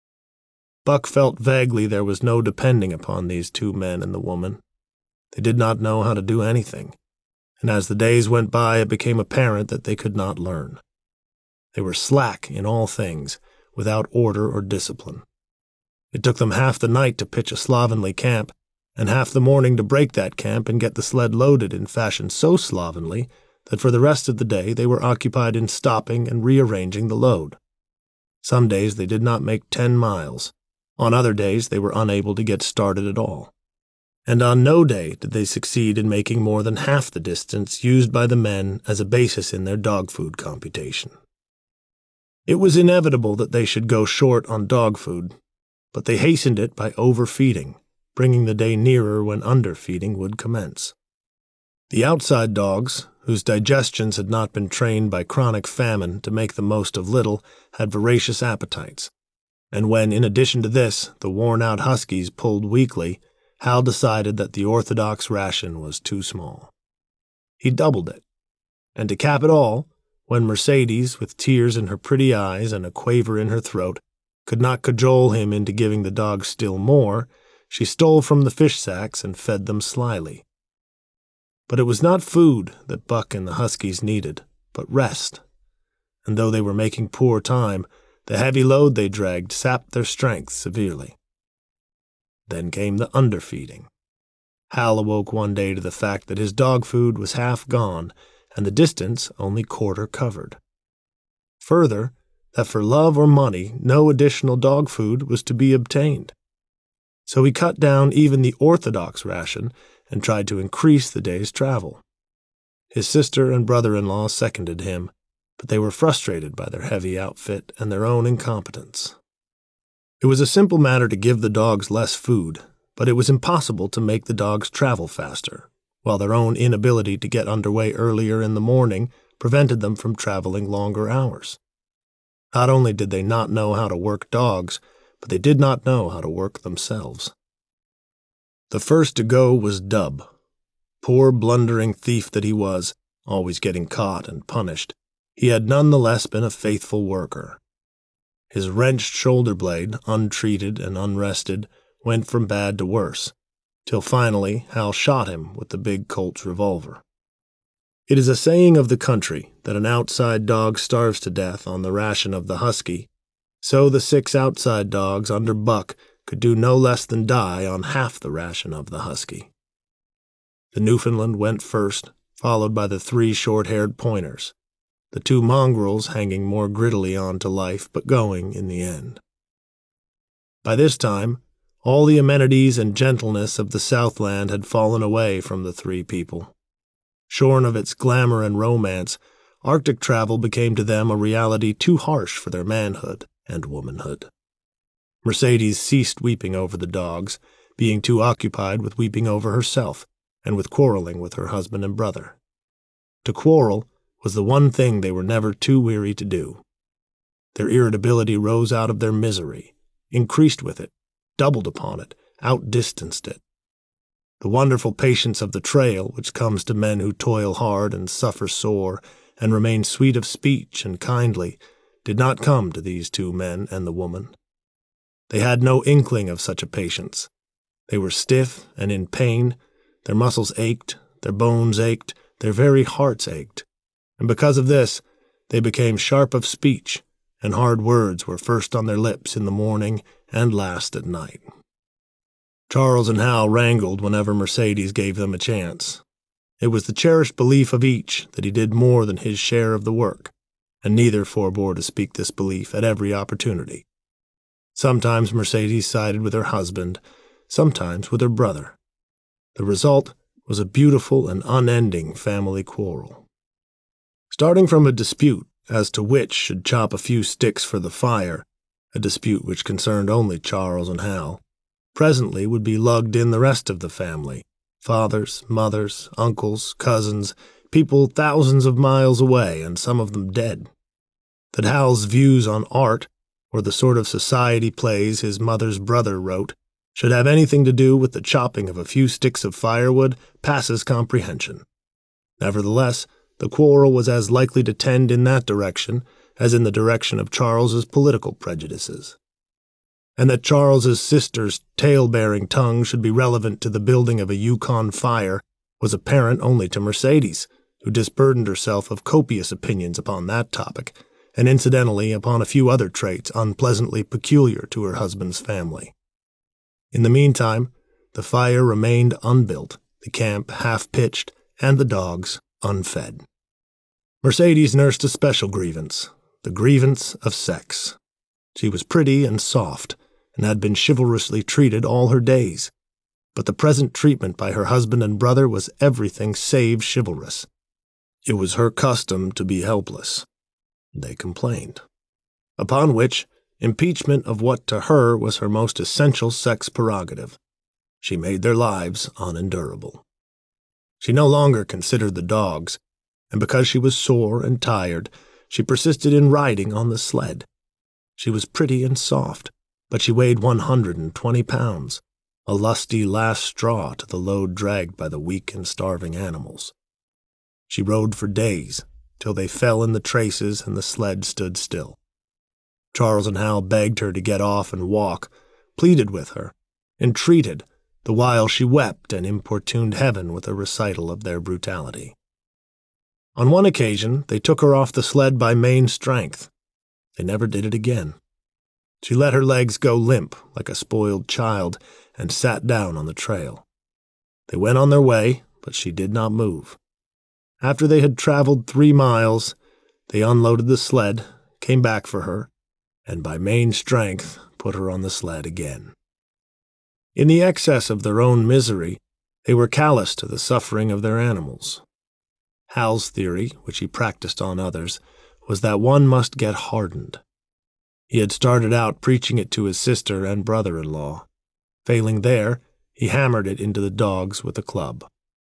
Buck felt vaguely there was no depending upon these two men and the woman. They did not know how to do anything, and as the days went by it became apparent that they could not learn. They were slack in all things, without order or discipline. It took them half the night to pitch a slovenly camp, and half the morning to break that camp and get the sled loaded in fashion so slovenly that for the rest of the day they were occupied in stopping and rearranging the load. Some days they did not make ten miles. On other days they were unable to get started at all. And on no day did they succeed in making more than half the distance used by the men as a basis in their dog food computation. It was inevitable that they should go short on dog food, but they hastened it by overfeeding, bringing the day nearer when underfeeding would commence. The outside dogs, whose digestions had not been trained by chronic famine to make the most of little, had voracious appetites. And when, in addition to this, the worn-out huskies pulled weakly, Hal decided that the orthodox ration was too small. He doubled it. And to cap it all, when Mercedes, with tears in her pretty eyes and a quaver in her throat, could not cajole him into giving the dogs still more, she stole from the fish sacks and fed them slyly. But it was not food that Buck and the huskies needed, but rest. And though they were making poor time, the heavy load they dragged sapped their strength severely. Then came the underfeeding. Hal awoke one day to the fact that his dog food was half gone and the distance only quarter covered. Further, that for love or money no additional dog food was to be obtained. So he cut down even the orthodox ration and tried to increase the day's travel. His sister and brother-in-law seconded him, but they were frustrated by their heavy outfit and their own incompetence. It was a simple matter to give the dogs less food, but it was impossible to make the dogs travel faster, while their own inability to get underway earlier in the morning prevented them from traveling longer hours. Not only did they not know how to work dogs, but they did not know how to work themselves. The first to go was Dub. Poor blundering thief that he was, always getting caught and punished, he had none the less been a faithful worker. His wrenched shoulder blade, untreated and unrested, went from bad to worse, till finally Hal shot him with the big Colt's revolver. It is a saying of the country that an outside dog starves to death on the ration of the husky, so the six outside dogs under Buck could do no less than die on half the ration of the husky. The Newfoundland went first, followed by the three short-haired pointers, the two mongrels hanging more grittily on to life, but going in the end. By this time, all the amenities and gentleness of the Southland had fallen away from the three people. Shorn of its glamour and romance, Arctic travel became to them a reality too harsh for their manhood and womanhood. Mercedes ceased weeping over the dogs, being too occupied with weeping over herself and with quarreling with her husband and brother. To quarrel was the one thing they were never too weary to do. Their irritability rose out of their misery, increased with it, doubled upon it, outdistanced it. The wonderful patience of the trail which comes to men who toil hard and suffer sore and remain sweet of speech and kindly did not come to these two men and the woman. They had no inkling of such a patience. They were stiff and in pain, their muscles ached, their bones ached, their very hearts ached, and because of this they became sharp of speech, and hard words were first on their lips in the morning and last at night. Charles and Hal wrangled whenever Mercedes gave them a chance. It was the cherished belief of each that he did more than his share of the work, and neither forbore to speak this belief at every opportunity. Sometimes Mercedes sided with her husband, sometimes with her brother. The result was a beautiful and unending family quarrel. Starting from a dispute as to which should chop a few sticks for the fire, a dispute which concerned only Charles and Hal, presently would be lugged in the rest of the family, fathers, mothers, uncles, cousins, people thousands of miles away and some of them dead. That Hal's views on art, or the sort of society plays his mother's brother wrote, should have anything to do with the chopping of a few sticks of firewood passes comprehension. Nevertheless, the quarrel was as likely to tend in that direction as in the direction of Charles's political prejudices. And that Charles's sister's tale-bearing tongue should be relevant to the building of a Yukon fire was apparent only to Mercedes, who disburdened herself of copious opinions upon that topic, and incidentally upon a few other traits unpleasantly peculiar to her husband's family. In the meantime, the fire remained unbuilt, the camp half-pitched, and the dogs unfed. Mercedes nursed a special grievance, the grievance of sex. She was pretty and soft, and had been chivalrously treated all her days, but the present treatment by her husband and brother was everything save chivalrous. It was her custom to be helpless. They complained. Upon which, impeachment of what to her was her most essential sex prerogative. She made their lives unendurable. She no longer considered the dogs, and because she was sore and tired, she persisted in riding on the sled. She was pretty and soft, but she weighed one hundred and twenty pounds, a lusty last straw to the load dragged by the weak and starving animals. She rode for days, till they fell in the traces and the sled stood still. Charles and Hal begged her to get off and walk, pleaded with her, entreated, the while she wept and importuned heaven with a recital of their brutality. On one occasion they took her off the sled by main strength. They never did it again. She let her legs go limp like a spoiled child and sat down on the trail. They went on their way, but she did not move. After they had traveled three miles, they unloaded the sled, came back for her, and by main strength put her on the sled again. In the excess of their own misery, they were callous to the suffering of their animals. Hal's theory, which he practiced on others, was that one must get hardened. He had started out preaching it to his sister and brother-in-law. Failing there, he hammered it into the dogs with a club.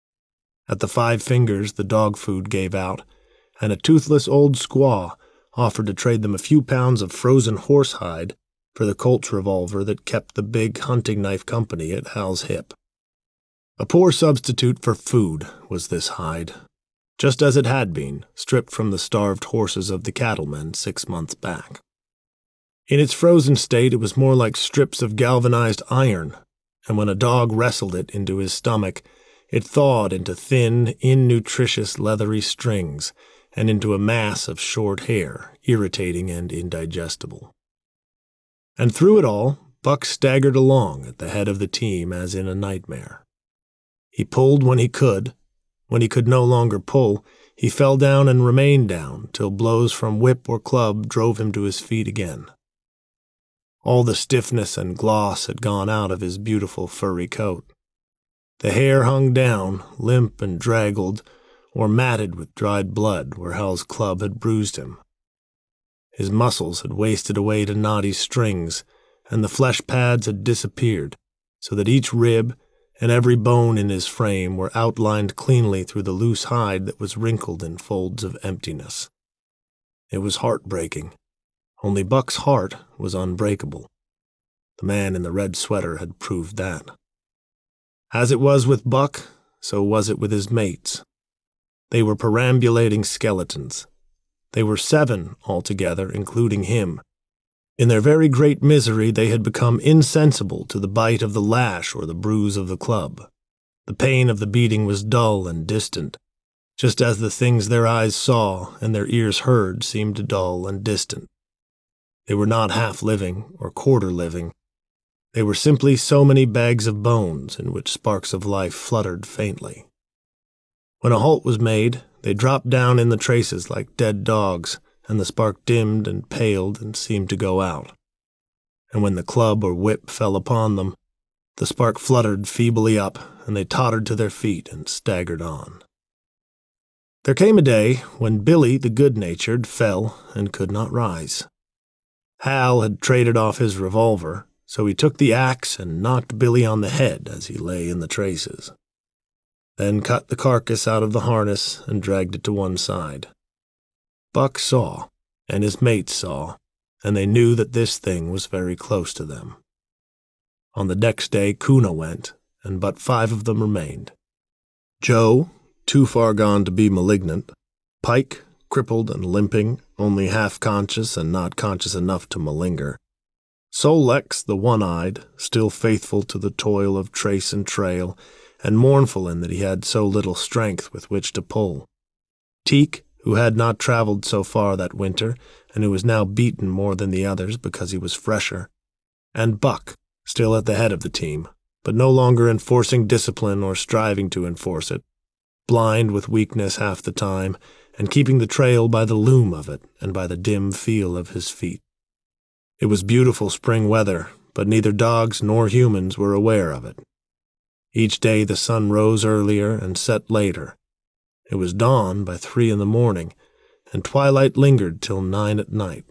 At the Five Fingers the dog food gave out, and a toothless old squaw offered to trade them a few pounds of frozen horsehide for the Colt's revolver that kept the big hunting-knife company at Hal's hip. A poor substitute for food was this hide, just as it had been, stripped from the starved horses of the cattlemen six months back. In its frozen state it was more like strips of galvanized iron, and when a dog wrestled it into his stomach, it thawed into thin, innutritious leathery strings, and into a mass of short hair, irritating and indigestible. And through it all, Buck staggered along at the head of the team as in a nightmare. He pulled when he could. When he could no longer pull, he fell down and remained down till blows from whip or club drove him to his feet again. All the stiffness and gloss had gone out of his beautiful furry coat. The hair hung down, limp and draggled, or matted with dried blood where Hal's club had bruised him. His muscles had wasted away to knotty strings, and the flesh pads had disappeared, so that each rib and every bone in his frame were outlined cleanly through the loose hide that was wrinkled in folds of emptiness. It was heartbreaking, only Buck's heart was unbreakable. The man in the red sweater had proved that. As it was with Buck, so was it with his mates. They were perambulating skeletons. They were seven altogether, including him. In their very great misery, they had become insensible to the bite of the lash or the bruise of the club. The pain of the beating was dull and distant, just as the things their eyes saw and their ears heard seemed dull and distant. They were not half-living or quarter-living. They were simply so many bags of bones in which sparks of life fluttered faintly. When a halt was made, they dropped down in the traces like dead dogs, and the spark dimmed and paled and seemed to go out. And when the club or whip fell upon them, the spark fluttered feebly up, and they tottered to their feet and staggered on. There came a day when Billy the good-natured fell and could not rise. Hal had traded off his revolver, so he took the axe and knocked Billy on the head as he lay in the traces. Then cut the carcass out of the harness and dragged it to one side. Buck saw, and his mates saw, and they knew that this thing was very close to them. On the next day Kuna went, and but five of them remained. Joe, too far gone to be malignant, Pike, crippled and limping, only half-conscious and not conscious enough to malinger, Sol-leks the one-eyed, still faithful to the toil of trace and trail, and mournful in that he had so little strength with which to pull. Teek, who had not traveled so far that winter, and who was now beaten more than the others because he was fresher. And Buck, still at the head of the team, but no longer enforcing discipline or striving to enforce it, blind with weakness half the time, and keeping the trail by the loom of it and by the dim feel of his feet. It was beautiful spring weather, but neither dogs nor humans were aware of it. Each day the sun rose earlier and set later. It was dawn by three in the morning, and twilight lingered till nine at night.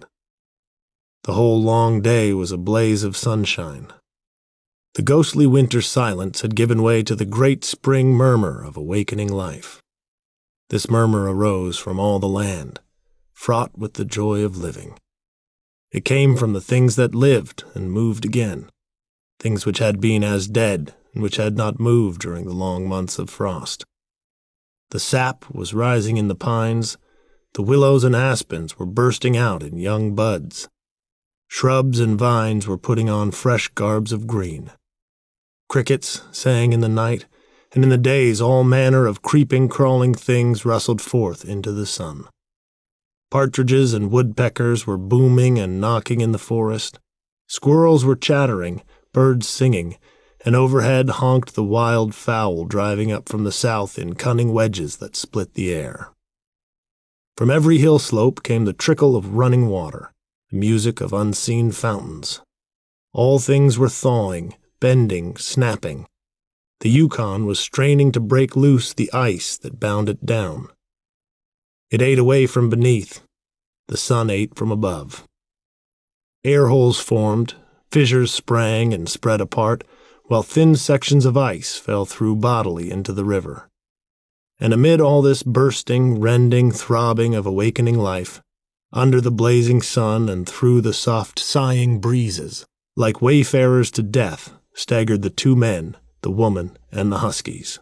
The whole long day was a blaze of sunshine. The ghostly winter silence had given way to the great spring murmur of awakening life. This murmur arose from all the land, fraught with the joy of living. It came from the things that lived and moved again, things which had been as dead and which had not moved during the long months of frost. The sap was rising in the pines, the willows and aspens were bursting out in young buds. Shrubs and vines were putting on fresh garbs of green. Crickets sang in the night, and in the days all manner of creeping, crawling things rustled forth into the sun. Partridges and woodpeckers were booming and knocking in the forest. Squirrels were chattering, birds singing, and overhead honked the wild fowl driving up from the south in cunning wedges that split the air. From every hill slope came the trickle of running water, the music of unseen fountains. All things were thawing, bending, snapping. The Yukon was straining to break loose the ice that bound it down. It ate away from beneath. The sun ate from above. Air holes formed, fissures sprang and spread apart, while thin sections of ice fell through bodily into the river. And amid all this bursting, rending, throbbing of awakening life, under the blazing sun and through the soft, sighing breezes, like wayfarers to death, staggered the two men, the woman, and the huskies.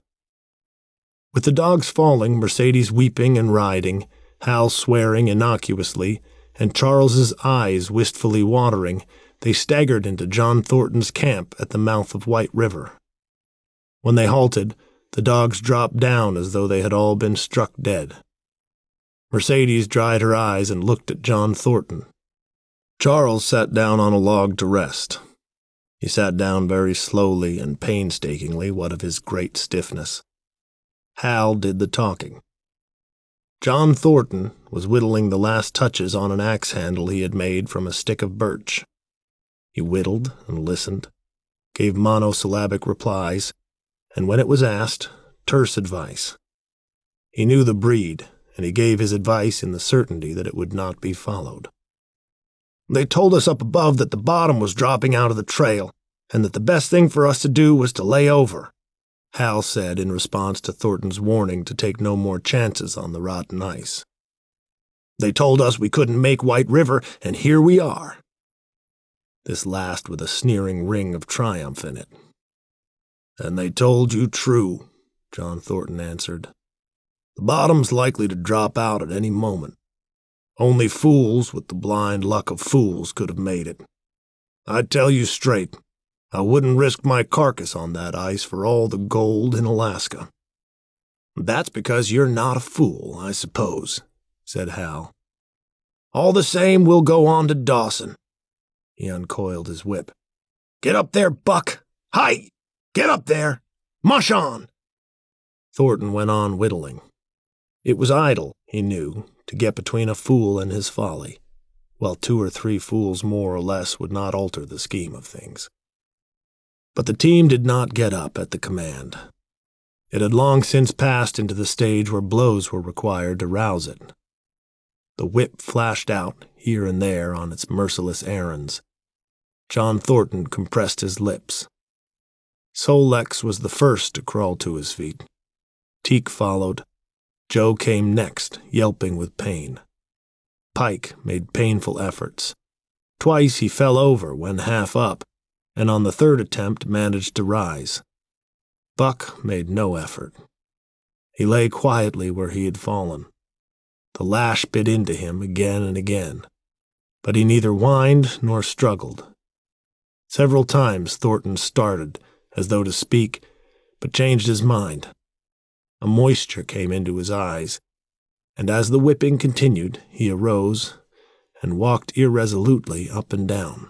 With the dogs falling, Mercedes weeping and riding, Hal swearing innocuously, and Charles's eyes wistfully watering, they staggered into John Thornton's camp at the mouth of White River. When they halted, the dogs dropped down as though they had all been struck dead. Mercedes dried her eyes and looked at John Thornton. Charles sat down on a log to rest. He sat down very slowly and painstakingly, what of his great stiffness. Hal did the talking. John Thornton was whittling the last touches on an axe handle he had made from a stick of birch. He whittled and listened, gave monosyllabic replies, and when it was asked, terse advice. He knew the breed, and he gave his advice in the certainty that it would not be followed. They told us up above that the bottom was dropping out of the trail, and that the best thing for us to do was to lay over," Hal said in response to Thornton's warning to take no more chances on the rotten ice. "They told us we couldn't make White River, and here we are." This last with a sneering ring of triumph in it. "And they told you true," John Thornton answered. "The bottom's likely to drop out at any moment. Only fools with the blind luck of fools could have made it. I tell you straight, I wouldn't risk my carcass on that ice for all the gold in Alaska." "That's because you're not a fool, I suppose," said Hal. "All the same, we'll go on to Dawson." He uncoiled his whip. "Get up there, Buck! Hi! Get up there! Mush on!" Thornton went on whittling. It was idle, he knew, to get between a fool and his folly, while two or three fools more or less would not alter the scheme of things. But the team did not get up at the command. It had long since passed into the stage where blows were required to rouse it. The whip flashed out here and there on its merciless errands. John Thornton compressed his lips. Sol-Leks was the first to crawl to his feet. Teek followed. Joe came next, yelping with pain. Pike made painful efforts. Twice he fell over when half up, and on the third attempt managed to rise. Buck made no effort. He lay quietly where he had fallen. The lash bit into him again and again, but he neither whined nor struggled. Several times Thornton started, as though to speak, but changed his mind. A moisture came into his eyes, and as the whipping continued, he arose and walked irresolutely up and down.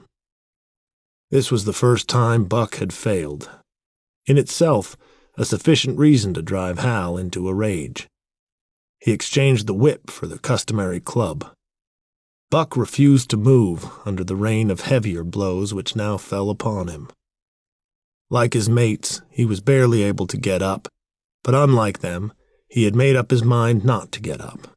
This was the first time Buck had failed. In itself, a sufficient reason to drive Hal into a rage. He exchanged the whip for the customary club. Buck refused to move under the rain of heavier blows which now fell upon him. Like his mates, he was barely able to get up, but unlike them, he had made up his mind not to get up.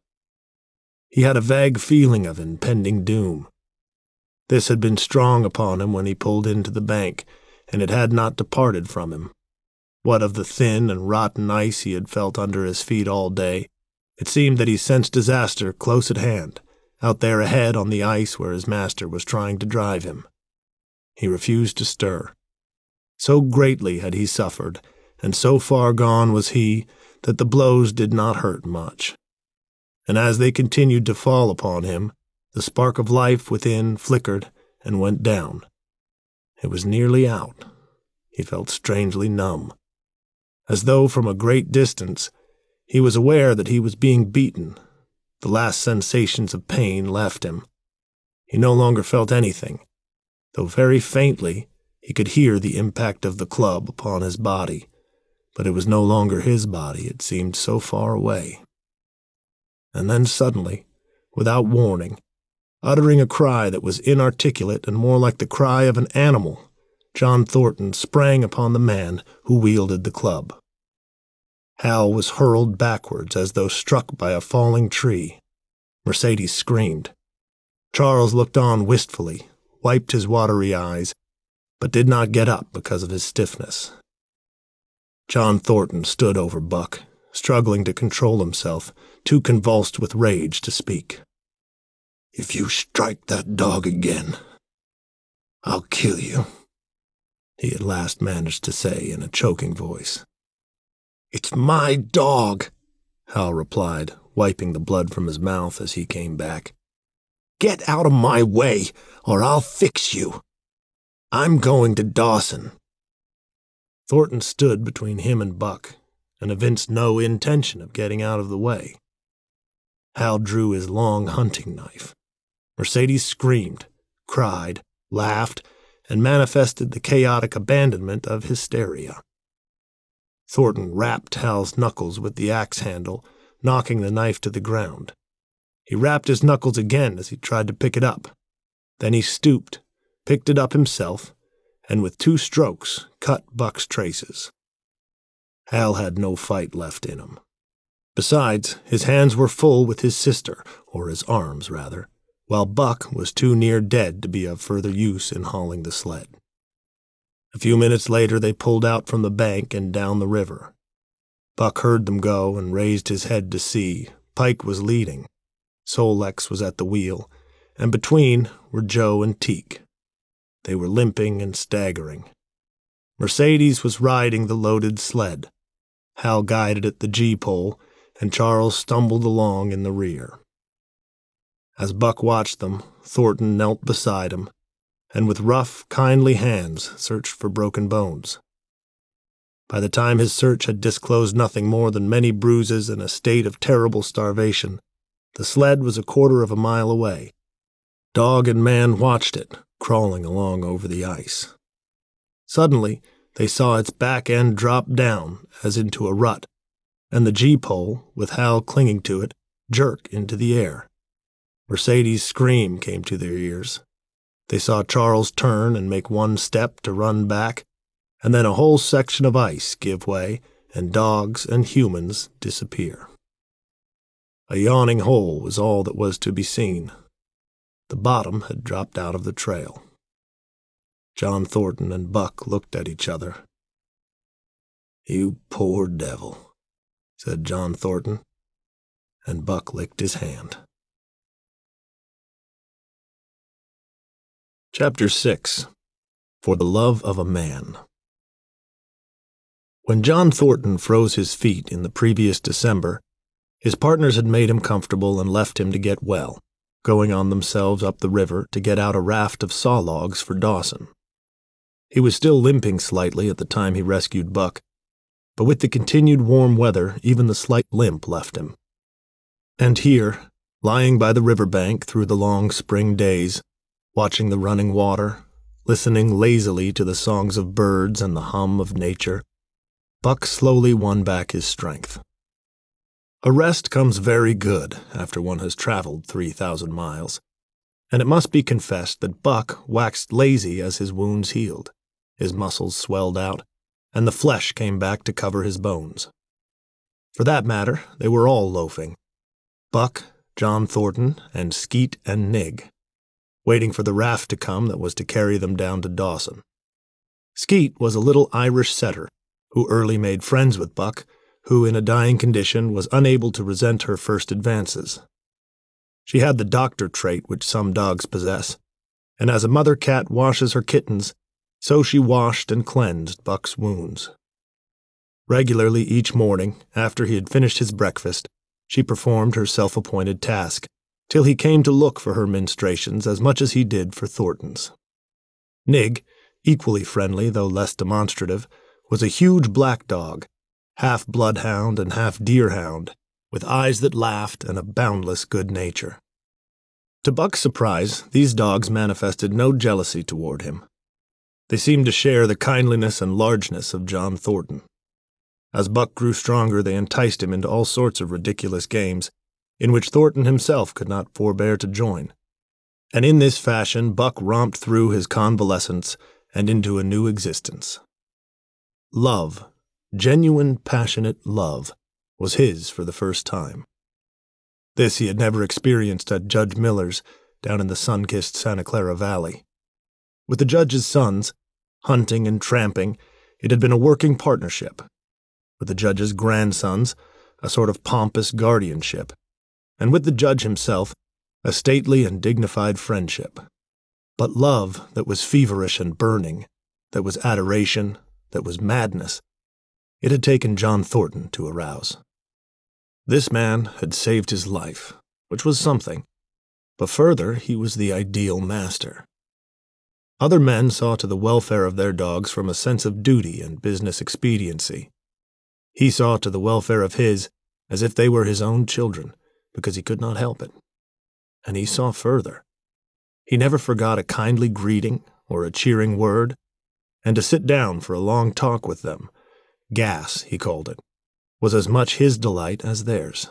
He had a vague feeling of impending doom. This had been strong upon him when he pulled into the bank, and it had not departed from him. What of the thin and rotten ice he had felt under his feet all day, it seemed that he sensed disaster close at hand, out there ahead on the ice where his master was trying to drive him. He refused to stir. So greatly had he suffered, and so far gone was he, that the blows did not hurt much. And as they continued to fall upon him, the spark of life within flickered and went down. It was nearly out. He felt strangely numb. As though from a great distance, he was aware that he was being beaten. The last sensations of pain left him. He no longer felt anything, though very faintly he could hear the impact of the club upon his body, but it was no longer his body, it seemed so far away. And then suddenly, without warning, uttering a cry that was inarticulate and more like the cry of an animal, John Thornton sprang upon the man who wielded the club. Hal was hurled backwards as though struck by a falling tree. Mercedes screamed. Charles looked on wistfully, wiped his watery eyes, but did not get up because of his stiffness. John Thornton stood over Buck, struggling to control himself, too convulsed with rage to speak. "If you strike that dog again, I'll kill you," he at last managed to say in a choking voice. "It's my dog," Hal replied, wiping the blood from his mouth as he came back. "Get out of my way, or I'll fix you. I'm going to Dawson." Thornton stood between him and Buck, and evinced no intention of getting out of the way. Hal drew his long hunting knife. Mercedes screamed, cried, laughed, and manifested the chaotic abandonment of hysteria. Thornton rapped Hal's knuckles with the axe handle, knocking the knife to the ground. He rapped his knuckles again as he tried to pick it up. Then he stooped, picked it up himself, and with two strokes cut Buck's traces. Hal had no fight left in him. Besides, his hands were full with his sister, or his arms, rather, while Buck was too near dead to be of further use in hauling the sled. A few minutes later they pulled out from the bank and down the river. Buck heard them go and raised his head to see. Pike was leading. Sol-Leks was at the wheel, and between were Joe and Teek. They were limping and staggering. Mercedes was riding the loaded sled. Hal guided at the G-pole, and Charles stumbled along in the rear. As Buck watched them, Thornton knelt beside him, and with rough, kindly hands searched for broken bones. By the time his search had disclosed nothing more than many bruises and a state of terrible starvation, the sled was a quarter of a mile away. Dog and man watched it, crawling along over the ice. Suddenly, they saw its back end drop down, as into a rut, and the G-pole, with Hal clinging to it, jerk into the air. Mercedes' scream came to their ears. They saw Charles turn and make one step to run back, and then a whole section of ice give way, and dogs and humans disappear. A yawning hole was all that was to be seen. The bottom had dropped out of the trail. John Thornton and Buck looked at each other. "You poor devil," said John Thornton, and Buck licked his hand. Chapter six. For the Love of a Man. When John Thornton froze his feet in the previous December, his partners had made him comfortable and left him to get well, going on themselves up the river to get out a raft of saw logs for Dawson. He was still limping slightly at the time he rescued Buck, but with the continued warm weather, even the slight limp left him. And here, lying by the river bank through the long spring days, watching the running water, listening lazily to the songs of birds and the hum of nature, Buck slowly won back his strength. A rest comes very good after one has traveled three thousand miles, and it must be confessed that Buck waxed lazy as his wounds healed, his muscles swelled out, and the flesh came back to cover his bones. For that matter, they were all loafing. Buck, John Thornton, and Skeet and Nig, waiting for the raft to come that was to carry them down to Dawson. Skeet was a little Irish setter who early made friends with Buck, who in a dying condition was unable to resent her first advances. She had the doctor trait which some dogs possess, and as a mother cat washes her kittens, so she washed and cleansed Buck's wounds. Regularly each morning, after he had finished his breakfast, she performed her self-appointed task, till he came to look for her ministrations as much as he did for Thornton's. Nig, equally friendly though less demonstrative, was a huge black dog, half bloodhound and half deerhound, with eyes that laughed and a boundless good nature. To Buck's surprise, these dogs manifested no jealousy toward him. They seemed to share the kindliness and largeness of John Thornton. As Buck grew stronger, they enticed him into all sorts of ridiculous games, in which Thornton himself could not forbear to join. And in this fashion Buck romped through his convalescence and into a new existence. Love, genuine, passionate love, was his for the first time. This he had never experienced at Judge Miller's down in the sun-kissed Santa Clara Valley. With the judge's sons, hunting and tramping, it had been a working partnership. With the judge's grandsons, a sort of pompous guardianship. And with the judge himself, a stately and dignified friendship. But love that was feverish and burning, that was adoration, that was madness, it had taken John Thornton to arouse. This man had saved his life, which was something, but further he was the ideal master. Other men saw to the welfare of their dogs from a sense of duty and business expediency. He saw to the welfare of his as if they were his own children, because he could not help it. And he saw further. He never forgot a kindly greeting or a cheering word, and to sit down for a long talk with them, gas, he called it, was as much his delight as theirs.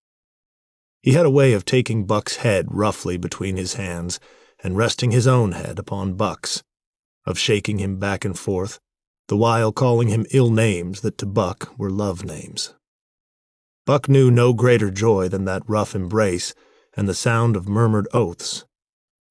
He had a way of taking Buck's head roughly between his hands and resting his own head upon Buck's, of shaking him back and forth, the while calling him ill names that to Buck were love names. Buck knew no greater joy than that rough embrace and the sound of murmured oaths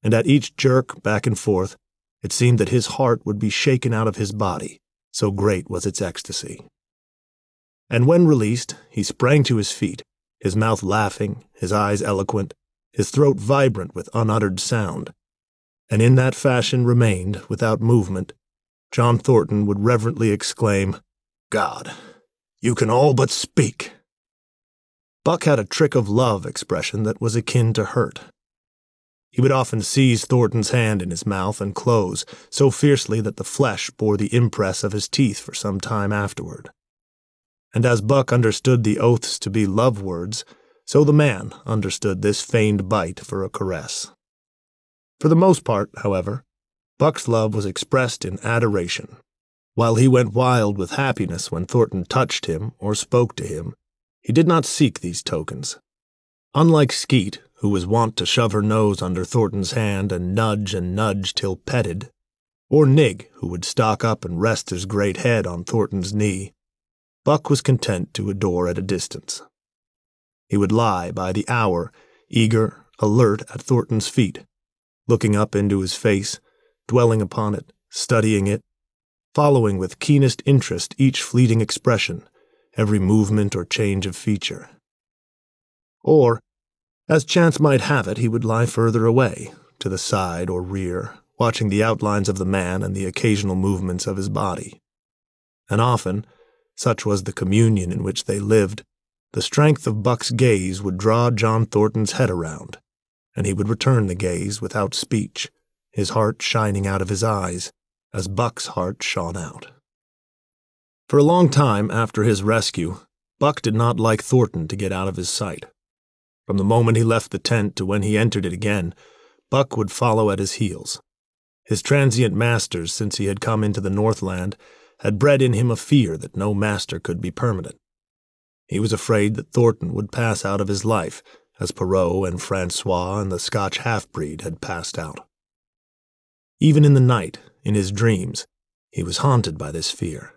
and at each jerk back and forth, it seemed that his heart would be shaken out of his body, so great was its ecstasy. And when released, he sprang to his feet, his mouth laughing, his eyes eloquent, his throat vibrant with unuttered sound, and in that fashion remained, without movement. John Thornton would reverently exclaim, "God, you can all but speak." Buck had a trick of love expression that was akin to hurt. He would often seize Thornton's hand in his mouth and close, so fiercely that the flesh bore the impress of his teeth for some time afterward. And as Buck understood the oaths to be love words, so the man understood this feigned bite for a caress. For the most part, however, Buck's love was expressed in adoration. While he went wild with happiness when Thornton touched him or spoke to him, he did not seek these tokens. Unlike Skeet, who was wont to shove her nose under Thornton's hand and nudge and nudge till petted, or Nig, who would stalk up and rest his great head on Thornton's knee, Buck was content to adore at a distance. He would lie by the hour, eager, alert at Thornton's feet, looking up into his face, dwelling upon it, studying it, following with keenest interest each fleeting expression, every movement or change of feature. Or, as chance might have it, he would lie further away, to the side or rear, watching the outlines of the man and the occasional movements of his body. And often, such was the communion in which they lived, the strength of Buck's gaze would draw John Thornton's head around, and he would return the gaze without speech, his heart shining out of his eyes, as Buck's heart shone out. For a long time after his rescue, Buck did not like Thornton to get out of his sight. From the moment he left the tent to when he entered it again, Buck would follow at his heels. His transient masters, since he had come into the Northland, had bred in him a fear that no master could be permanent. He was afraid that Thornton would pass out of his life, as Perrault and Francois and the Scotch half-breed had passed out. Even in the night, in his dreams, he was haunted by this fear.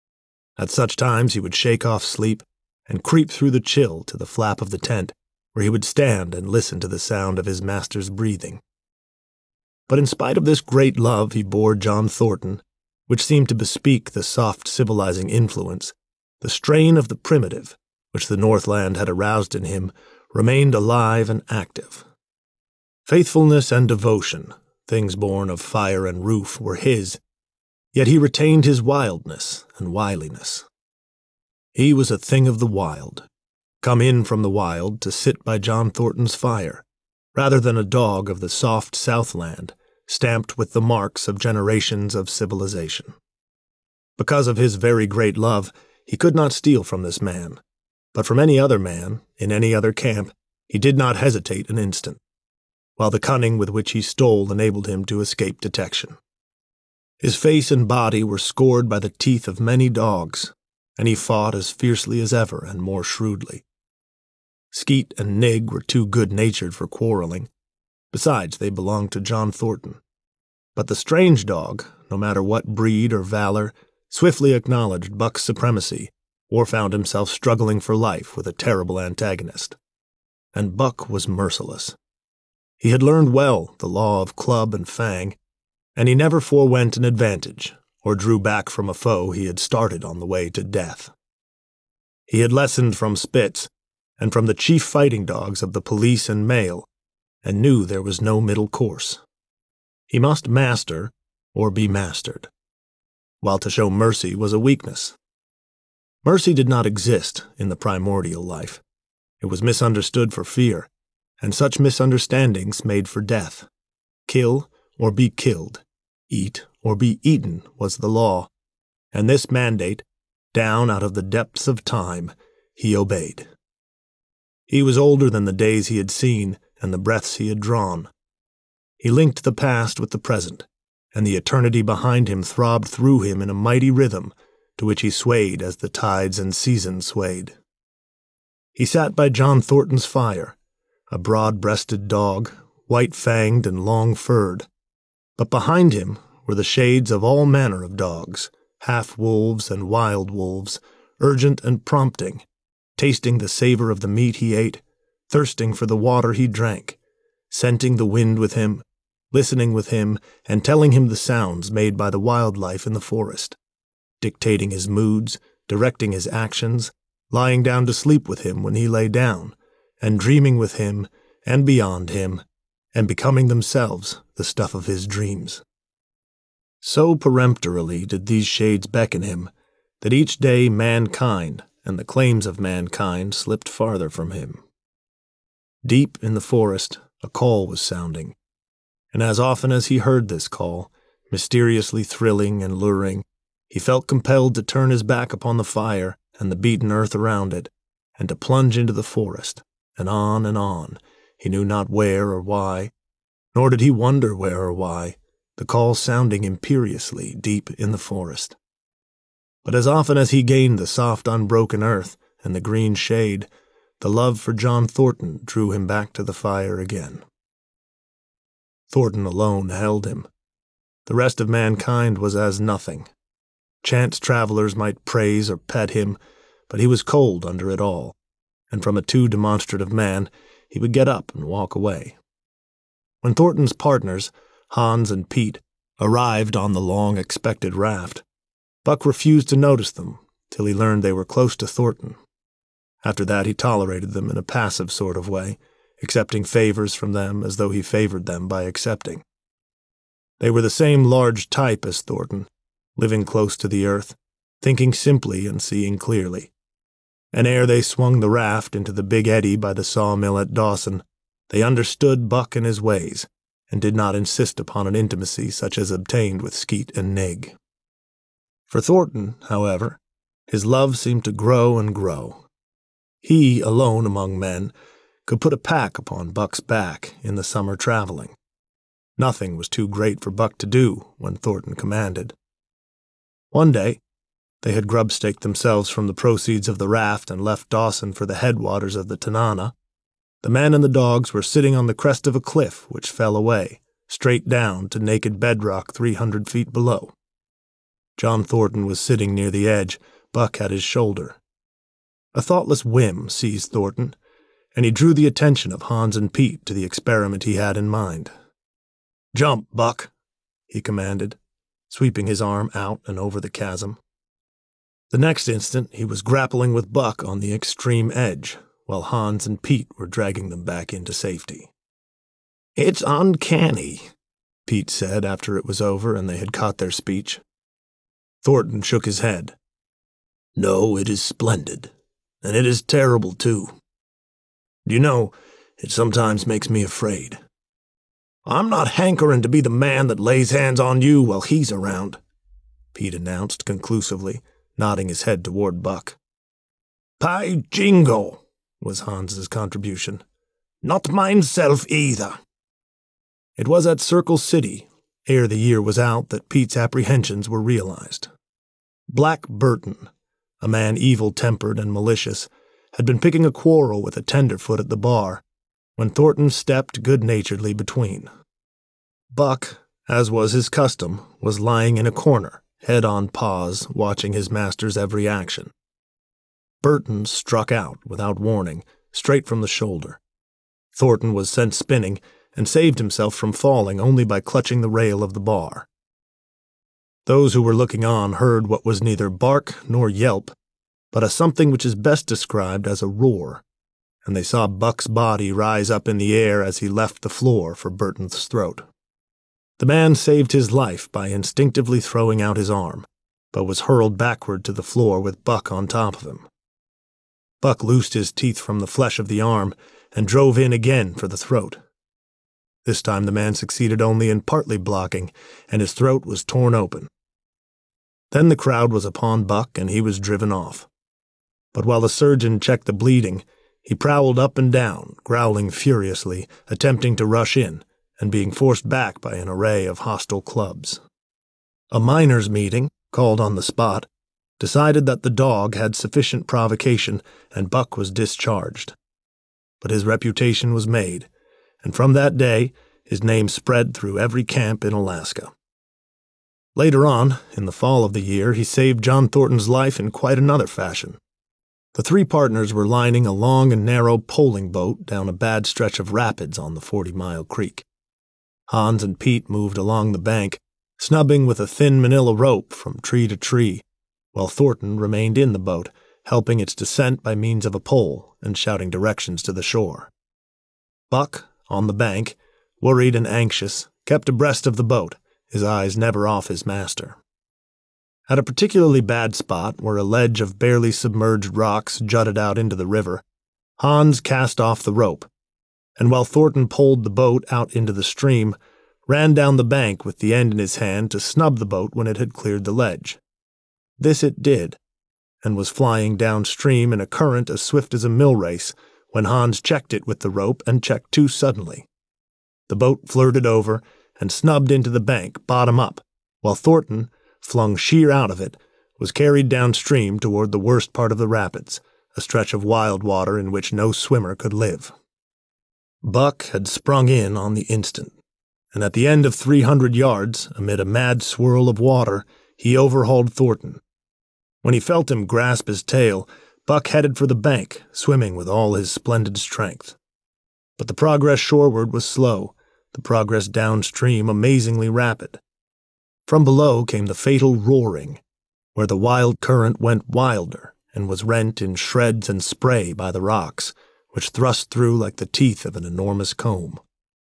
At such times he would shake off sleep and creep through the chill to the flap of the tent, where he would stand and listen to the sound of his master's breathing. But in spite of this great love he bore John Thornton, which seemed to bespeak the soft civilizing influence, the strain of the primitive, which the Northland had aroused in him, remained alive and active. Faithfulness and devotion, things born of fire and roof, were his, yet he retained his wildness and wiliness. He was a thing of the wild, come in from the wild to sit by John Thornton's fire, rather than a dog of the soft Southland, stamped with the marks of generations of civilization. Because of his very great love, he could not steal from this man, but from any other man, in any other camp, he did not hesitate an instant, while the cunning with which he stole enabled him to escape detection. His face and body were scored by the teeth of many dogs, and he fought as fiercely as ever and more shrewdly. Skeet and Nig were too good-natured for quarreling. Besides, they belonged to John Thornton. But the strange dog, no matter what breed or valor, swiftly acknowledged Buck's supremacy, or found himself struggling for life with a terrible antagonist. And Buck was merciless. He had learned well the law of club and fang, and he never forewent an advantage, or drew back from a foe he had started on the way to death. He had lessoned from Spitz, and from the chief fighting dogs of the police and mail, and knew there was no middle course. He must master or be mastered, while to show mercy was a weakness. Mercy did not exist in the primordial life. It was misunderstood for fear, and such misunderstandings made for death. Kill or be killed, eat or be eaten was the law, and this mandate, down out of the depths of time, he obeyed. He was older than the days he had seen and the breaths he had drawn. He linked the past with the present, and the eternity behind him throbbed through him in a mighty rhythm to which he swayed as the tides and seasons swayed. He sat by John Thornton's fire, a broad-breasted dog, white-fanged and long-furred, but behind him were the shades of all manner of dogs, half-wolves and wild wolves, urgent and prompting, tasting the savor of the meat he ate, thirsting for the water he drank, scenting the wind with him, listening with him and telling him the sounds made by the wildlife in the forest, dictating his moods, directing his actions, lying down to sleep with him when he lay down, and dreaming with him and beyond him, and becoming themselves the stuff of his dreams. So peremptorily did these shades beckon him, that each day mankind and the claims of mankind slipped farther from him. Deep in the forest a call was sounding, and as often as he heard this call, mysteriously thrilling and luring, he felt compelled to turn his back upon the fire and the beaten earth around it, and to plunge into the forest, and on and on, he knew not where or why, nor did he wonder where or why, the call sounding imperiously deep in the forest. But as often as he gained the soft unbroken earth and the green shade, the love for John Thornton drew him back to the fire again. Thornton alone held him. The rest of mankind was as nothing. Chance travelers might praise or pet him, but he was cold under it all, and from a too demonstrative man he would get up and walk away. When Thornton's partners, Hans and Pete, arrived on the long-expected raft, Buck refused to notice them till he learned they were close to Thornton. After that he tolerated them in a passive sort of way, accepting favors from them as though he favored them by accepting. They were the same large type as Thornton, living close to the earth, thinking simply and seeing clearly. And ere they swung the raft into the big eddy by the sawmill at Dawson, they understood Buck and his ways, and did not insist upon an intimacy such as obtained with Skeet and Nig. For Thornton, however, his love seemed to grow and grow. He, alone among men, could put a pack upon Buck's back in the summer traveling. Nothing was too great for Buck to do when Thornton commanded. One day, they had grub-staked themselves from the proceeds of the raft and left Dawson for the headwaters of the Tanana. The man and the dogs were sitting on the crest of a cliff which fell away, straight down to naked bedrock three hundred feet below. John Thornton was sitting near the edge, Buck at his shoulder. A thoughtless whim seized Thornton, and he drew the attention of Hans and Pete to the experiment he had in mind. "Jump, Buck," he commanded, sweeping his arm out and over the chasm. The next instant he was grappling with Buck on the extreme edge, while Hans and Pete were dragging them back into safety. "It's uncanny," Pete said after it was over and they had caught their speech. Thornton shook his head. "No, it is splendid, and it is terrible, too. Do you know, it sometimes makes me afraid. I'm not hankering to be the man that lays hands on you while he's around," Pete announced conclusively, nodding his head toward Buck. "By jingo," was Hans's contribution. "Not mineself either." It was at Circle City, ere the year was out, that Pete's apprehensions were realized. Black Burton, a man evil-tempered and malicious, had been picking a quarrel with a tenderfoot at the bar, when Thornton stepped good-naturedly between. Buck, as was his custom, was lying in a corner, head on paws, watching his master's every action. Burton struck out, without warning, straight from the shoulder. Thornton was sent spinning, and saved himself from falling only by clutching the rail of the bar. Those who were looking on heard what was neither bark nor yelp, but a something which is best described as a roar, and they saw Buck's body rise up in the air as he left the floor for Burton's throat. The man saved his life by instinctively throwing out his arm, but was hurled backward to the floor with Buck on top of him. Buck loosed his teeth from the flesh of the arm and drove in again for the throat. This time the man succeeded only in partly blocking, and his throat was torn open. Then the crowd was upon Buck, and he was driven off. But while the surgeon checked the bleeding, he prowled up and down, growling furiously, attempting to rush in, and being forced back by an array of hostile clubs. A miners' meeting, called on the spot, decided that the dog had sufficient provocation and Buck was discharged. But his reputation was made, and from that day his name spread through every camp in Alaska. Later on, in the fall of the year, he saved John Thornton's life in quite another fashion. The three partners were lining a long and narrow poling boat down a bad stretch of rapids on the Forty Mile Creek. Hans and Pete moved along the bank, snubbing with a thin manila rope from tree to tree, while Thornton remained in the boat, helping its descent by means of a pole and shouting directions to the shore. Buck, on the bank, worried and anxious, kept abreast of the boat, his eyes never off his master. At a particularly bad spot where a ledge of barely submerged rocks jutted out into the river, Hans cast off the rope, and while Thornton poled the boat out into the stream, ran down the bank with the end in his hand to snub the boat when it had cleared the ledge. This it did, and was flying downstream in a current as swift as a mill race when Hans checked it with the rope and checked too suddenly. The boat flirted over and snubbed into the bank, bottom up, while Thornton, flung sheer out of it, was carried downstream toward the worst part of the rapids, a stretch of wild water in which no swimmer could live. Buck had sprung in on the instant, and at the end of three hundred yards, amid a mad swirl of water, he overhauled Thornton. When he felt him grasp his tail, Buck headed for the bank, swimming with all his splendid strength. But the progress shoreward was slow, the progress downstream amazingly rapid. From below came the fatal roaring, where the wild current went wilder and was rent in shreds and spray by the rocks, which thrust through like the teeth of an enormous comb.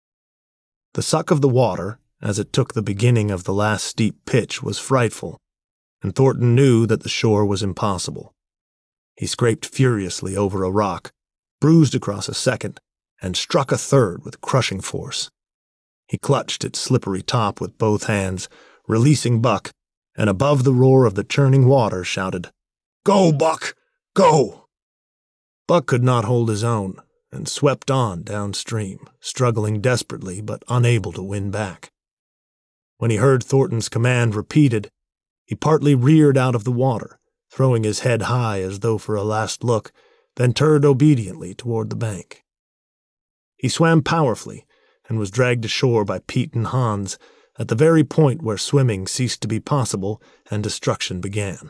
The suck of the water, as it took the beginning of the last steep pitch, was frightful, and Thornton knew that the shore was impossible. He scraped furiously over a rock, bruised across a second, and struck a third with crushing force. He clutched its slippery top with both hands, releasing Buck, and above the roar of the churning water shouted, "Go, Buck! Go!" Buck could not hold his own, and swept on downstream, struggling desperately but unable to win back. When he heard Thornton's command repeated, he partly reared out of the water, throwing his head high as though for a last look, then turned obediently toward the bank. He swam powerfully, and was dragged ashore by Pete and Hans, at the very point where swimming ceased to be possible and destruction began.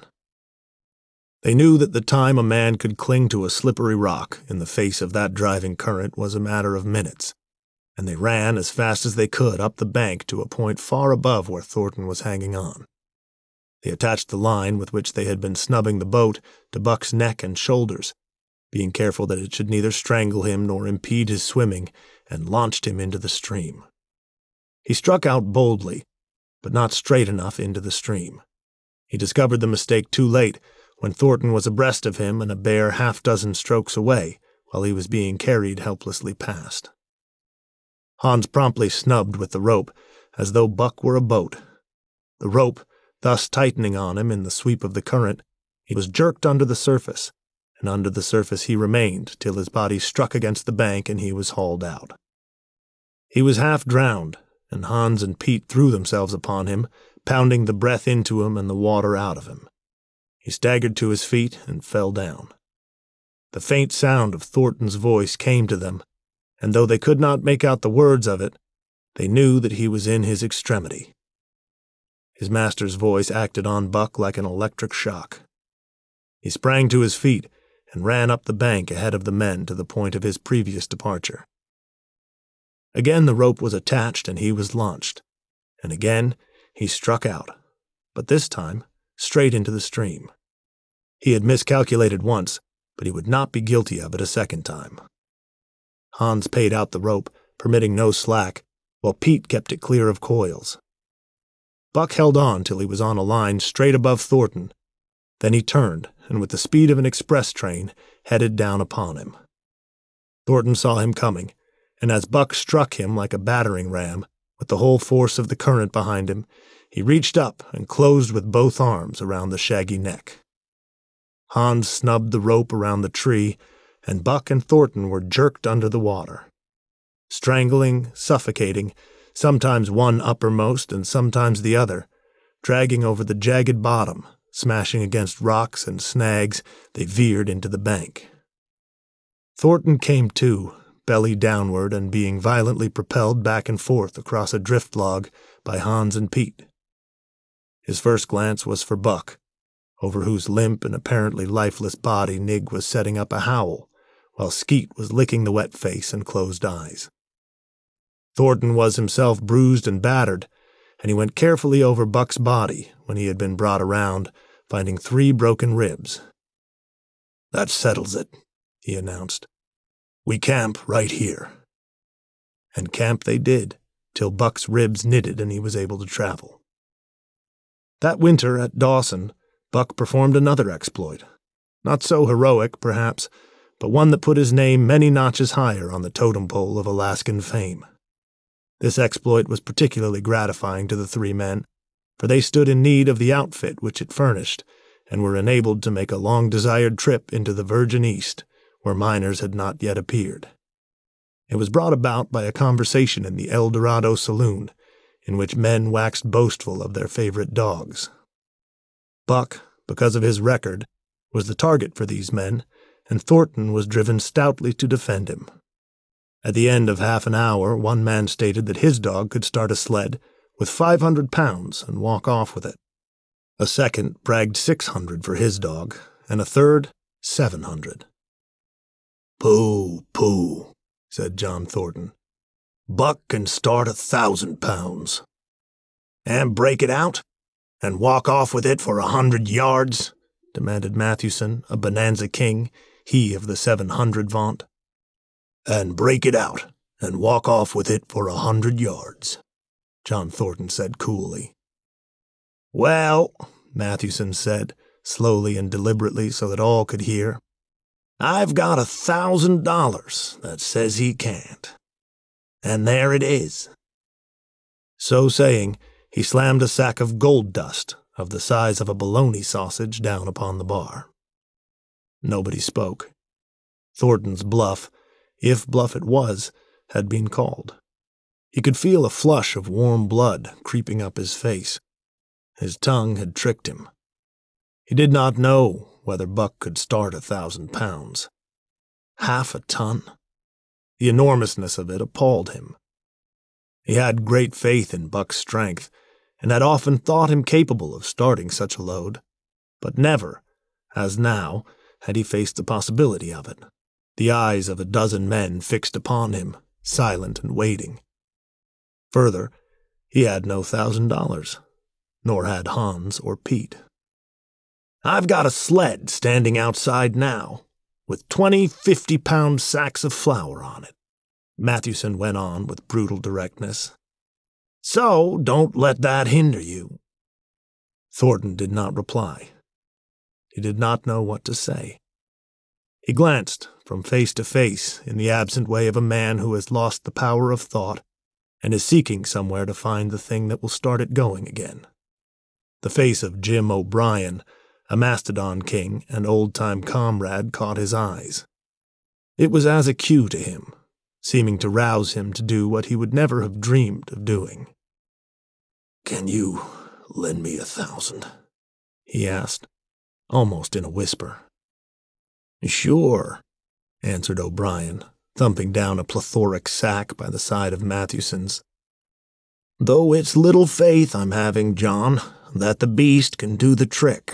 They knew that the time a man could cling to a slippery rock in the face of that driving current was a matter of minutes, and they ran as fast as they could up the bank to a point far above where Thornton was hanging on. They attached the line with which they had been snubbing the boat to Buck's neck and shoulders, being careful that it should neither strangle him nor impede his swimming, and launched him into the stream. He struck out boldly, but not straight enough into the stream. He discovered the mistake too late, when Thornton was abreast of him and a bare half-dozen strokes away, while he was being carried helplessly past. Hans promptly snubbed with the rope, as though Buck were a boat. The rope, thus tightening on him in the sweep of the current, he was jerked under the surface, and under the surface he remained till his body struck against the bank and he was hauled out. He was half drowned, and Hans and Pete threw themselves upon him, pounding the breath into him and the water out of him. He staggered to his feet and fell down. The faint sound of Thornton's voice came to them, and though they could not make out the words of it, they knew that he was in his extremity. His master's voice acted on Buck like an electric shock. He sprang to his feet and ran up the bank ahead of the men to the point of his previous departure. Again the rope was attached and he was launched, and again he struck out, but this time straight into the stream. He had miscalculated once, but he would not be guilty of it a second time. Hans paid out the rope, permitting no slack, while Pete kept it clear of coils. Buck held on till he was on a line straight above Thornton. Then he turned, and with the speed of an express train, headed down upon him. Thornton saw him coming, and as Buck struck him like a battering ram, with the whole force of the current behind him, he reached up and closed with both arms around the shaggy neck. Hans snubbed the rope around the tree, and Buck and Thornton were jerked under the water. Strangling, suffocating, sometimes one uppermost and sometimes the other, dragging over the jagged bottom, smashing against rocks and snags, they veered into the bank. Thornton came to, belly downward and being violently propelled back and forth across a drift log by Hans and Pete. His first glance was for Buck, over whose limp and apparently lifeless body Nig was setting up a howl, while Skeet was licking the wet face and closed eyes. Thornton was himself bruised and battered, and he went carefully over Buck's body when he had been brought around, finding three broken ribs. "That settles it," he announced. "We camp right here." And camp they did, till Buck's ribs knitted and he was able to travel. That winter at Dawson, Buck performed another exploit. Not so heroic, perhaps, but one that put his name many notches higher on the totem pole of Alaskan fame. This exploit was particularly gratifying to the three men, for they stood in need of the outfit which it furnished, and were enabled to make a long-desired trip into the Virgin East, where miners had not yet appeared. It was brought about by a conversation in the El Dorado saloon, in which men waxed boastful of their favorite dogs. Buck, because of his record, was the target for these men, and Thornton was driven stoutly to defend him. At the end of half an hour, one man stated that his dog could start a sled with five hundred pounds and walk off with it. A second bragged six hundred for his dog, and a third seven hundred. "Pooh, pooh," said John Thornton. "Buck can start a thousand pounds." "And break it out? And walk off with it for a hundred yards?" demanded Mathewson, a Bonanza king, he of the seven hundred vaunt. "And break it out, and walk off with it for a hundred yards," John Thornton said coolly. "Well," Mathewson said, slowly and deliberately so that all could hear, "I've got a thousand dollars that says he can't. And there it is." So saying, he slammed a sack of gold dust of the size of a bologna sausage down upon the bar. Nobody spoke. Thornton's bluff, if bluff it was, had been called. He could feel a flush of warm blood creeping up his face. His tongue had tricked him. He did not know whether Buck could start a thousand pounds. Half a ton? The enormousness of it appalled him. He had great faith in Buck's strength, and had often thought him capable of starting such a load, but never, as now, had he faced the possibility of it, the eyes of a dozen men fixed upon him, silent and waiting. Further, he had no thousand dollars, nor had Hans or Pete. "I've got a sled standing outside now, with twenty fifty-pound sacks of flour on it," Mathewson went on with brutal directness. "So don't let that hinder you." Thornton did not reply. He did not know what to say. He glanced from face to face in the absent way of a man who has lost the power of thought and is seeking somewhere to find the thing that will start it going again. The face of Jim O'Brien, a Mastodon king and old-time comrade, caught his eyes. It was as a cue to him, seeming to rouse him to do what he would never have dreamed of doing. "Can you lend me a thousand?" he asked, almost in a whisper. "Sure," answered O'Brien, thumping down a plethoric sack by the side of Mathewson's. "Though it's little faith I'm having, John, that the beast can do the trick."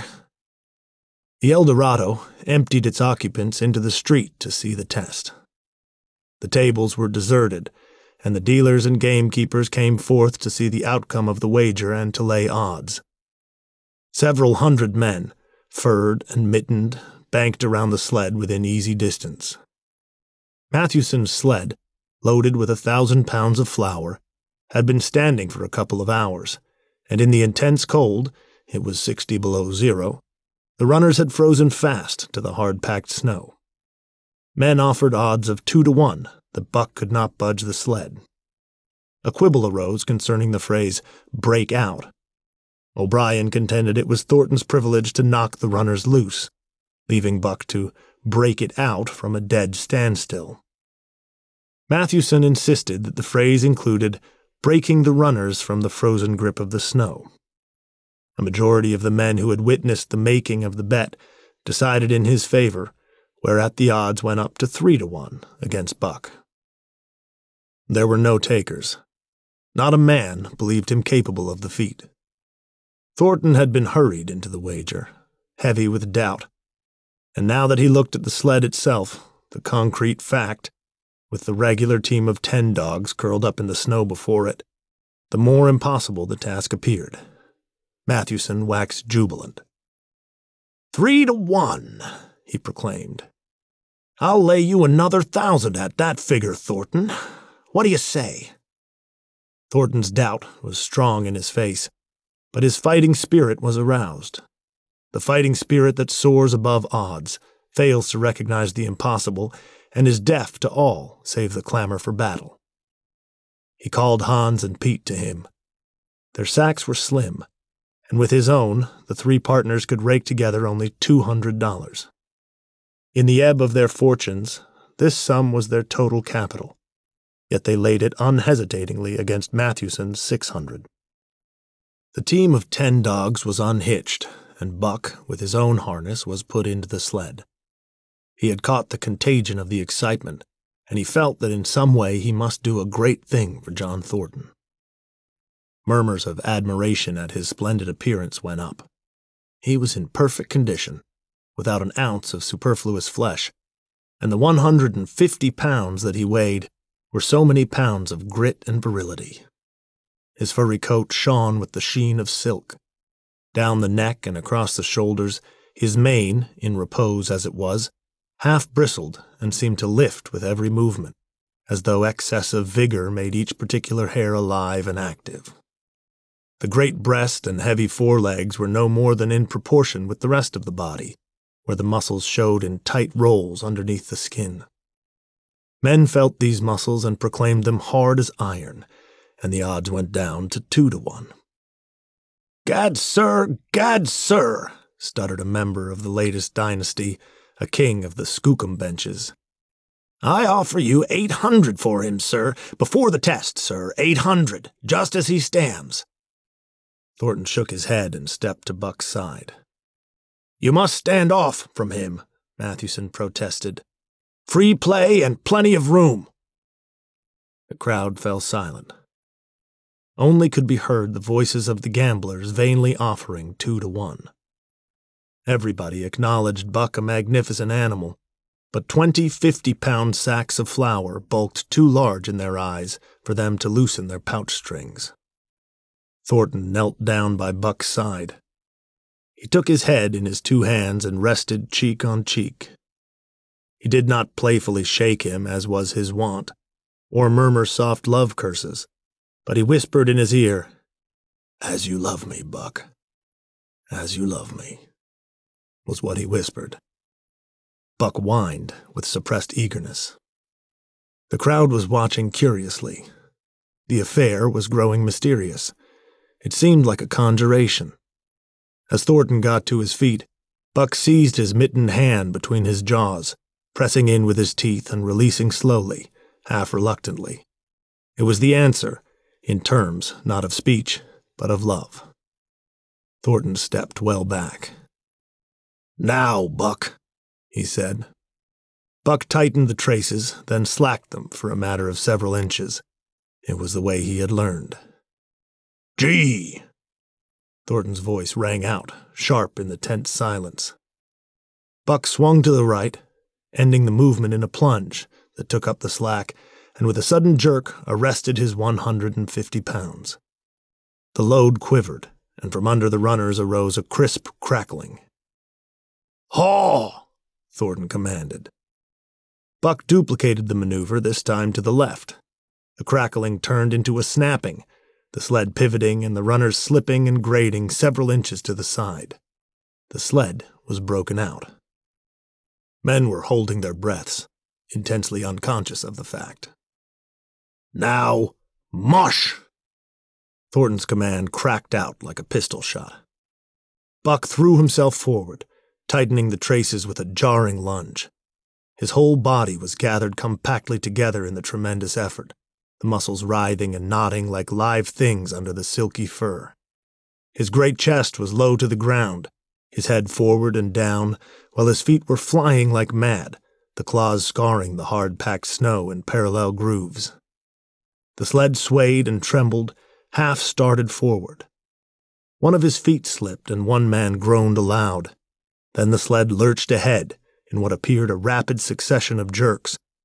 The El Dorado emptied its occupants into the street to see the test. The tables were deserted, and the dealers and gamekeepers came forth to see the outcome of the wager and to lay odds. Several hundred men, furred and mittened, banked around the sled within easy distance. Mathewson's sled, loaded with a thousand pounds of flour, had been standing for a couple of hours, and in the intense cold, it was sixty below zero, the runners had frozen fast to the hard-packed snow. Men offered odds of two to one that Buck could not budge the sled. A quibble arose concerning the phrase, "break out." O'Brien contended it was Thornton's privilege to knock the runners loose, leaving Buck to break it out from a dead standstill. Mathewson insisted that the phrase included breaking the runners from the frozen grip of the snow. A majority of the men who had witnessed the making of the bet decided in his favor, whereat the odds went up to three to one against Buck. There were no takers. Not a man believed him capable of the feat. Thornton had been hurried into the wager, heavy with doubt, and now that he looked at the sled itself, the concrete fact, with the regular team of ten dogs curled up in the snow before it, the more impossible the task appeared. Mathewson waxed jubilant. Three to one, he proclaimed. I'll lay you another thousand at that figure, Thornton. What do you say? Thornton's doubt was strong in his face, but his fighting spirit was aroused. The fighting spirit that soars above odds, fails to recognize the impossible, and is deaf to all save the clamor for battle. He called Hans and Pete to him. Their sacks were slim, and with his own, the three partners could rake together only two hundred dollars. In the ebb of their fortunes, this sum was their total capital, yet they laid it unhesitatingly against Mathewson's six hundred. The team of ten dogs was unhitched, and Buck, with his own harness, was put into the sled. He had caught the contagion of the excitement, and he felt that in some way he must do a great thing for John Thornton. Murmurs of admiration at his splendid appearance went up. He was in perfect condition, without an ounce of superfluous flesh, and the one hundred and fifty pounds that he weighed were so many pounds of grit and virility. His furry coat shone with the sheen of silk. Down the neck and across the shoulders, his mane, in repose as it was, half bristled and seemed to lift with every movement, as though excess of vigor made each particular hair alive and active. The great breast and heavy forelegs were no more than in proportion with the rest of the body, where the muscles showed in tight rolls underneath the skin. Men felt these muscles and proclaimed them hard as iron, and the odds went down to two to one. "Gad, sir, gad, sir," stuttered a member of the latest dynasty, a king of the skookum benches. "I offer you eight hundred for him, sir, before the test, sir, eight hundred, just as he stands." Thornton shook his head and stepped to Buck's side. "You must stand off from him," Mathewson protested. "Free play and plenty of room." The crowd fell silent. Only could be heard the voices of the gamblers vainly offering two to one. Everybody acknowledged Buck a magnificent animal, but twenty fifty-pound sacks of flour bulked too large in their eyes for them to loosen their pouch strings. Thornton knelt down by Buck's side. He took his head in his two hands and rested cheek on cheek. He did not playfully shake him, as was his wont, or murmur soft love curses, but he whispered in his ear, "As you love me, Buck, as you love me," was what he whispered. Buck whined with suppressed eagerness. The crowd was watching curiously. The affair was growing mysterious. It seemed like a conjuration. As Thornton got to his feet, Buck seized his mittened hand between his jaws, pressing in with his teeth and releasing slowly, half reluctantly. It was the answer, in terms not of speech, but of love. Thornton stepped well back. "Now, Buck," he said. Buck tightened the traces, then slacked them for a matter of several inches. It was the way he had learned. "Gee!" Thornton's voice rang out, sharp in the tense silence. Buck swung to the right, ending the movement in a plunge that took up the slack and with a sudden jerk arrested his one hundred and fifty pounds. The load quivered, and from under the runners arose a crisp crackling. "Haw!" Thornton commanded. Buck duplicated the maneuver, this time to the left. The crackling turned into a snapping, the sled pivoting and the runners slipping and grating several inches to the side. The sled was broken out. Men were holding their breaths, intensely unconscious of the fact. "Now, mush!" Thornton's command cracked out like a pistol shot. Buck threw himself forward, tightening the traces with a jarring lunge. His whole body was gathered compactly together in the tremendous effort, the muscles writhing and knotting like live things under the silky fur. His great chest was low to the ground, his head forward and down, while his feet were flying like mad, the claws scarring the hard-packed snow in parallel grooves. The sled swayed and trembled, half started forward. One of his feet slipped and one man groaned aloud. Then the sled lurched ahead in what appeared a rapid succession of jerks,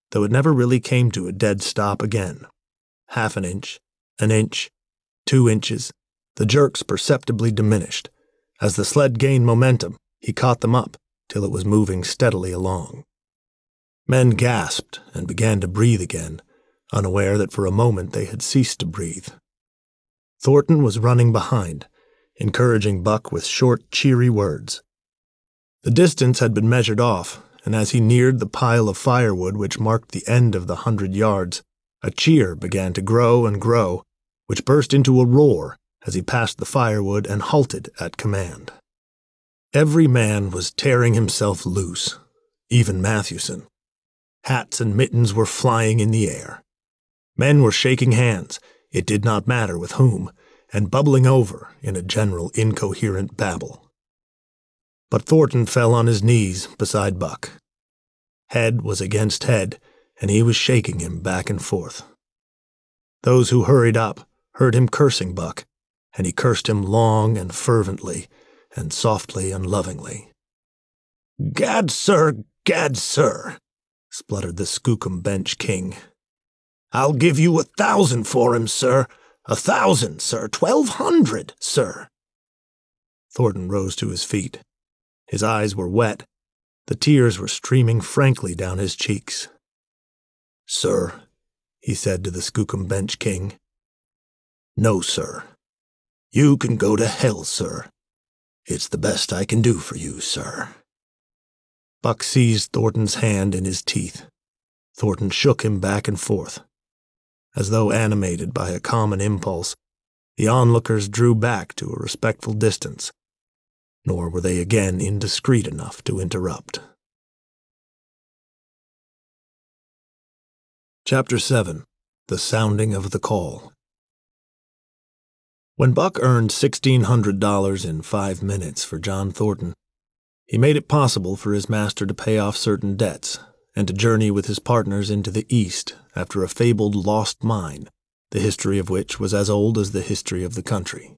though it never really came to a dead stop again. Half an inch, an inch, two inches, the jerks perceptibly diminished. As the sled gained momentum, he caught them up till it was moving steadily along. Men gasped and began to breathe again, unaware that for a moment they had ceased to breathe. Thornton was running behind, encouraging Buck with short, cheery words. The distance had been measured off, and as he neared the pile of firewood which marked the end of the hundred yards, a cheer began to grow and grow, which burst into a roar as he passed the firewood and halted at command. Every man was tearing himself loose, even Matthewson. Hats and mittens were flying in the air. Men were shaking hands, it did not matter with whom, and bubbling over in a general incoherent babble. But Thornton fell on his knees beside Buck. Head was against head, and he was shaking him back and forth. Those who hurried up heard him cursing Buck, and he cursed him long and fervently, and softly and lovingly. "Gad, sir, gad, sir," spluttered the Skookum Bench King. "I'll give you a thousand for him, sir. A thousand, sir. Twelve hundred, sir." Thornton rose to his feet. His eyes were wet. The tears were streaming frankly down his cheeks. "Sir," he said to the Skookum Bench King. "No, sir. You can go to hell, sir. It's the best I can do for you, sir." Buck seized Thornton's hand in his teeth. Thornton shook him back and forth. As though animated by a common impulse, the onlookers drew back to a respectful distance, nor were they again indiscreet enough to interrupt. Chapter seven. The Sounding of the Call. When Buck earned sixteen hundred dollars in five minutes for John Thornton, he made it possible for his master to pay off certain debts and to journey with his partners into the East after a fabled lost mine, the history of which was as old as the history of the country.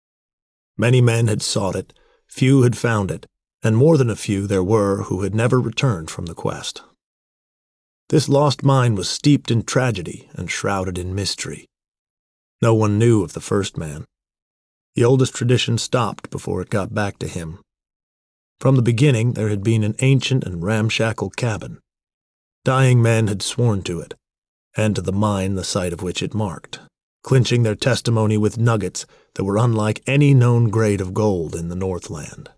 Many men had sought it, few had found it, and more than a few there were who had never returned from the quest. This lost mine was steeped in tragedy and shrouded in mystery. No one knew of the first man. The oldest tradition stopped before it got back to him. From the beginning there had been an ancient and ramshackle cabin. Dying men had sworn to it, and to the mine the site of which it marked, clinching their testimony with nuggets that were unlike any known grade of gold in the Northland.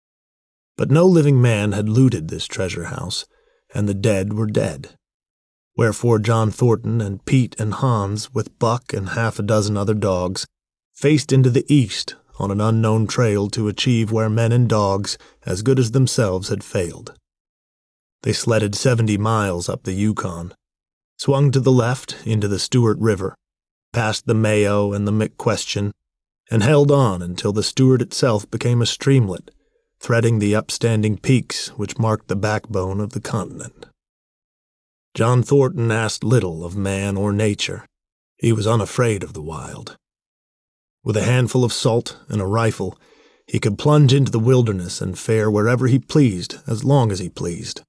But no living man had looted this treasure house, and the dead were dead. Wherefore John Thornton and Pete and Hans, with Buck and half a dozen other dogs, faced into the east on an unknown trail to achieve where men and dogs, as good as themselves, had failed. They sledded seventy miles up the Yukon, swung to the left into the Stewart River, past the Mayo and the McQuestion, and held on until the Stewart itself became a streamlet, threading the upstanding peaks which marked the backbone of the continent. John Thornton asked little of man or nature. He was unafraid of the wild. With a handful of salt and a rifle, he could plunge into the wilderness and fare wherever he pleased as long as he pleased.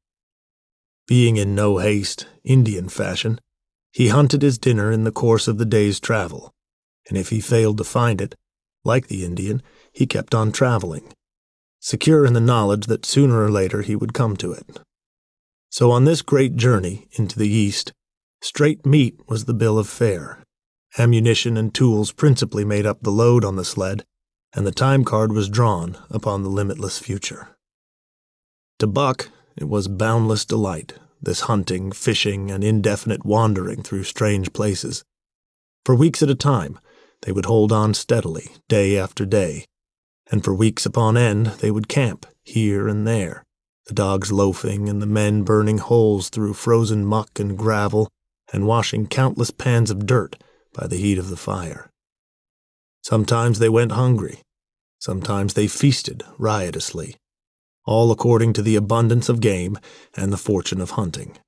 Being in no haste, Indian fashion, he hunted his dinner in the course of the day's travel, and if he failed to find it, like the Indian, he kept on traveling, secure in the knowledge that sooner or later he would come to it. So on this great journey into the East, straight meat was the bill of fare. Ammunition and tools principally made up the load on the sled, and the time card was drawn upon the limitless future. To Buck, it was boundless delight, this hunting, fishing, and indefinite wandering through strange places. For weeks at a time, they would hold on steadily, day after day, and for weeks upon end they would camp here and there, the dogs loafing and the men burning holes through frozen muck and gravel and washing countless pans of dirt by the heat of the fire. Sometimes they went hungry, sometimes they feasted riotously, all according to the abundance of game and the fortune of hunting.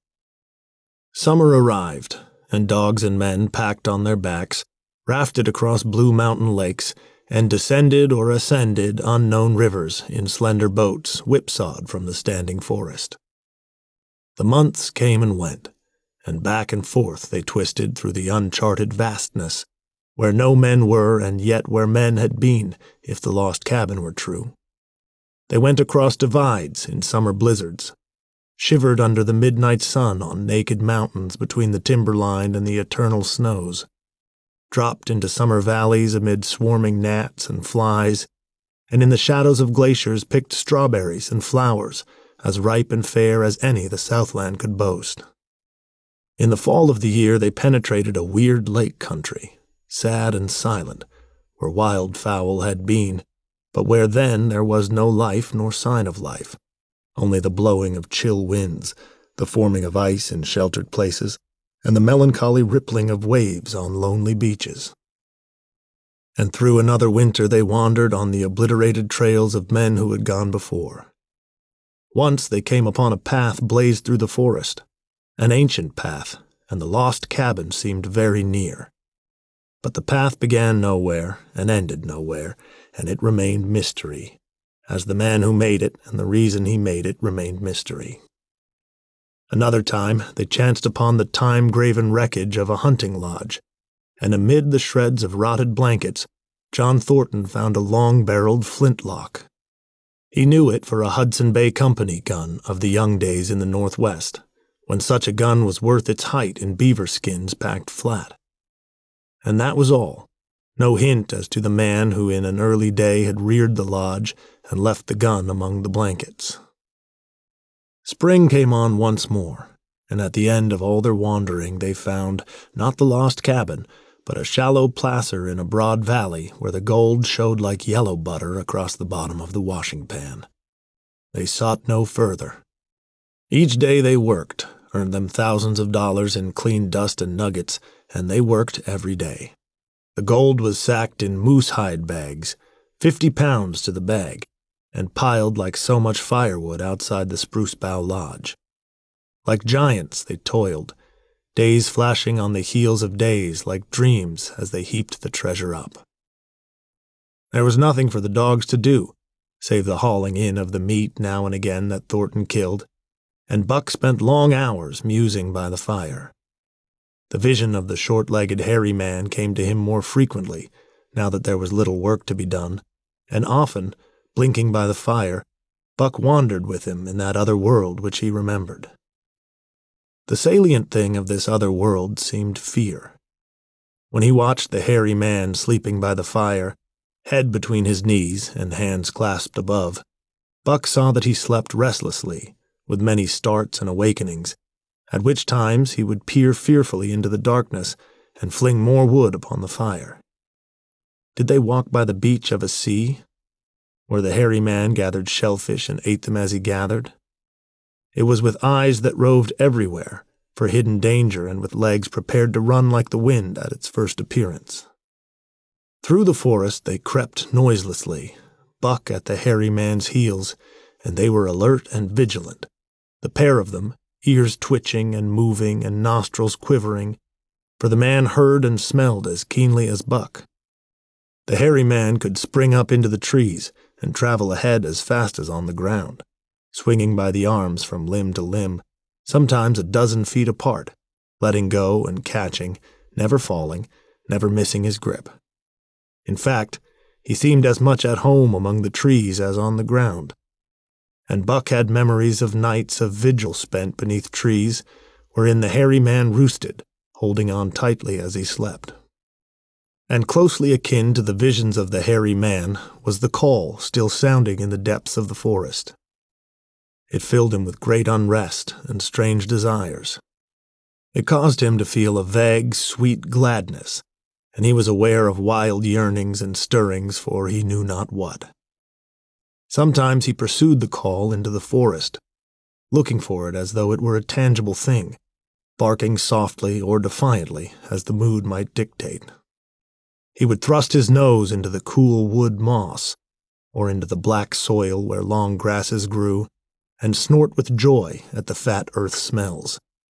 Summer arrived, and dogs and men packed on their backs, rafted across blue mountain lakes, and descended or ascended unknown rivers in slender boats whipsawed from the standing forest. The months came and went, and back and forth they twisted through the uncharted vastness, where no men were and yet where men had been, if the lost cabin were true. They went across divides in summer blizzards, shivered under the midnight sun on naked mountains between the timberline and the eternal snows, dropped into summer valleys amid swarming gnats and flies, and in the shadows of glaciers picked strawberries and flowers as ripe and fair as any the Southland could boast. In the fall of the year they penetrated a weird lake country, sad and silent, where wildfowl had been, but where then there was no life nor sign of life, only the blowing of chill winds, the forming of ice in sheltered places, and the melancholy rippling of waves on lonely beaches. And through another winter they wandered on the obliterated trails of men who had gone before. Once they came upon a path blazed through the forest, an ancient path, and the lost cabin seemed very near. But the path began nowhere and ended nowhere, and it remained mystery, as the man who made it and the reason he made it remained mystery. Another time they chanced upon the time-graven wreckage of a hunting lodge, and amid the shreds of rotted blankets, John Thornton found a long-barreled flintlock. He knew it for a Hudson Bay Company gun of the young days in the Northwest, when such a gun was worth its height in beaver skins packed flat. And that was all. No hint as to the man who in an early day had reared the lodge and left the gun among the blankets. Spring came on once more, and at the end of all their wandering they found, not the lost cabin, but a shallow placer in a broad valley where the gold showed like yellow butter across the bottom of the washing pan. They sought no further. Each day they worked, earned them thousands of dollars in clean dust and nuggets, and they worked every day. The gold was sacked in moose-hide bags, fifty pounds to the bag, and piled like so much firewood outside the Spruce Bough Lodge. Like giants they toiled, days flashing on the heels of days like dreams as they heaped the treasure up. There was nothing for the dogs to do, save the hauling in of the meat now and again that Thornton killed, and Buck spent long hours musing by the fire. The vision of the short-legged hairy man came to him more frequently, now that there was little work to be done, and often, blinking by the fire, Buck wandered with him in that other world which he remembered. The salient thing of this other world seemed fear. When he watched the hairy man sleeping by the fire, head between his knees and hands clasped above, Buck saw that he slept restlessly, with many starts and awakenings, at which times he would peer fearfully into the darkness and fling more wood upon the fire. Did they walk by the beach of a sea, where the hairy man gathered shellfish and ate them as he gathered? It was with eyes that roved everywhere for hidden danger and with legs prepared to run like the wind at its first appearance. Through the forest they crept noiselessly, Buck at the hairy man's heels, and they were alert and vigilant, the pair of them, ears twitching and moving and nostrils quivering, for the man heard and smelled as keenly as Buck. The hairy man could spring up into the trees and travel ahead as fast as on the ground, swinging by the arms from limb to limb, sometimes a dozen feet apart, letting go and catching, never falling, never missing his grip. In fact, he seemed as much at home among the trees as on the ground, and Buck had memories of nights of vigil spent beneath trees, wherein the hairy man roosted, holding on tightly as he slept. And closely akin to the visions of the hairy man was the call still sounding in the depths of the forest. It filled him with great unrest and strange desires. It caused him to feel a vague, sweet gladness, and he was aware of wild yearnings and stirrings for he knew not what. Sometimes he pursued the call into the forest, looking for it as though it were a tangible thing, barking softly or defiantly as the mood might dictate. He would thrust his nose into the cool wood moss, or into the black soil where long grasses grew, and snort with joy at the fat earth smells.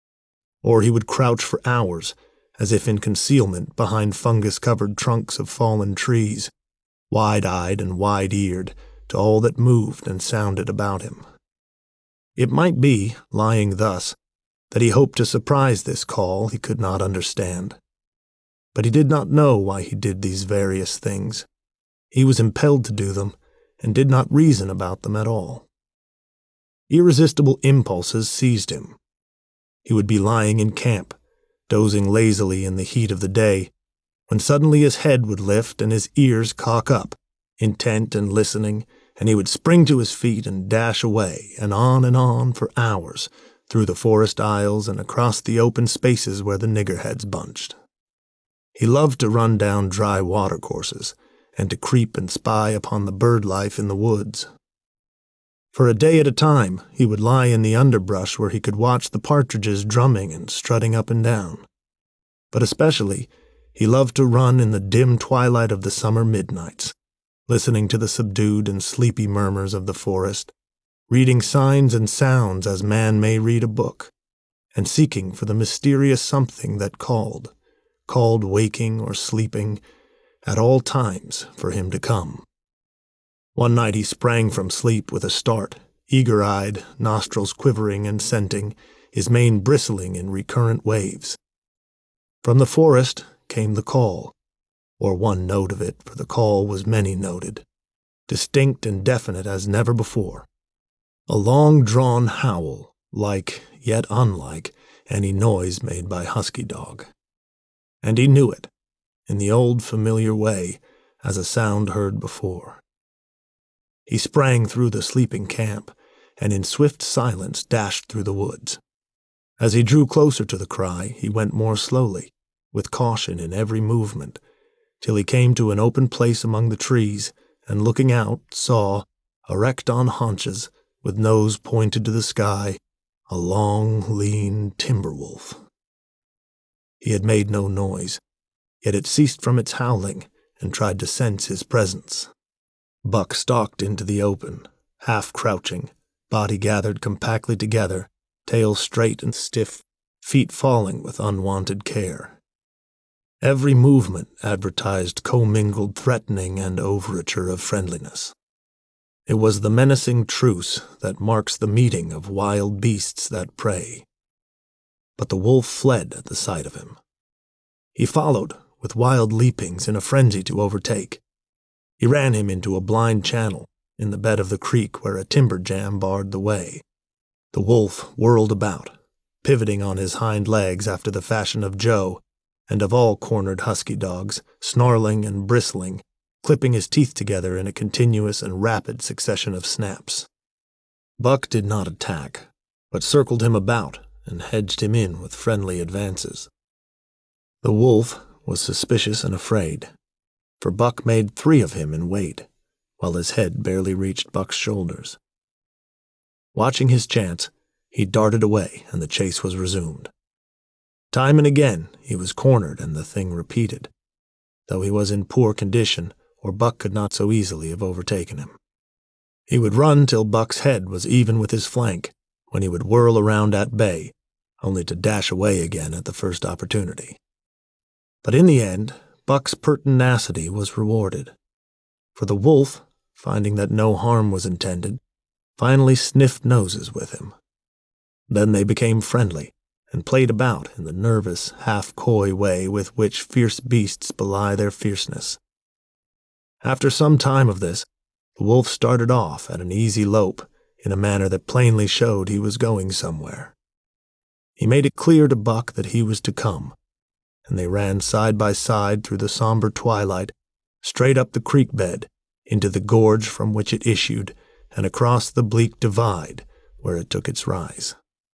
Or he would crouch for hours, as if in concealment behind fungus-covered trunks of fallen trees, wide-eyed and wide-eared, to all that moved and sounded about him. It might be, lying thus, That he hoped to surprise this call he could not understand. But he did not know why he did these various things. He was impelled to do them, and did not reason about them at all. Irresistible impulses seized him. He would be lying in camp, dozing lazily in the heat of the day, when suddenly his head would lift and his ears cock up, intent and listening, and he would spring to his feet and dash away, and on and on for hours, through the forest aisles and across the open spaces where the niggerheads bunched. He loved to run down dry watercourses, and to creep and spy upon the bird life in the woods. For a day at a time he would lie in the underbrush where he could watch the partridges drumming and strutting up and down. But especially, he loved to run in the dim twilight of the summer midnights, listening to the subdued and sleepy murmurs of the forest, reading signs and sounds as man may read a book, and seeking for the mysterious something that called, called waking or sleeping, at all times for him to come. One night he sprang from sleep with a start, eager-eyed, nostrils quivering and scenting, his mane bristling in recurrent waves. From the forest came the call, or one note of it, for the call was many-noted, distinct and definite as never before. A long-drawn howl, like, yet unlike, any noise made by husky dog. And he knew it, in the old familiar way, as a sound heard before. He sprang through the sleeping camp, and in swift silence dashed through the woods. As he drew closer to the cry, he went more slowly, with caution in every movement, till he came to an open place among the trees, and looking out, saw, erect on haunches, with nose pointed to the sky, a long, lean timber wolf. He had made no noise, yet it ceased from its howling and tried to sense his presence. Buck stalked into the open, half crouching, body gathered compactly together, tail straight and stiff, feet falling with unwonted care. Every movement advertised commingled threatening and overture of friendliness. It was the menacing truce that marks the meeting of wild beasts that prey. But the wolf fled at the sight of him. He followed, with wild leapings in a frenzy to overtake. He ran him into a blind channel in the bed of the creek where a timber jam barred the way. The wolf whirled about, pivoting on his hind legs after the fashion of Joe, and of all cornered husky dogs, snarling and bristling, clipping his teeth together in a continuous and rapid succession of snaps. Buck did not attack, but circled him about and hedged him in with friendly advances. The wolf was suspicious and afraid, for Buck made three of him in weight, while his head barely reached Buck's shoulders. Watching his chance, he darted away and the chase was resumed. Time and again he was cornered and the thing repeated, though he was in poor condition, or Buck could not so easily have overtaken him. He would run till Buck's head was even with his flank, when he would whirl around at bay, only to dash away again at the first opportunity. But in the end, Buck's pertinacity was rewarded, for the wolf, finding that no harm was intended, finally sniffed noses with him. Then they became friendly, and played about in the nervous, half-coy way with which fierce beasts belie their fierceness. After some time of this, the wolf started off at an easy lope, in a manner that plainly showed he was going somewhere. He made it clear to Buck that he was to come, and they ran side by side through the somber twilight, straight up the creek bed, into the gorge from which it issued, and across the bleak divide where it took its rise.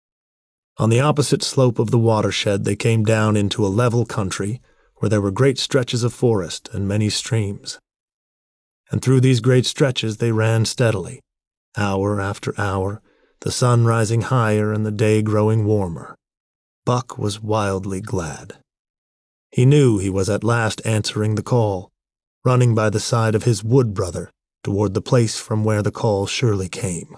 On the opposite slope of the watershed they came down into a level country where there were great stretches of forest and many streams. And through these great stretches they ran steadily, hour after hour, the sun rising higher and the day growing warmer. Buck was wildly glad. He knew he was at last answering the call, running by the side of his wood brother toward the place from where the call surely came.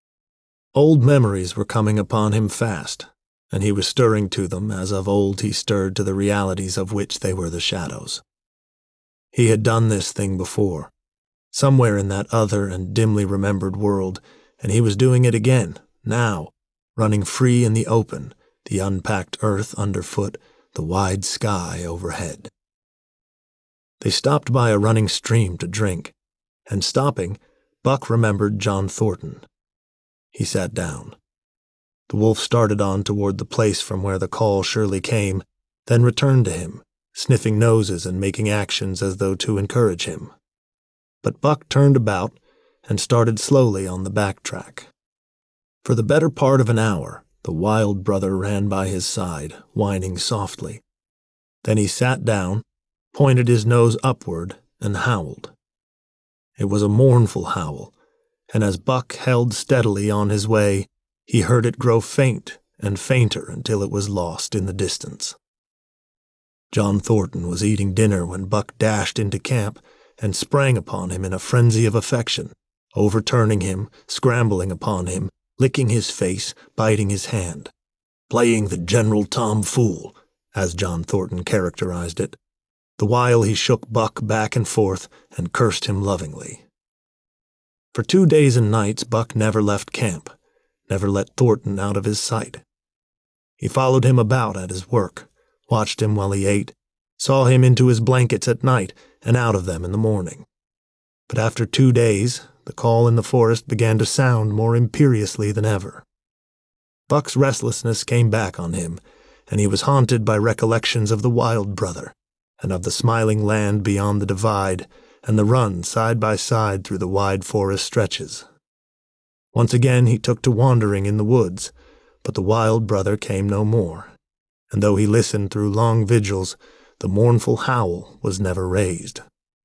Old memories were coming upon him fast, and he was stirring to them as of old he stirred to the realities of which they were the shadows. He had done this thing before, somewhere in that other and dimly remembered world, and he was doing it again, now, running free in the open, the unpacked earth underfoot, the wide sky overhead. They stopped by a running stream to drink, and stopping, Buck remembered John Thornton. He sat down. The wolf started on toward the place from where the call surely came, then returned to him, sniffing noses and making actions as though to encourage him. But Buck turned about and started slowly on the back track. For the better part of an hour, the wild brother ran by his side, whining softly. Then he sat down, pointed his nose upward, and howled. It was a mournful howl, and as Buck held steadily on his way, he heard it grow faint and fainter until it was lost in the distance. John Thornton was eating dinner when Buck dashed into camp and sprang upon him in a frenzy of affection, overturning him, scrambling upon him, licking his face, biting his hand, playing the general tomfool, as John Thornton characterized it, the while he shook Buck back and forth and cursed him lovingly. For two days and nights Buck never left camp, never let Thornton out of his sight. He followed him about at his work, watched him while he ate, saw him into his blankets at night and out of them in the morning. But after two days, the call in the forest began to sound more imperiously than ever. Buck's restlessness came back on him, and he was haunted by recollections of the wild brother, and of the smiling land beyond the divide, and the run side by side through the wide forest stretches. Once again he took to wandering in the woods, but the wild brother came no more, and though he listened through long vigils, the mournful howl was never raised.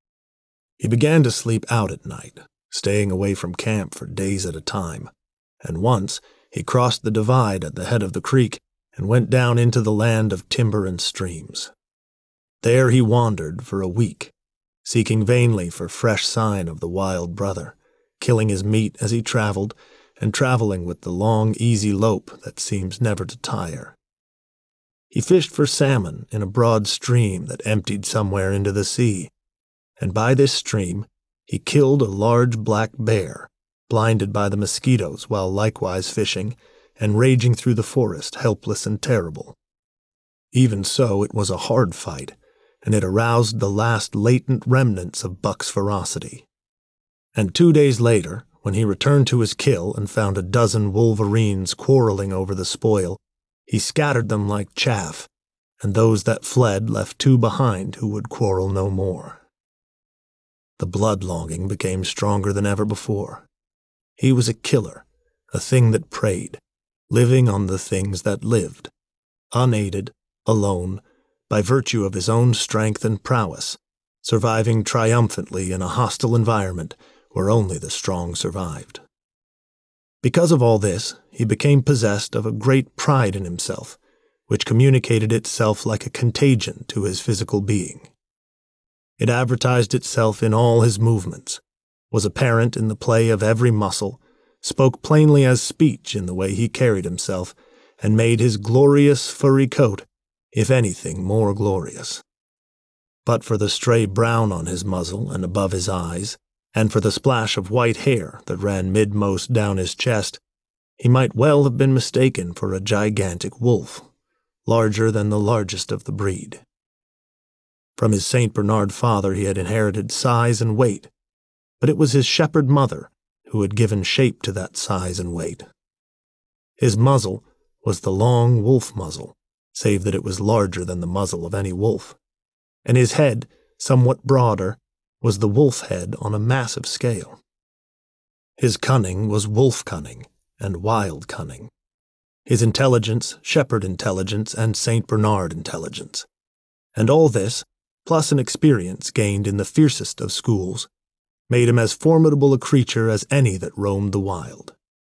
He began to sleep out at night, staying away from camp for days at a time, and once he crossed the divide at the head of the creek and went down into the land of timber and streams. There he wandered for a week, seeking vainly for fresh sign of the wild brother, killing his meat as he traveled, and traveling with the long, easy lope that seems never to tire. He fished for salmon in a broad stream that emptied somewhere into the sea, and by this stream he killed a large black bear, blinded by the mosquitoes while likewise fishing, and raging through the forest helpless and terrible. Even so, it was a hard fight, and it aroused the last latent remnants of Buck's ferocity. And two days later, when he returned to his kill and found a dozen wolverines quarreling over the spoil, he scattered them like chaff, and those that fled left two behind who would quarrel no more. The blood-longing became stronger than ever before. He was a killer, a thing that preyed, living on the things that lived, unaided, alone, by virtue of his own strength and prowess, surviving triumphantly in a hostile environment where only the strong survived. Because of all this, he became possessed of a great pride in himself, which communicated itself like a contagion to his physical being. It advertised itself in all his movements, was apparent in the play of every muscle, spoke plainly as speech in the way he carried himself, and made his glorious furry coat, if anything, more glorious. But for the stray brown on his muzzle and above his eyes, and for the splash of white hair that ran midmost down his chest, he might well have been mistaken for a gigantic wolf, larger than the largest of the breed. From his Saint Bernard father he had inherited size and weight, but it was his shepherd mother who had given shape to that size and weight. His muzzle was the long wolf muzzle, save that it was larger than the muzzle of any wolf, and his head, somewhat broader, was the wolf head on a massive scale. His cunning was wolf cunning and wild cunning. His intelligence, shepherd intelligence, and Saint Bernard intelligence. And all this, plus an experience gained in the fiercest of schools, made him as formidable a creature as any that roamed the wild.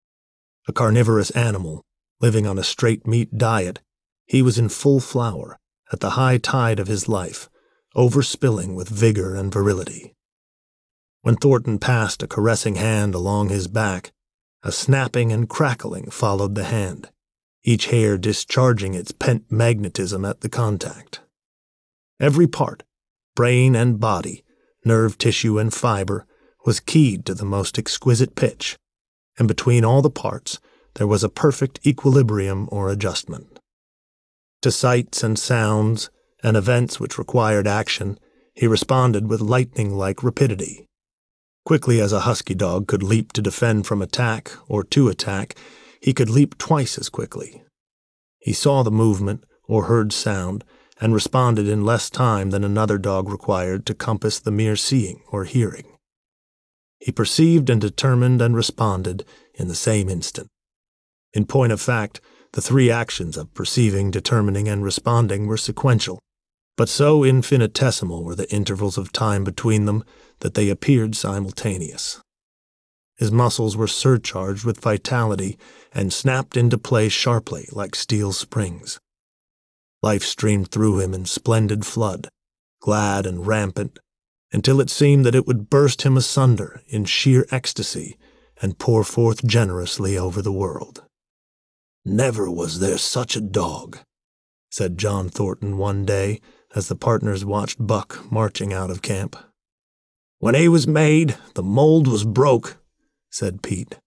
A carnivorous animal, living on a straight meat diet, he was in full flower, at the high tide of his life, overspilling with vigor and virility. When Thornton passed a caressing hand along his back, a snapping and crackling followed the hand, each hair discharging its pent magnetism at the contact. Every part, brain and body, nerve tissue and fiber, was keyed to the most exquisite pitch, and between all the parts there was a perfect equilibrium or adjustment. To sights and sounds and events which required action, he responded with lightning-like rapidity. Quickly as a husky dog could leap to defend from attack or to attack, he could leap twice as quickly. He saw the movement or heard sound and responded in less time than another dog required to compass the mere seeing or hearing. He perceived and determined and responded in the same instant. In point of fact, the three actions of perceiving, determining, and responding were sequential, but so infinitesimal were the intervals of time between them that they appeared simultaneous. His muscles were surcharged with vitality and snapped into play sharply like steel springs. Life streamed through him in splendid flood, glad and rampant, until it seemed that it would burst him asunder in sheer ecstasy and pour forth generously over the world. "Never was there such a dog," said John Thornton one day as the partners watched Buck marching out of camp. "When he was made, the mold was broke," said Pete.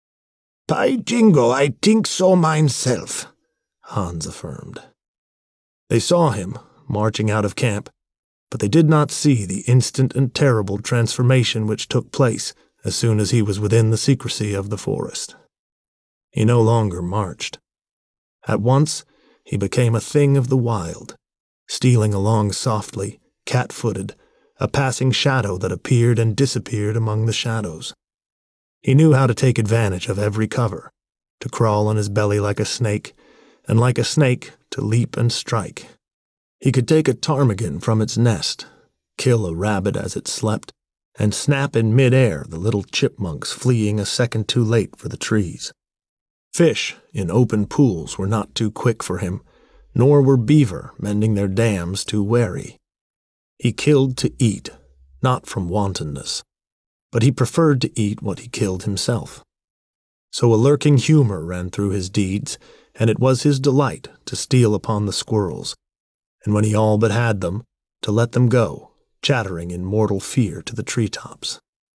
"By jingo, I think so myself," Hans affirmed. They saw him marching out of camp, but they did not see the instant and terrible transformation which took place as soon as he was within the secrecy of the forest. He no longer marched. At once he became a thing of the wild, stealing along softly, cat-footed, a passing shadow that appeared and disappeared among the shadows. He knew how to take advantage of every cover, to crawl on his belly like a snake, and like a snake to leap and strike. He could take a ptarmigan from its nest, kill a rabbit as it slept, and snap in mid-air the little chipmunks fleeing a second too late for the trees. Fish in open pools were not too quick for him, nor were beaver mending their dams too wary. He killed to eat, not from wantonness, but he preferred to eat what he killed himself. So a lurking humor ran through his deeds, and it was his delight to steal upon the squirrels, and when he all but had them, to let them go, chattering in mortal fear to the treetops.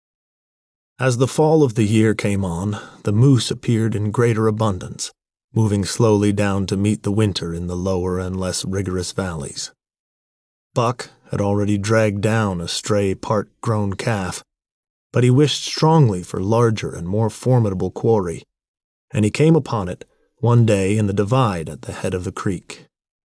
As the fall of the year came on, the moose appeared in greater abundance, moving slowly down to meet the winter in the lower and less rigorous valleys. Buck had already dragged down a stray part-grown calf, but he wished strongly for larger and more formidable quarry, and he came upon it one day in the divide at the head of the creek.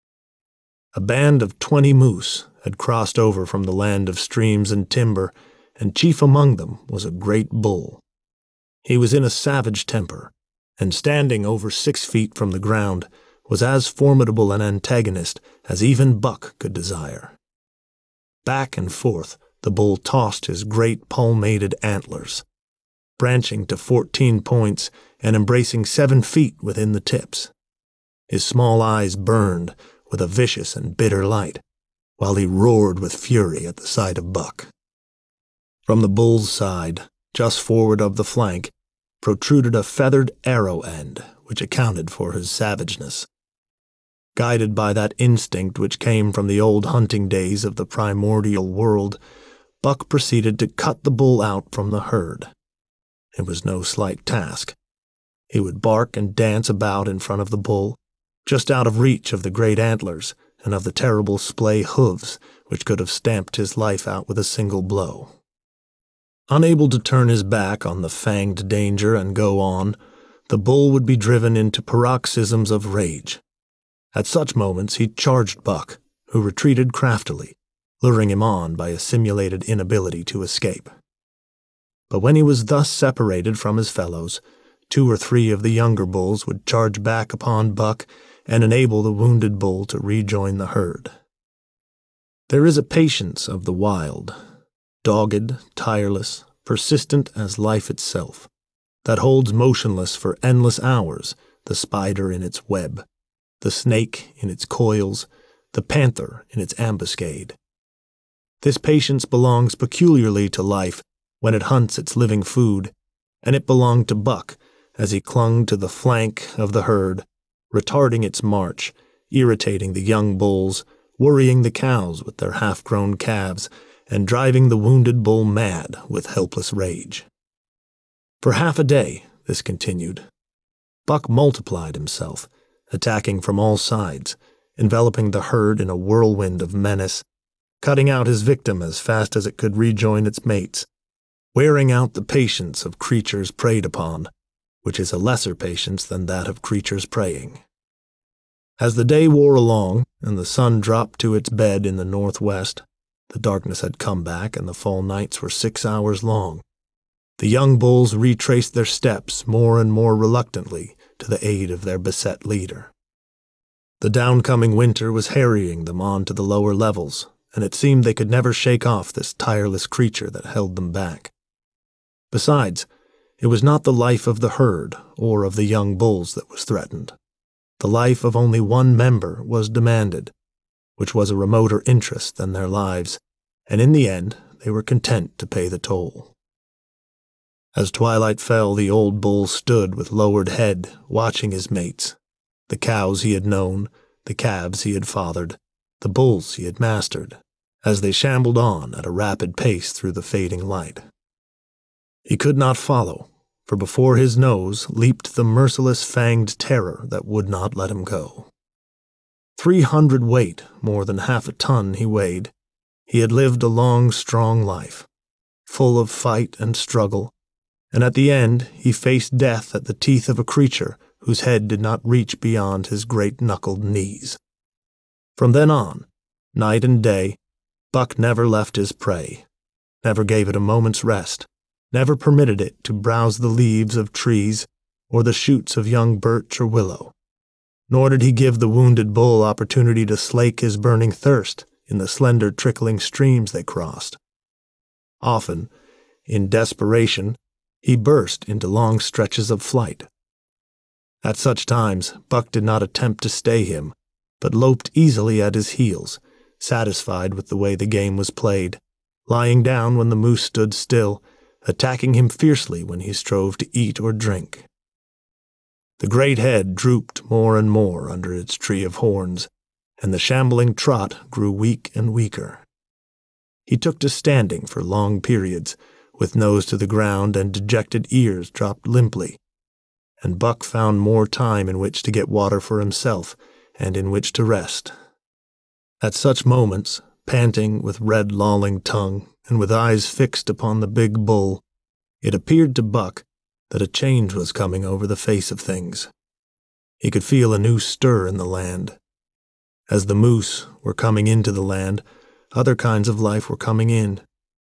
A band of twenty moose had crossed over from the land of streams and timber, and chief among them was a great bull. He was in a savage temper, and standing over six feet from the ground, was as formidable an antagonist as even Buck could desire. Back and forth the bull tossed his great palmated antlers, branching to fourteen points and embracing seven feet within the tips. His small eyes burned with a vicious and bitter light, while he roared with fury at the sight of Buck. From the bull's side, just forward of the flank, protruded a feathered arrow end which accounted for his savageness. Guided by that instinct which came from the old hunting days of the primordial world, Buck proceeded to cut the bull out from the herd. It was no slight task. He would bark and dance about in front of the bull, just out of reach of the great antlers and of the terrible splay hoofs which could have stamped his life out with a single blow. Unable to turn his back on the fanged danger and go on, the bull would be driven into paroxysms of rage. At such moments he charged Buck, who retreated craftily, luring him on by a simulated inability to escape. But when he was thus separated from his fellows, two or three of the younger bulls would charge back upon Buck and enable the wounded bull to rejoin the herd. There is a patience of the wild, dogged, tireless, persistent as life itself, that holds motionless for endless hours the spider in its web, the snake in its coils, the panther in its ambuscade. This patience belongs peculiarly to life when it hunts its living food, and it belonged to Buck as he clung to the flank of the herd, retarding its march, irritating the young bulls, worrying the cows with their half-grown calves, and driving the wounded bull mad with helpless rage. For half a day this continued. Buck multiplied himself, attacking from all sides, enveloping the herd in a whirlwind of menace, cutting out his victim as fast as it could rejoin its mates, wearing out the patience of creatures preyed upon, which is a lesser patience than that of creatures preying. As the day wore along, and the sun dropped to its bed in the northwest, the darkness had come back and the fall nights were six hours long. The young bulls retraced their steps more and more reluctantly to the aid of their beset leader. The downcoming winter was harrying them on to the lower levels, and it seemed they could never shake off this tireless creature that held them back. Besides, it was not the life of the herd or of the young bulls that was threatened. The life of only one member was demanded, which was a remoter interest than their lives, and in the end they were content to pay the toll. As twilight fell, the old bull stood with lowered head, watching his mates, the cows he had known, the calves he had fathered, the bulls he had mastered, as they shambled on at a rapid pace through the fading light. He could not follow, for before his nose leaped the merciless fanged terror that would not let him go. Three hundred weight, more than half a ton he weighed. He had lived a long, strong life, full of fight and struggle, and at the end he faced death at the teeth of a creature whose head did not reach beyond his great knuckled knees. From then on, night and day, Buck never left his prey, never gave it a moment's rest, never permitted it to browse the leaves of trees or the shoots of young birch or willow, nor did he give the wounded bull opportunity to slake his burning thirst in the slender trickling streams they crossed. Often, in desperation, he burst into long stretches of flight. At such times, Buck did not attempt to stay him, but loped easily at his heels, satisfied with the way the game was played, lying down when the moose stood still, attacking him fiercely when he strove to eat or drink. The great head drooped more and more under its tree of horns, and the shambling trot grew weak and weaker. He took to standing for long periods, with nose to the ground and dejected ears dropped limply, and Buck found more time in which to get water for himself and in which to rest. At such moments, panting with red lolling tongue and with eyes fixed upon the big bull, it appeared to Buck that a change was coming over the face of things. He could feel a new stir in the land. As the moose were coming into the land, other kinds of life were coming in.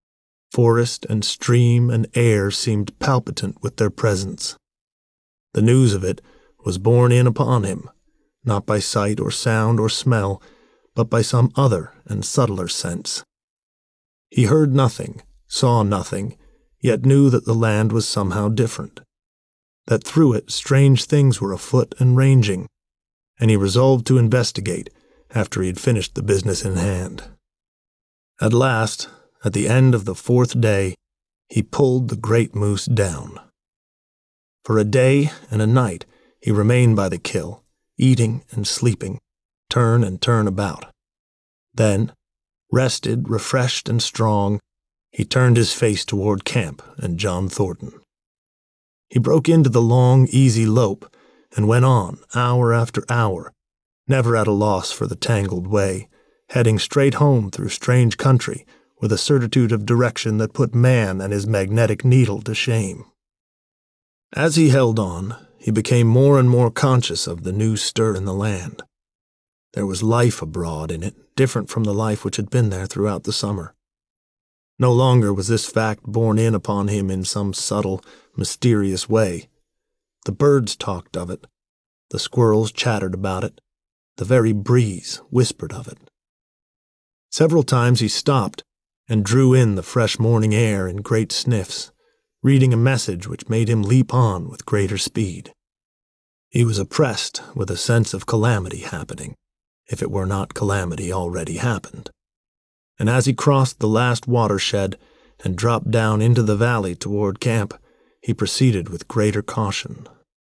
Forest and stream and air seemed palpitant with their presence. The news of it was borne in upon him, not by sight or sound or smell, but by some other and subtler sense. He heard nothing, saw nothing, yet knew that the land was somehow different, that through it strange things were afoot and ranging, and he resolved to investigate after he had finished the business in hand. At last, at the end of the fourth day, he pulled the great moose down. For a day and a night he remained by the kill, eating and sleeping, turn and turn about. Then, rested, refreshed, and strong, he turned his face toward camp and John Thornton. He broke into the long, easy lope and went on, hour after hour, never at a loss for the tangled way, heading straight home through strange country with a certitude of direction that put man and his magnetic needle to shame. As he held on, he became more and more conscious of the new stir in the land. There was life abroad in it, different from the life which had been there throughout the summer. No longer was this fact borne in upon him in some subtle, mysterious way. The birds talked of it, the squirrels chattered about it, the very breeze whispered of it. Several times he stopped and drew in the fresh morning air in great sniffs, reading a message which made him leap on with greater speed. He was oppressed with a sense of calamity happening, if it were not calamity already happened. And as he crossed the last watershed and dropped down into the valley toward camp, he proceeded with greater caution.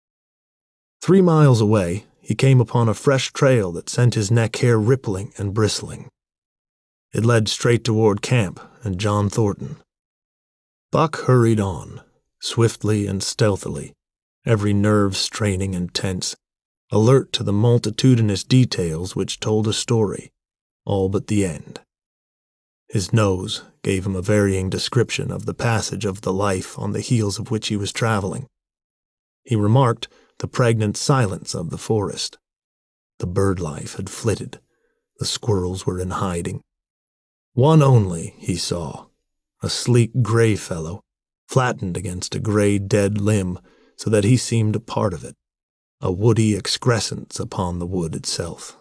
Three miles away, he came upon a fresh trail that sent his neck hair rippling and bristling. It led straight toward camp and John Thornton. Buck hurried on, swiftly and stealthily, every nerve straining and tense, alert to the multitudinous details which told a story, all but the end. His nose gave him a varying description of the passage of the life on the heels of which he was traveling. He remarked the pregnant silence of the forest. The bird life had flitted. The squirrels were in hiding. One only he saw, a sleek gray fellow, flattened against a gray dead limb so that he seemed a part of it, a woody excrescence upon the wood itself.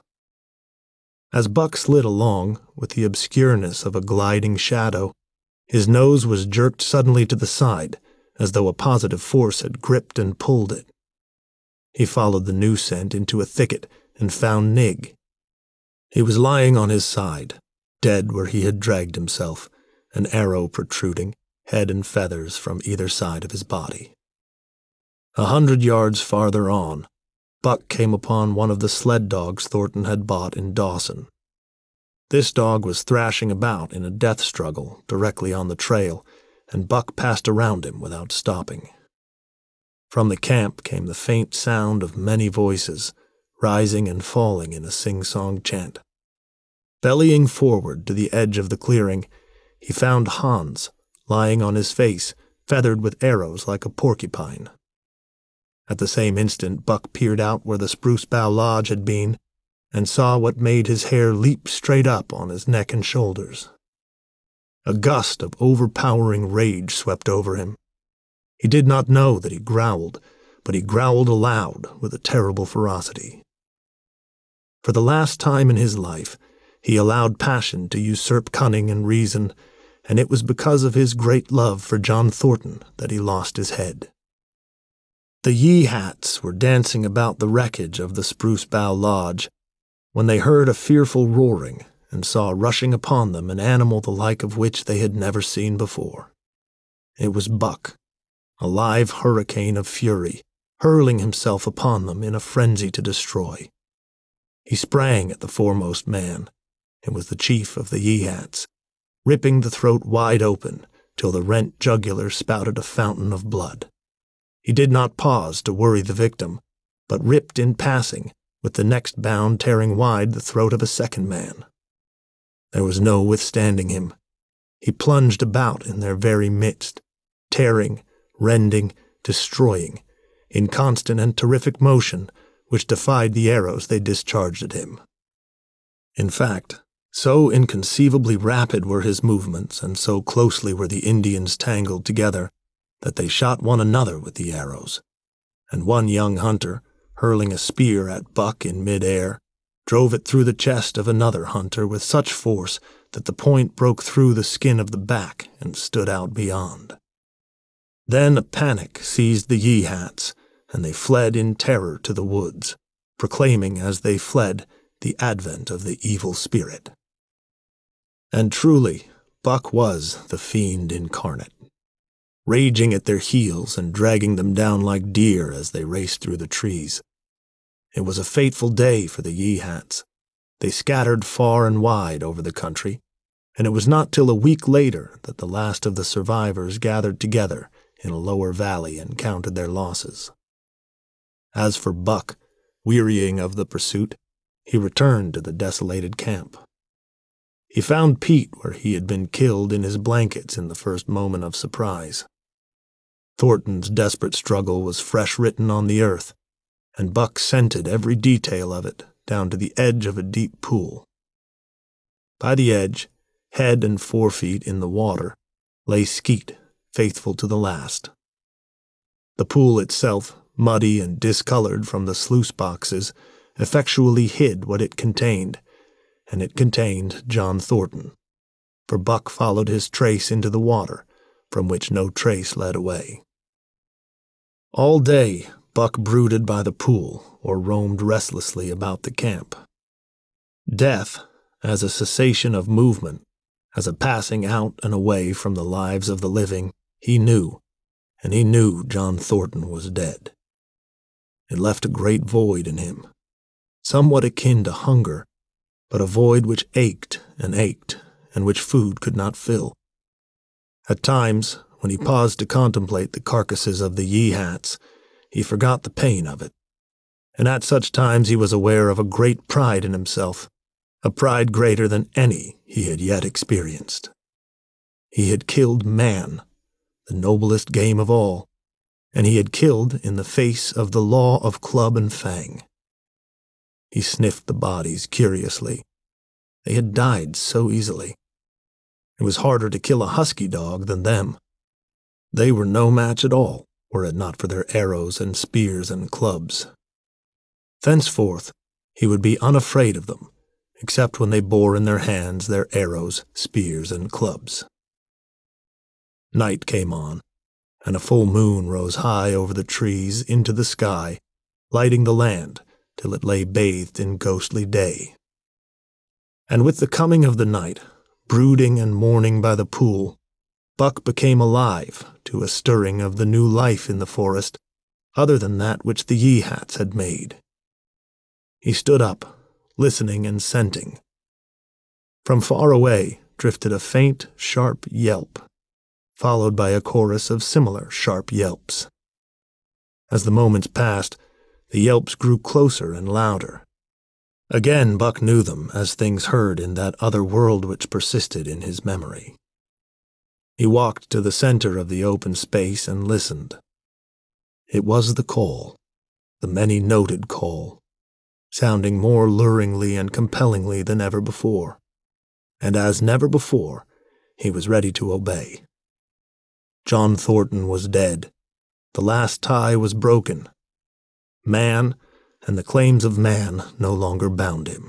As Buck slid along, with the obscureness of a gliding shadow, his nose was jerked suddenly to the side, as though a positive force had gripped and pulled it. He followed the new scent into a thicket and found Nig. He was lying on his side, dead where he had dragged himself, an arrow protruding, head and feathers from either side of his body. A hundred yards farther on, Buck came upon one of the sled dogs Thornton had bought in Dawson. This dog was thrashing about in a death struggle directly on the trail, and Buck passed around him without stopping. From the camp came the faint sound of many voices, rising and falling in a sing-song chant. Bellying forward to the edge of the clearing, he found Hans, lying on his face, feathered with arrows like a porcupine. At the same instant, Buck peered out where the Spruce Bough Lodge had been, and saw what made his hair leap straight up on his neck and shoulders. A gust of overpowering rage swept over him. He did not know that he growled, but he growled aloud with a terrible ferocity. For the last time in his life, he allowed passion to usurp cunning and reason, and it was because of his great love for John Thornton that he lost his head. The Yeehats were dancing about the wreckage of the Spruce Bough Lodge when they heard a fearful roaring and saw rushing upon them an animal the like of which they had never seen before. It was Buck, a live hurricane of fury, hurling himself upon them in a frenzy to destroy. He sprang at the foremost man. It was the chief of the Yeehats, ripping the throat wide open till the rent jugular spouted a fountain of blood. He did not pause to worry the victim, but ripped in passing, with the next bound tearing wide the throat of a second man. There was no withstanding him. He plunged about in their very midst, tearing, rending, destroying, in constant and terrific motion which defied the arrows they discharged at him. In fact, so inconceivably rapid were his movements, and so closely were the Indians tangled together, that they shot one another with the arrows, and one young hunter, hurling a spear at Buck in mid-air, drove it through the chest of another hunter with such force that the point broke through the skin of the back and stood out beyond. Then a panic seized the Yeehats, and they fled in terror to the woods, proclaiming as they fled the advent of the evil spirit. And truly, Buck was the fiend incarnate, raging at their heels and dragging them down like deer as they raced through the trees. It was a fateful day for the Yeehats. They scattered far and wide over the country, and it was not till a week later that the last of the survivors gathered together in a lower valley and counted their losses. As for Buck, wearying of the pursuit, he returned to the desolated camp. He found Pete where he had been killed in his blankets in the first moment of surprise. Thornton's desperate struggle was fresh written on the earth, and Buck scented every detail of it down to the edge of a deep pool. By the edge, head and forefeet in the water, lay Skeet, faithful to the last. The pool itself, muddy and discolored from the sluice boxes, effectually hid what it contained, and it contained John Thornton, for Buck followed his trace into the water, from which no trace led away. All day, Buck brooded by the pool or roamed restlessly about the camp. Death, as a cessation of movement, as a passing out and away from the lives of the living, he knew, and he knew John Thornton was dead. It left a great void in him, somewhat akin to hunger, but a void which ached and ached, and which food could not fill. At times, when he paused to contemplate the carcasses of the Yeehats, he forgot the pain of it, and at such times he was aware of a great pride in himself, a pride greater than any he had yet experienced. He had killed man, the noblest game of all, and he had killed in the face of the law of club and fang. He sniffed the bodies curiously. They had died so easily. It was harder to kill a husky dog than them. They were no match at all, were it not for their arrows and spears and clubs. Thenceforth, he would be unafraid of them, except when they bore in their hands their arrows, spears, and clubs. Night came on, and a full moon rose high over the trees into the sky, lighting the land till it lay bathed in ghostly day. And with the coming of the night, brooding and mourning by the pool, Buck became alive to a stirring of the new life in the forest, other than that which the Yeehats had made. He stood up, listening and scenting. From far away drifted a faint, sharp yelp, followed by a chorus of similar sharp yelps. As the moments passed, the yelps grew closer and louder. Again Buck knew them as things heard in that other world which persisted in his memory. He walked to the center of the open space and listened. It was the call, the many-noted call, sounding more luringly and compellingly than ever before, and as never before, he was ready to obey. John Thornton was dead. The last tie was broken. Man and the claims of man no longer bound him.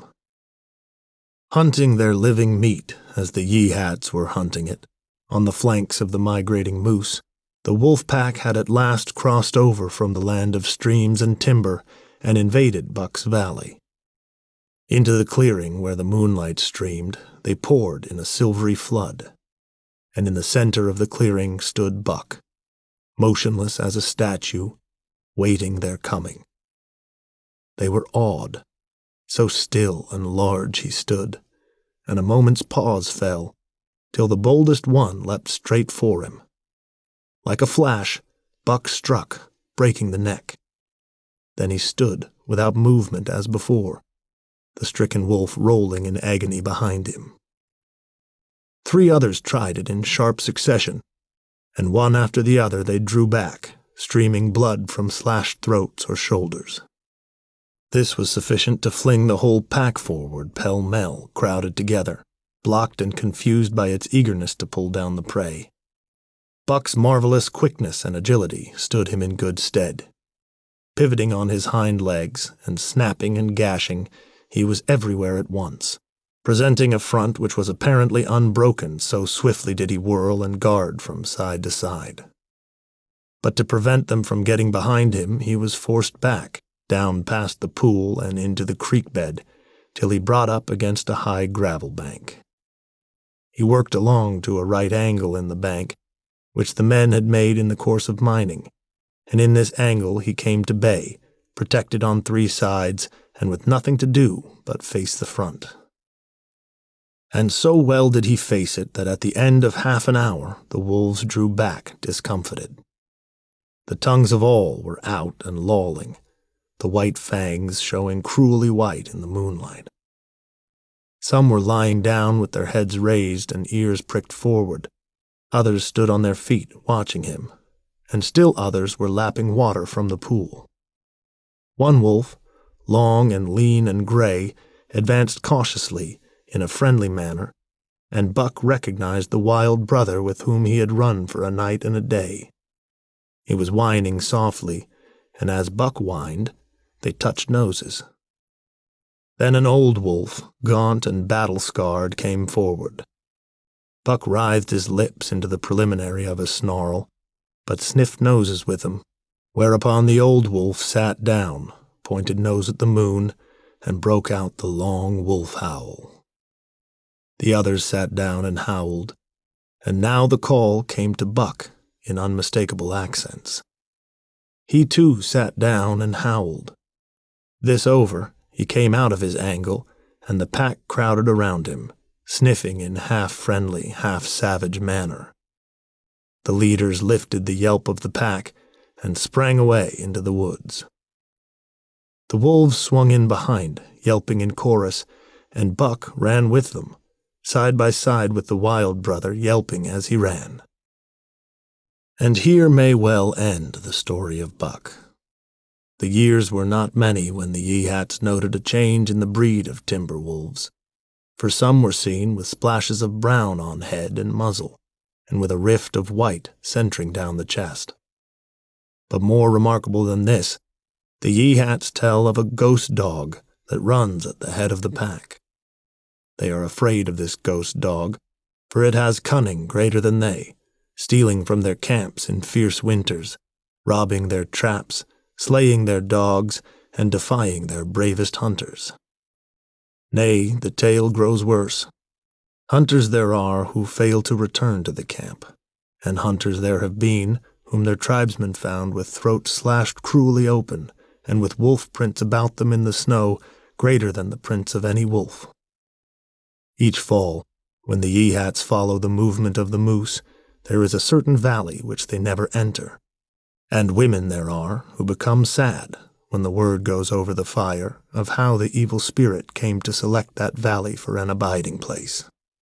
Hunting their living meat, as the Yeehats were hunting it, on the flanks of the migrating moose, the wolf pack had at last crossed over from the land of streams and timber and invaded Buck's Valley. Into the clearing where the moonlight streamed, they poured in a silvery flood, and in the center of the clearing stood Buck, motionless as a statue, waiting their coming. They were awed. So still and large he stood, and a moment's pause fell, till the boldest one leapt straight for him. Like a flash, Buck struck, breaking the neck. Then he stood, without movement as before, the stricken wolf rolling in agony behind him. Three others tried it in sharp succession, and one after the other they drew back, streaming blood from slashed throats or shoulders. This was sufficient to fling the whole pack forward pell-mell, crowded together, blocked and confused by its eagerness to pull down the prey. Buck's marvelous quickness and agility stood him in good stead. Pivoting on his hind legs and snapping and gashing, he was everywhere at once, presenting a front which was apparently unbroken, so swiftly did he whirl and guard from side to side. But to prevent them from getting behind him, he was forced back, down past the pool and into the creek bed, till he brought up against a high gravel bank. He worked along to a right angle in the bank, which the men had made in the course of mining, and in this angle he came to bay, protected on three sides, and with nothing to do but face the front. And so well did he face it that at the end of half an hour the wolves drew back discomfited. The tongues of all were out and lolling, the white fangs showing cruelly white in the moonlight. Some were lying down with their heads raised and ears pricked forward. Others stood on their feet watching him, and still others were lapping water from the pool. One wolf, long and lean and gray, advanced cautiously in a friendly manner, and Buck recognized the wild brother with whom he had run for a night and a day. He was whining softly, and as Buck whined, they touched noses. Then an old wolf, gaunt and battle-scarred, came forward. Buck writhed his lips into the preliminary of a snarl, but sniffed noses with him, whereupon the old wolf sat down, pointed nose at the moon, and broke out the long wolf howl. The others sat down and howled, and now the call came to Buck in unmistakable accents. He too sat down and howled. This over, he came out of his angle, and the pack crowded around him, sniffing in half-friendly, half-savage manner. The leaders lifted the yelp of the pack and sprang away into the woods. The wolves swung in behind, yelping in chorus, and Buck ran with them, side by side with the wild brother, yelping as he ran. And here may well end the story of Buck. The years were not many when the Yeehats noted a change in the breed of timber wolves, for some were seen with splashes of brown on head and muzzle, and with a rift of white centering down the chest. But more remarkable than this, the Yeehats tell of a ghost dog that runs at the head of the pack. They are afraid of this ghost dog, for it has cunning greater than they, stealing from their camps in fierce winters, robbing their traps, slaying their dogs, and defying their bravest hunters. Nay, the tale grows worse. Hunters there are who fail to return to the camp, and hunters there have been whom their tribesmen found with throats slashed cruelly open, and with wolf prints about them in the snow greater than the prints of any wolf. Each fall, when the Yeehats follow the movement of the moose, there is a certain valley which they never enter, and women there are who become sad when the word goes over the fire of how the evil spirit came to select that valley for an abiding place.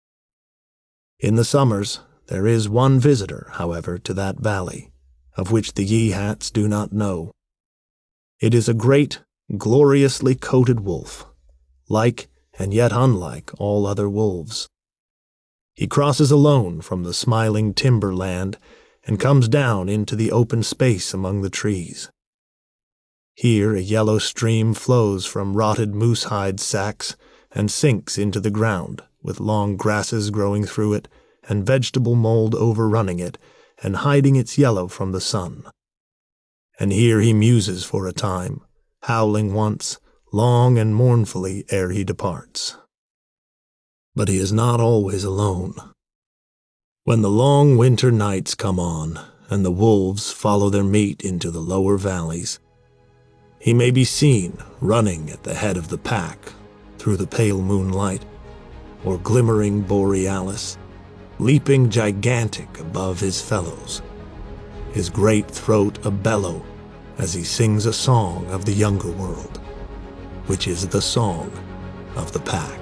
In the summers, there is one visitor, however, to that valley, of which the Yeehats do not know. It is a great, gloriously coated wolf, like and yet unlike all other wolves. He crosses alone from the smiling timberland and comes down into the open space among the trees. Here a yellow stream flows from rotted moose-hide sacks and sinks into the ground, with long grasses growing through it and vegetable mold overrunning it and hiding its yellow from the sun. And here he muses for a time, howling once, long and mournfully ere he departs. But he is not always alone. When the long winter nights come on, and the wolves follow their meat into the lower valleys, he may be seen running at the head of the pack through the pale moonlight, or glimmering borealis, leaping gigantic above his fellows, his great throat a bellow as he sings a song of the younger world, which is the song of the pack.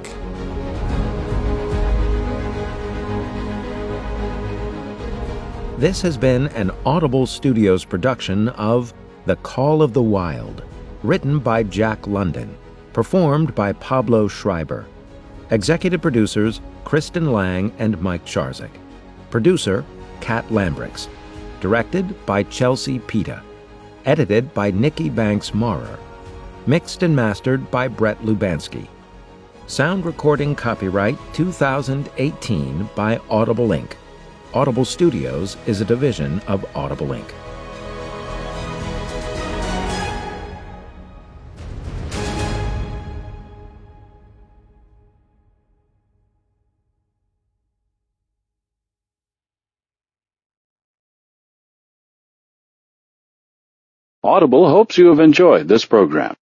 This has been an Audible Studios production of The Call of the Wild, written by Jack London, performed by Pablo Schreiber. Executive producers Kristen Lang and Mike Charzik. Producer Kat Lambrix. Directed by Chelsea Pita. Edited by Nikki Banks Maurer. Mixed and mastered by Brett Lubansky. Sound recording copyright two thousand eighteen by Audible Incorporated. Audible Studios is a division of Audible Incorporated. Audible hopes you have enjoyed this program.